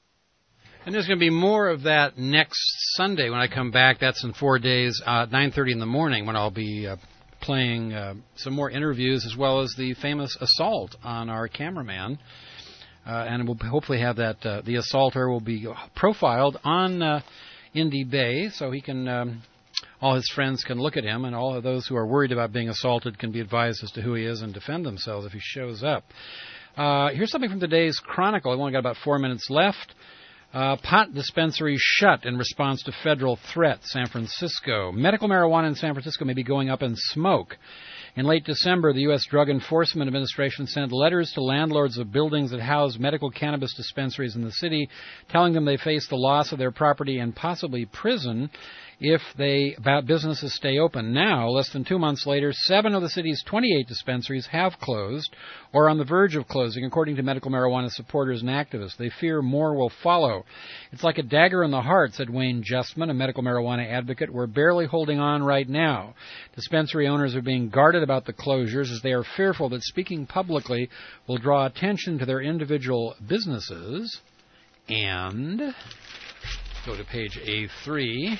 And there's going to be more of that next Sunday when I come back. That's in four days, uh, nine thirty in the morning, when I'll be uh, playing uh, some more interviews as well as the famous assault on our cameraman. Uh, and we'll hopefully have that. Uh, the assaulter will be profiled on uh, Indy Bay, so he can um, all his friends can look at him, and all of those who are worried about being assaulted can be advised as to who he is and defend themselves if he shows up. Uh, here's something from today's Chronicle. I've only got about four minutes left. Uh, pot dispensary shut in response to federal threat, San Francisco. Medical marijuana in San Francisco may be going up in smoke. In late December, the U S Drug Enforcement Administration sent letters to landlords of buildings that house medical cannabis dispensaries in the city, telling them they face the loss of their property and possibly prison if they businesses stay open. Now, less than two months later, seven of the city's twenty-eight dispensaries have closed or are on the verge of closing, according to medical marijuana supporters and activists. They fear more will follow. It's like a dagger in the heart, said Wayne Justman, a medical marijuana advocate. We're barely holding on right now. Dispensary owners are being guarded about the closures as they are fearful that speaking publicly will draw attention to their individual businesses. And go to page A three.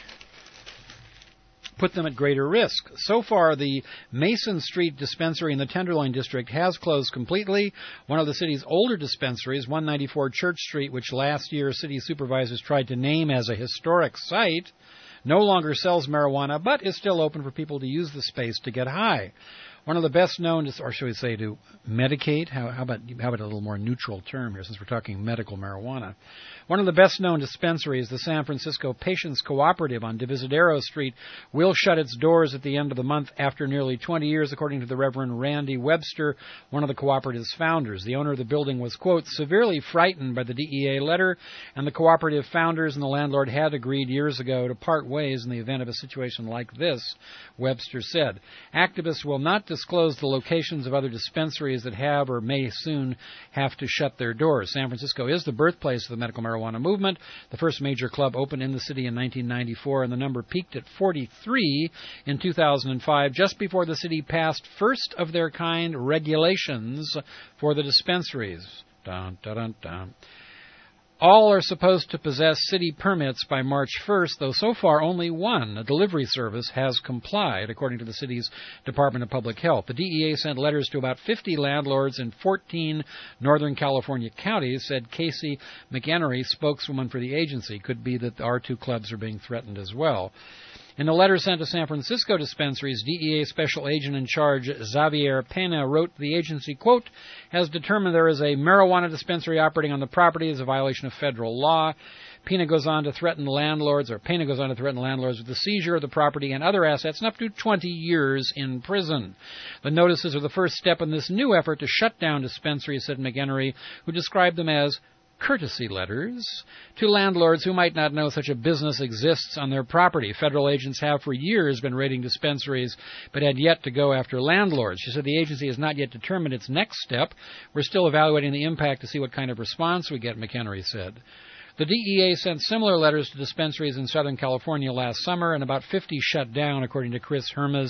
Put them at greater risk. So far, the Mason Street dispensary in the Tenderloin district has closed completely. One of the city's older dispensaries, one ninety-four Church Street, which last year city supervisors tried to name as a historic site, no longer sells marijuana, but is still open for people to use the space to get high. One of the best known, to, or should we say, to medicate? How, how about how about a little more neutral term here, since we're talking medical marijuana? One of the best known dispensaries, the San Francisco Patients Cooperative on Divisadero Street, will shut its doors at the end of the month after nearly twenty years, according to the Reverend Randy Webster, one of the cooperative's founders. The owner of the building was, quote, severely frightened by the D E A letter, and the cooperative founders and the landlord had agreed years ago to part ways in the event of a situation like this, Webster said. Activists will not disclose the locations of other dispensaries that have or may soon have to shut their doors. San Francisco is the birthplace of the medical marijuana movement. The first major club opened in the city in nineteen ninety-four, and the number peaked at forty-three in two thousand five, just before the city passed first-of-their-kind regulations for the dispensaries. Dun, dun, dun, dun. All are supposed to possess city permits by March first, though so far only one, a delivery service, has complied, according to the city's Department of Public Health. The D E A sent letters to about fifty landlords in fourteen Northern California counties, said Casey McEnery, spokeswoman for the agency. Could be that our two clubs are being threatened as well. In the letter sent to San Francisco dispensaries, D E A Special Agent in Charge Xavier Pena wrote the agency, quote, has determined there is a marijuana dispensary operating on the property as a violation of federal law. Pena goes on to threaten landlords, or Pena goes on to threaten landlords with the seizure of the property and other assets and up to twenty years in prison. The notices are the first step in this new effort to shut down dispensaries, said McEnery, who described them as courtesy letters to landlords who might not know such a business exists on their property. Federal agents have for years been raiding dispensaries, but had yet to go after landlords. She said the agency has not yet determined its next step. We're still evaluating the impact to see what kind of response we get, McEnery said. The D E A sent similar letters to dispensaries in Southern California last summer, and about fifty shut down, according to Chris Hermes,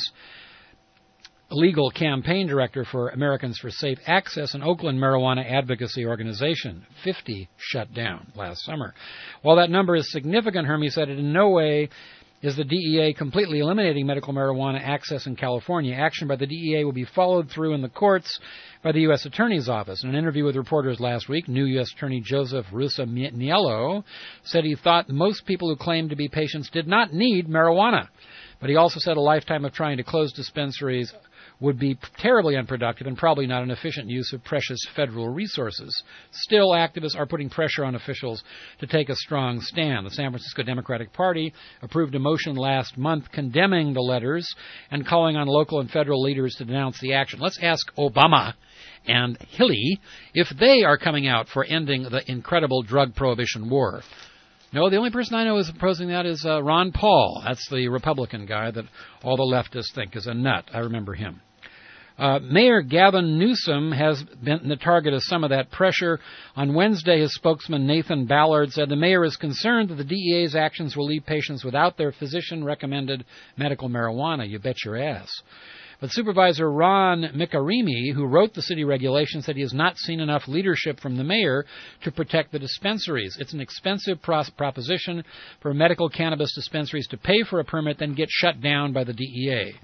legal campaign director for Americans for Safe Access, an Oakland marijuana advocacy organization. fifty shut down last summer. While that number is significant, Hermes said, it in no way is the D E A completely eliminating medical marijuana access in California. Action by the D E A will be followed through in the courts by the U S Attorney's Office. In an interview with reporters last week, new U S Attorney Joseph Rusamiello said he thought most people who claimed to be patients did not need marijuana. But he also said a lifetime of trying to close dispensaries would be terribly unproductive and probably not an efficient use of precious federal resources. Still, activists are putting pressure on officials to take a strong stand. The San Francisco Democratic Party approved a motion last month condemning the letters and calling on local and federal leaders to denounce the action. Let's ask Obama and Hillary if they are coming out for ending the incredible drug prohibition war. No, the only person I know who's opposing that is uh, Ron Paul. That's the Republican guy that all the leftists think is a nut. I remember him. Uh, Mayor Gavin Newsom has been the target of some of that pressure. On Wednesday, his spokesman Nathan Ballard said the mayor is concerned that the D E A's actions will leave patients without their physician-recommended medical marijuana. You bet your ass. But Supervisor Ron Mikarimi, who wrote the city regulations, said he has not seen enough leadership from the mayor to protect the dispensaries. It's an expensive pros- proposition for medical cannabis dispensaries to pay for a permit, then get shut down by the D E A.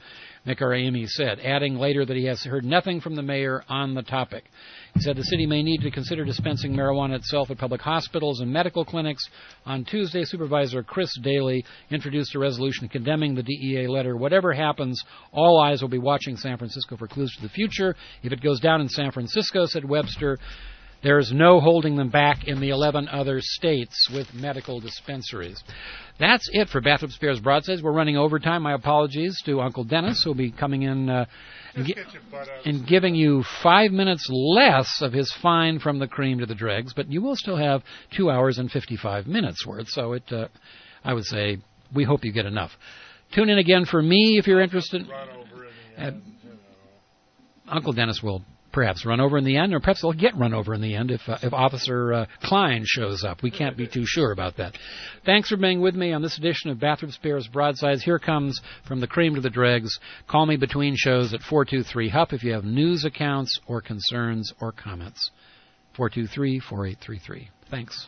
Nick Arayemi said, adding later that he has heard nothing from the mayor on the topic. He said the city may need to consider dispensing marijuana itself at public hospitals and medical clinics. On Tuesday, Supervisor Chris Daly introduced a resolution condemning the D E A letter. Whatever happens, all eyes will be watching San Francisco for clues to the future. If it goes down in San Francisco, said Webster, there's no holding them back in the eleven other states with medical dispensaries. That's it for Bathrop Spears Broadsides. We're running overtime. My apologies to Uncle Dennis, who will be coming in uh, and, gi- and giving you five minutes less of his fine from the cream to the dregs, but you will still have two hours and fifty-five minutes worth. So it, uh, I would say, we hope you get enough. Tune in again for me if you're interested. Uh, Uncle Dennis will perhaps run over in the end, or perhaps they'll get run over in the end if uh, if Officer uh, Klein shows up. We can't be too sure about that. Thanks for being with me on this edition of Bathrop Spears Broadsides. Here comes From the Cream to the Dregs. Call me between shows at four two three H U P if you have news accounts or concerns or comments. four two three, four eight three three. Thanks.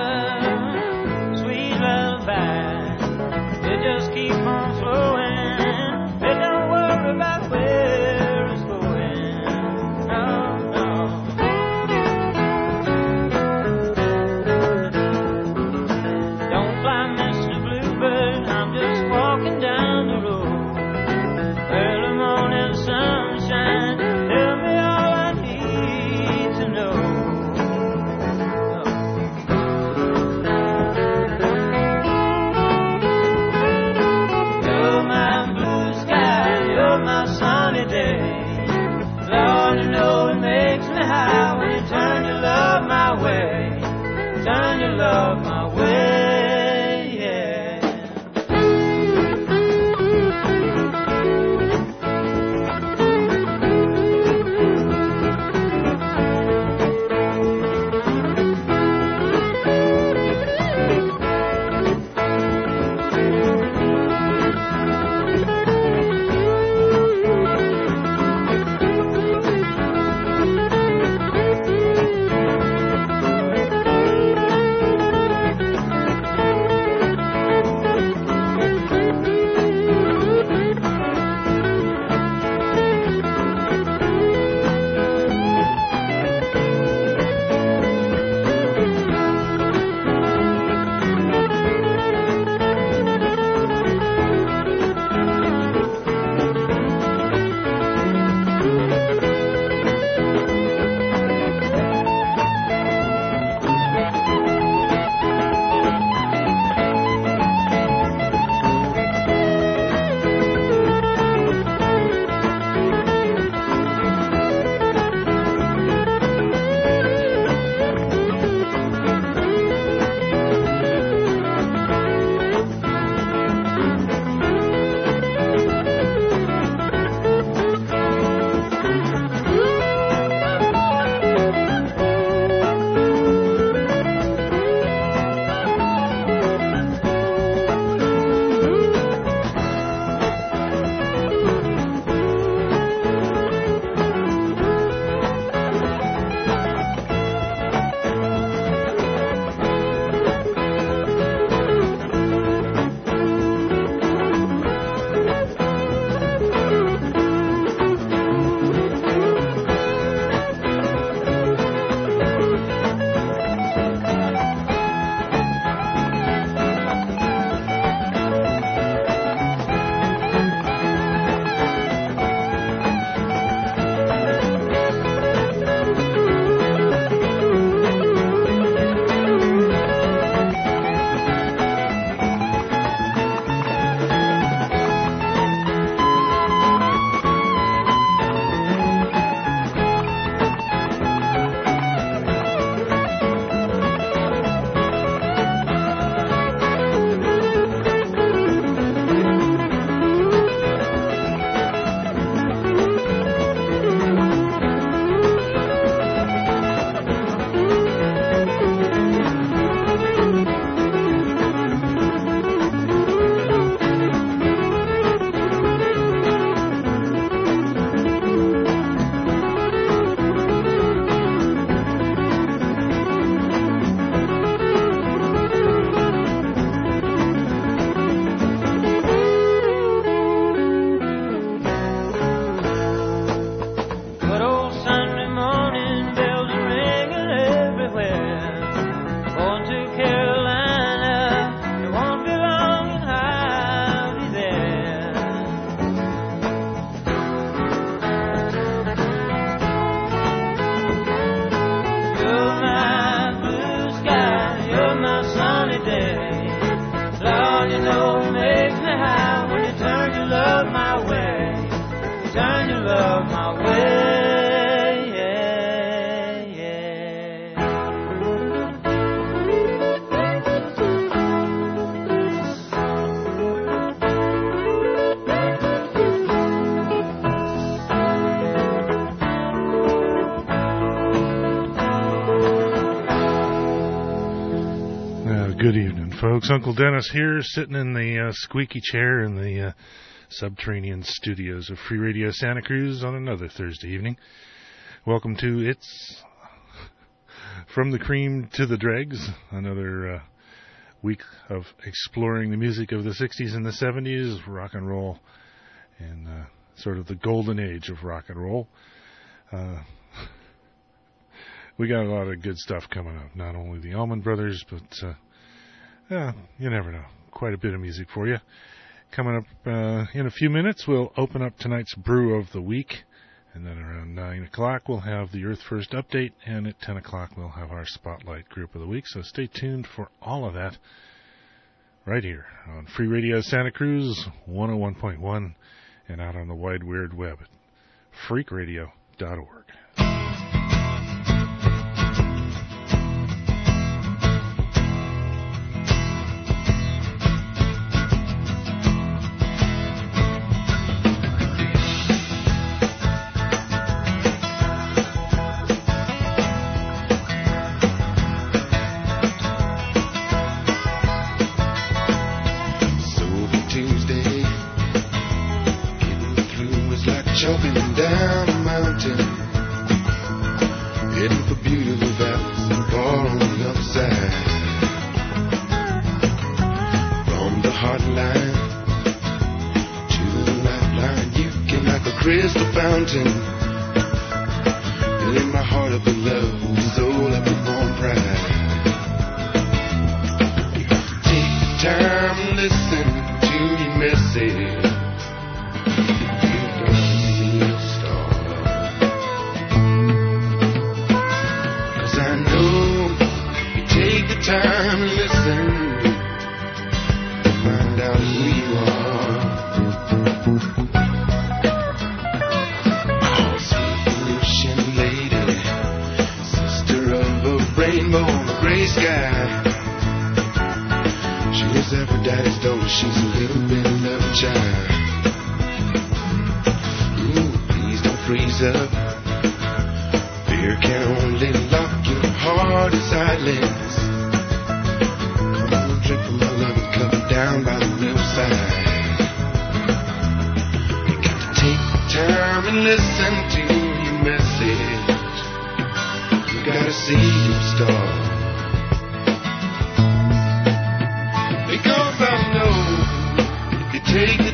Just keep on flowing. folks, Uncle Dennis here, sitting in the uh, squeaky chair in the uh, subterranean studios of Free Radio Santa Cruz on another Thursday evening. Welcome to It's From the Cream to the Dregs, another uh, week of exploring the music of the sixties and the seventies, rock and roll, and uh, sort of the golden age of rock and roll. Uh, we got a lot of good stuff coming up, not only the Allman Brothers, but... Uh, Yeah, you never know. Quite a bit of music for you. Coming up uh, in a few minutes, we'll open up tonight's Brew of the Week. And then around nine o'clock, we'll have the Earth First Update. And at ten o'clock, we'll have our Spotlight Group of the Week. So stay tuned for all of that right here on Free Radio Santa Cruz, one oh one point one, and out on the wide weird web at freak radio dot org. Take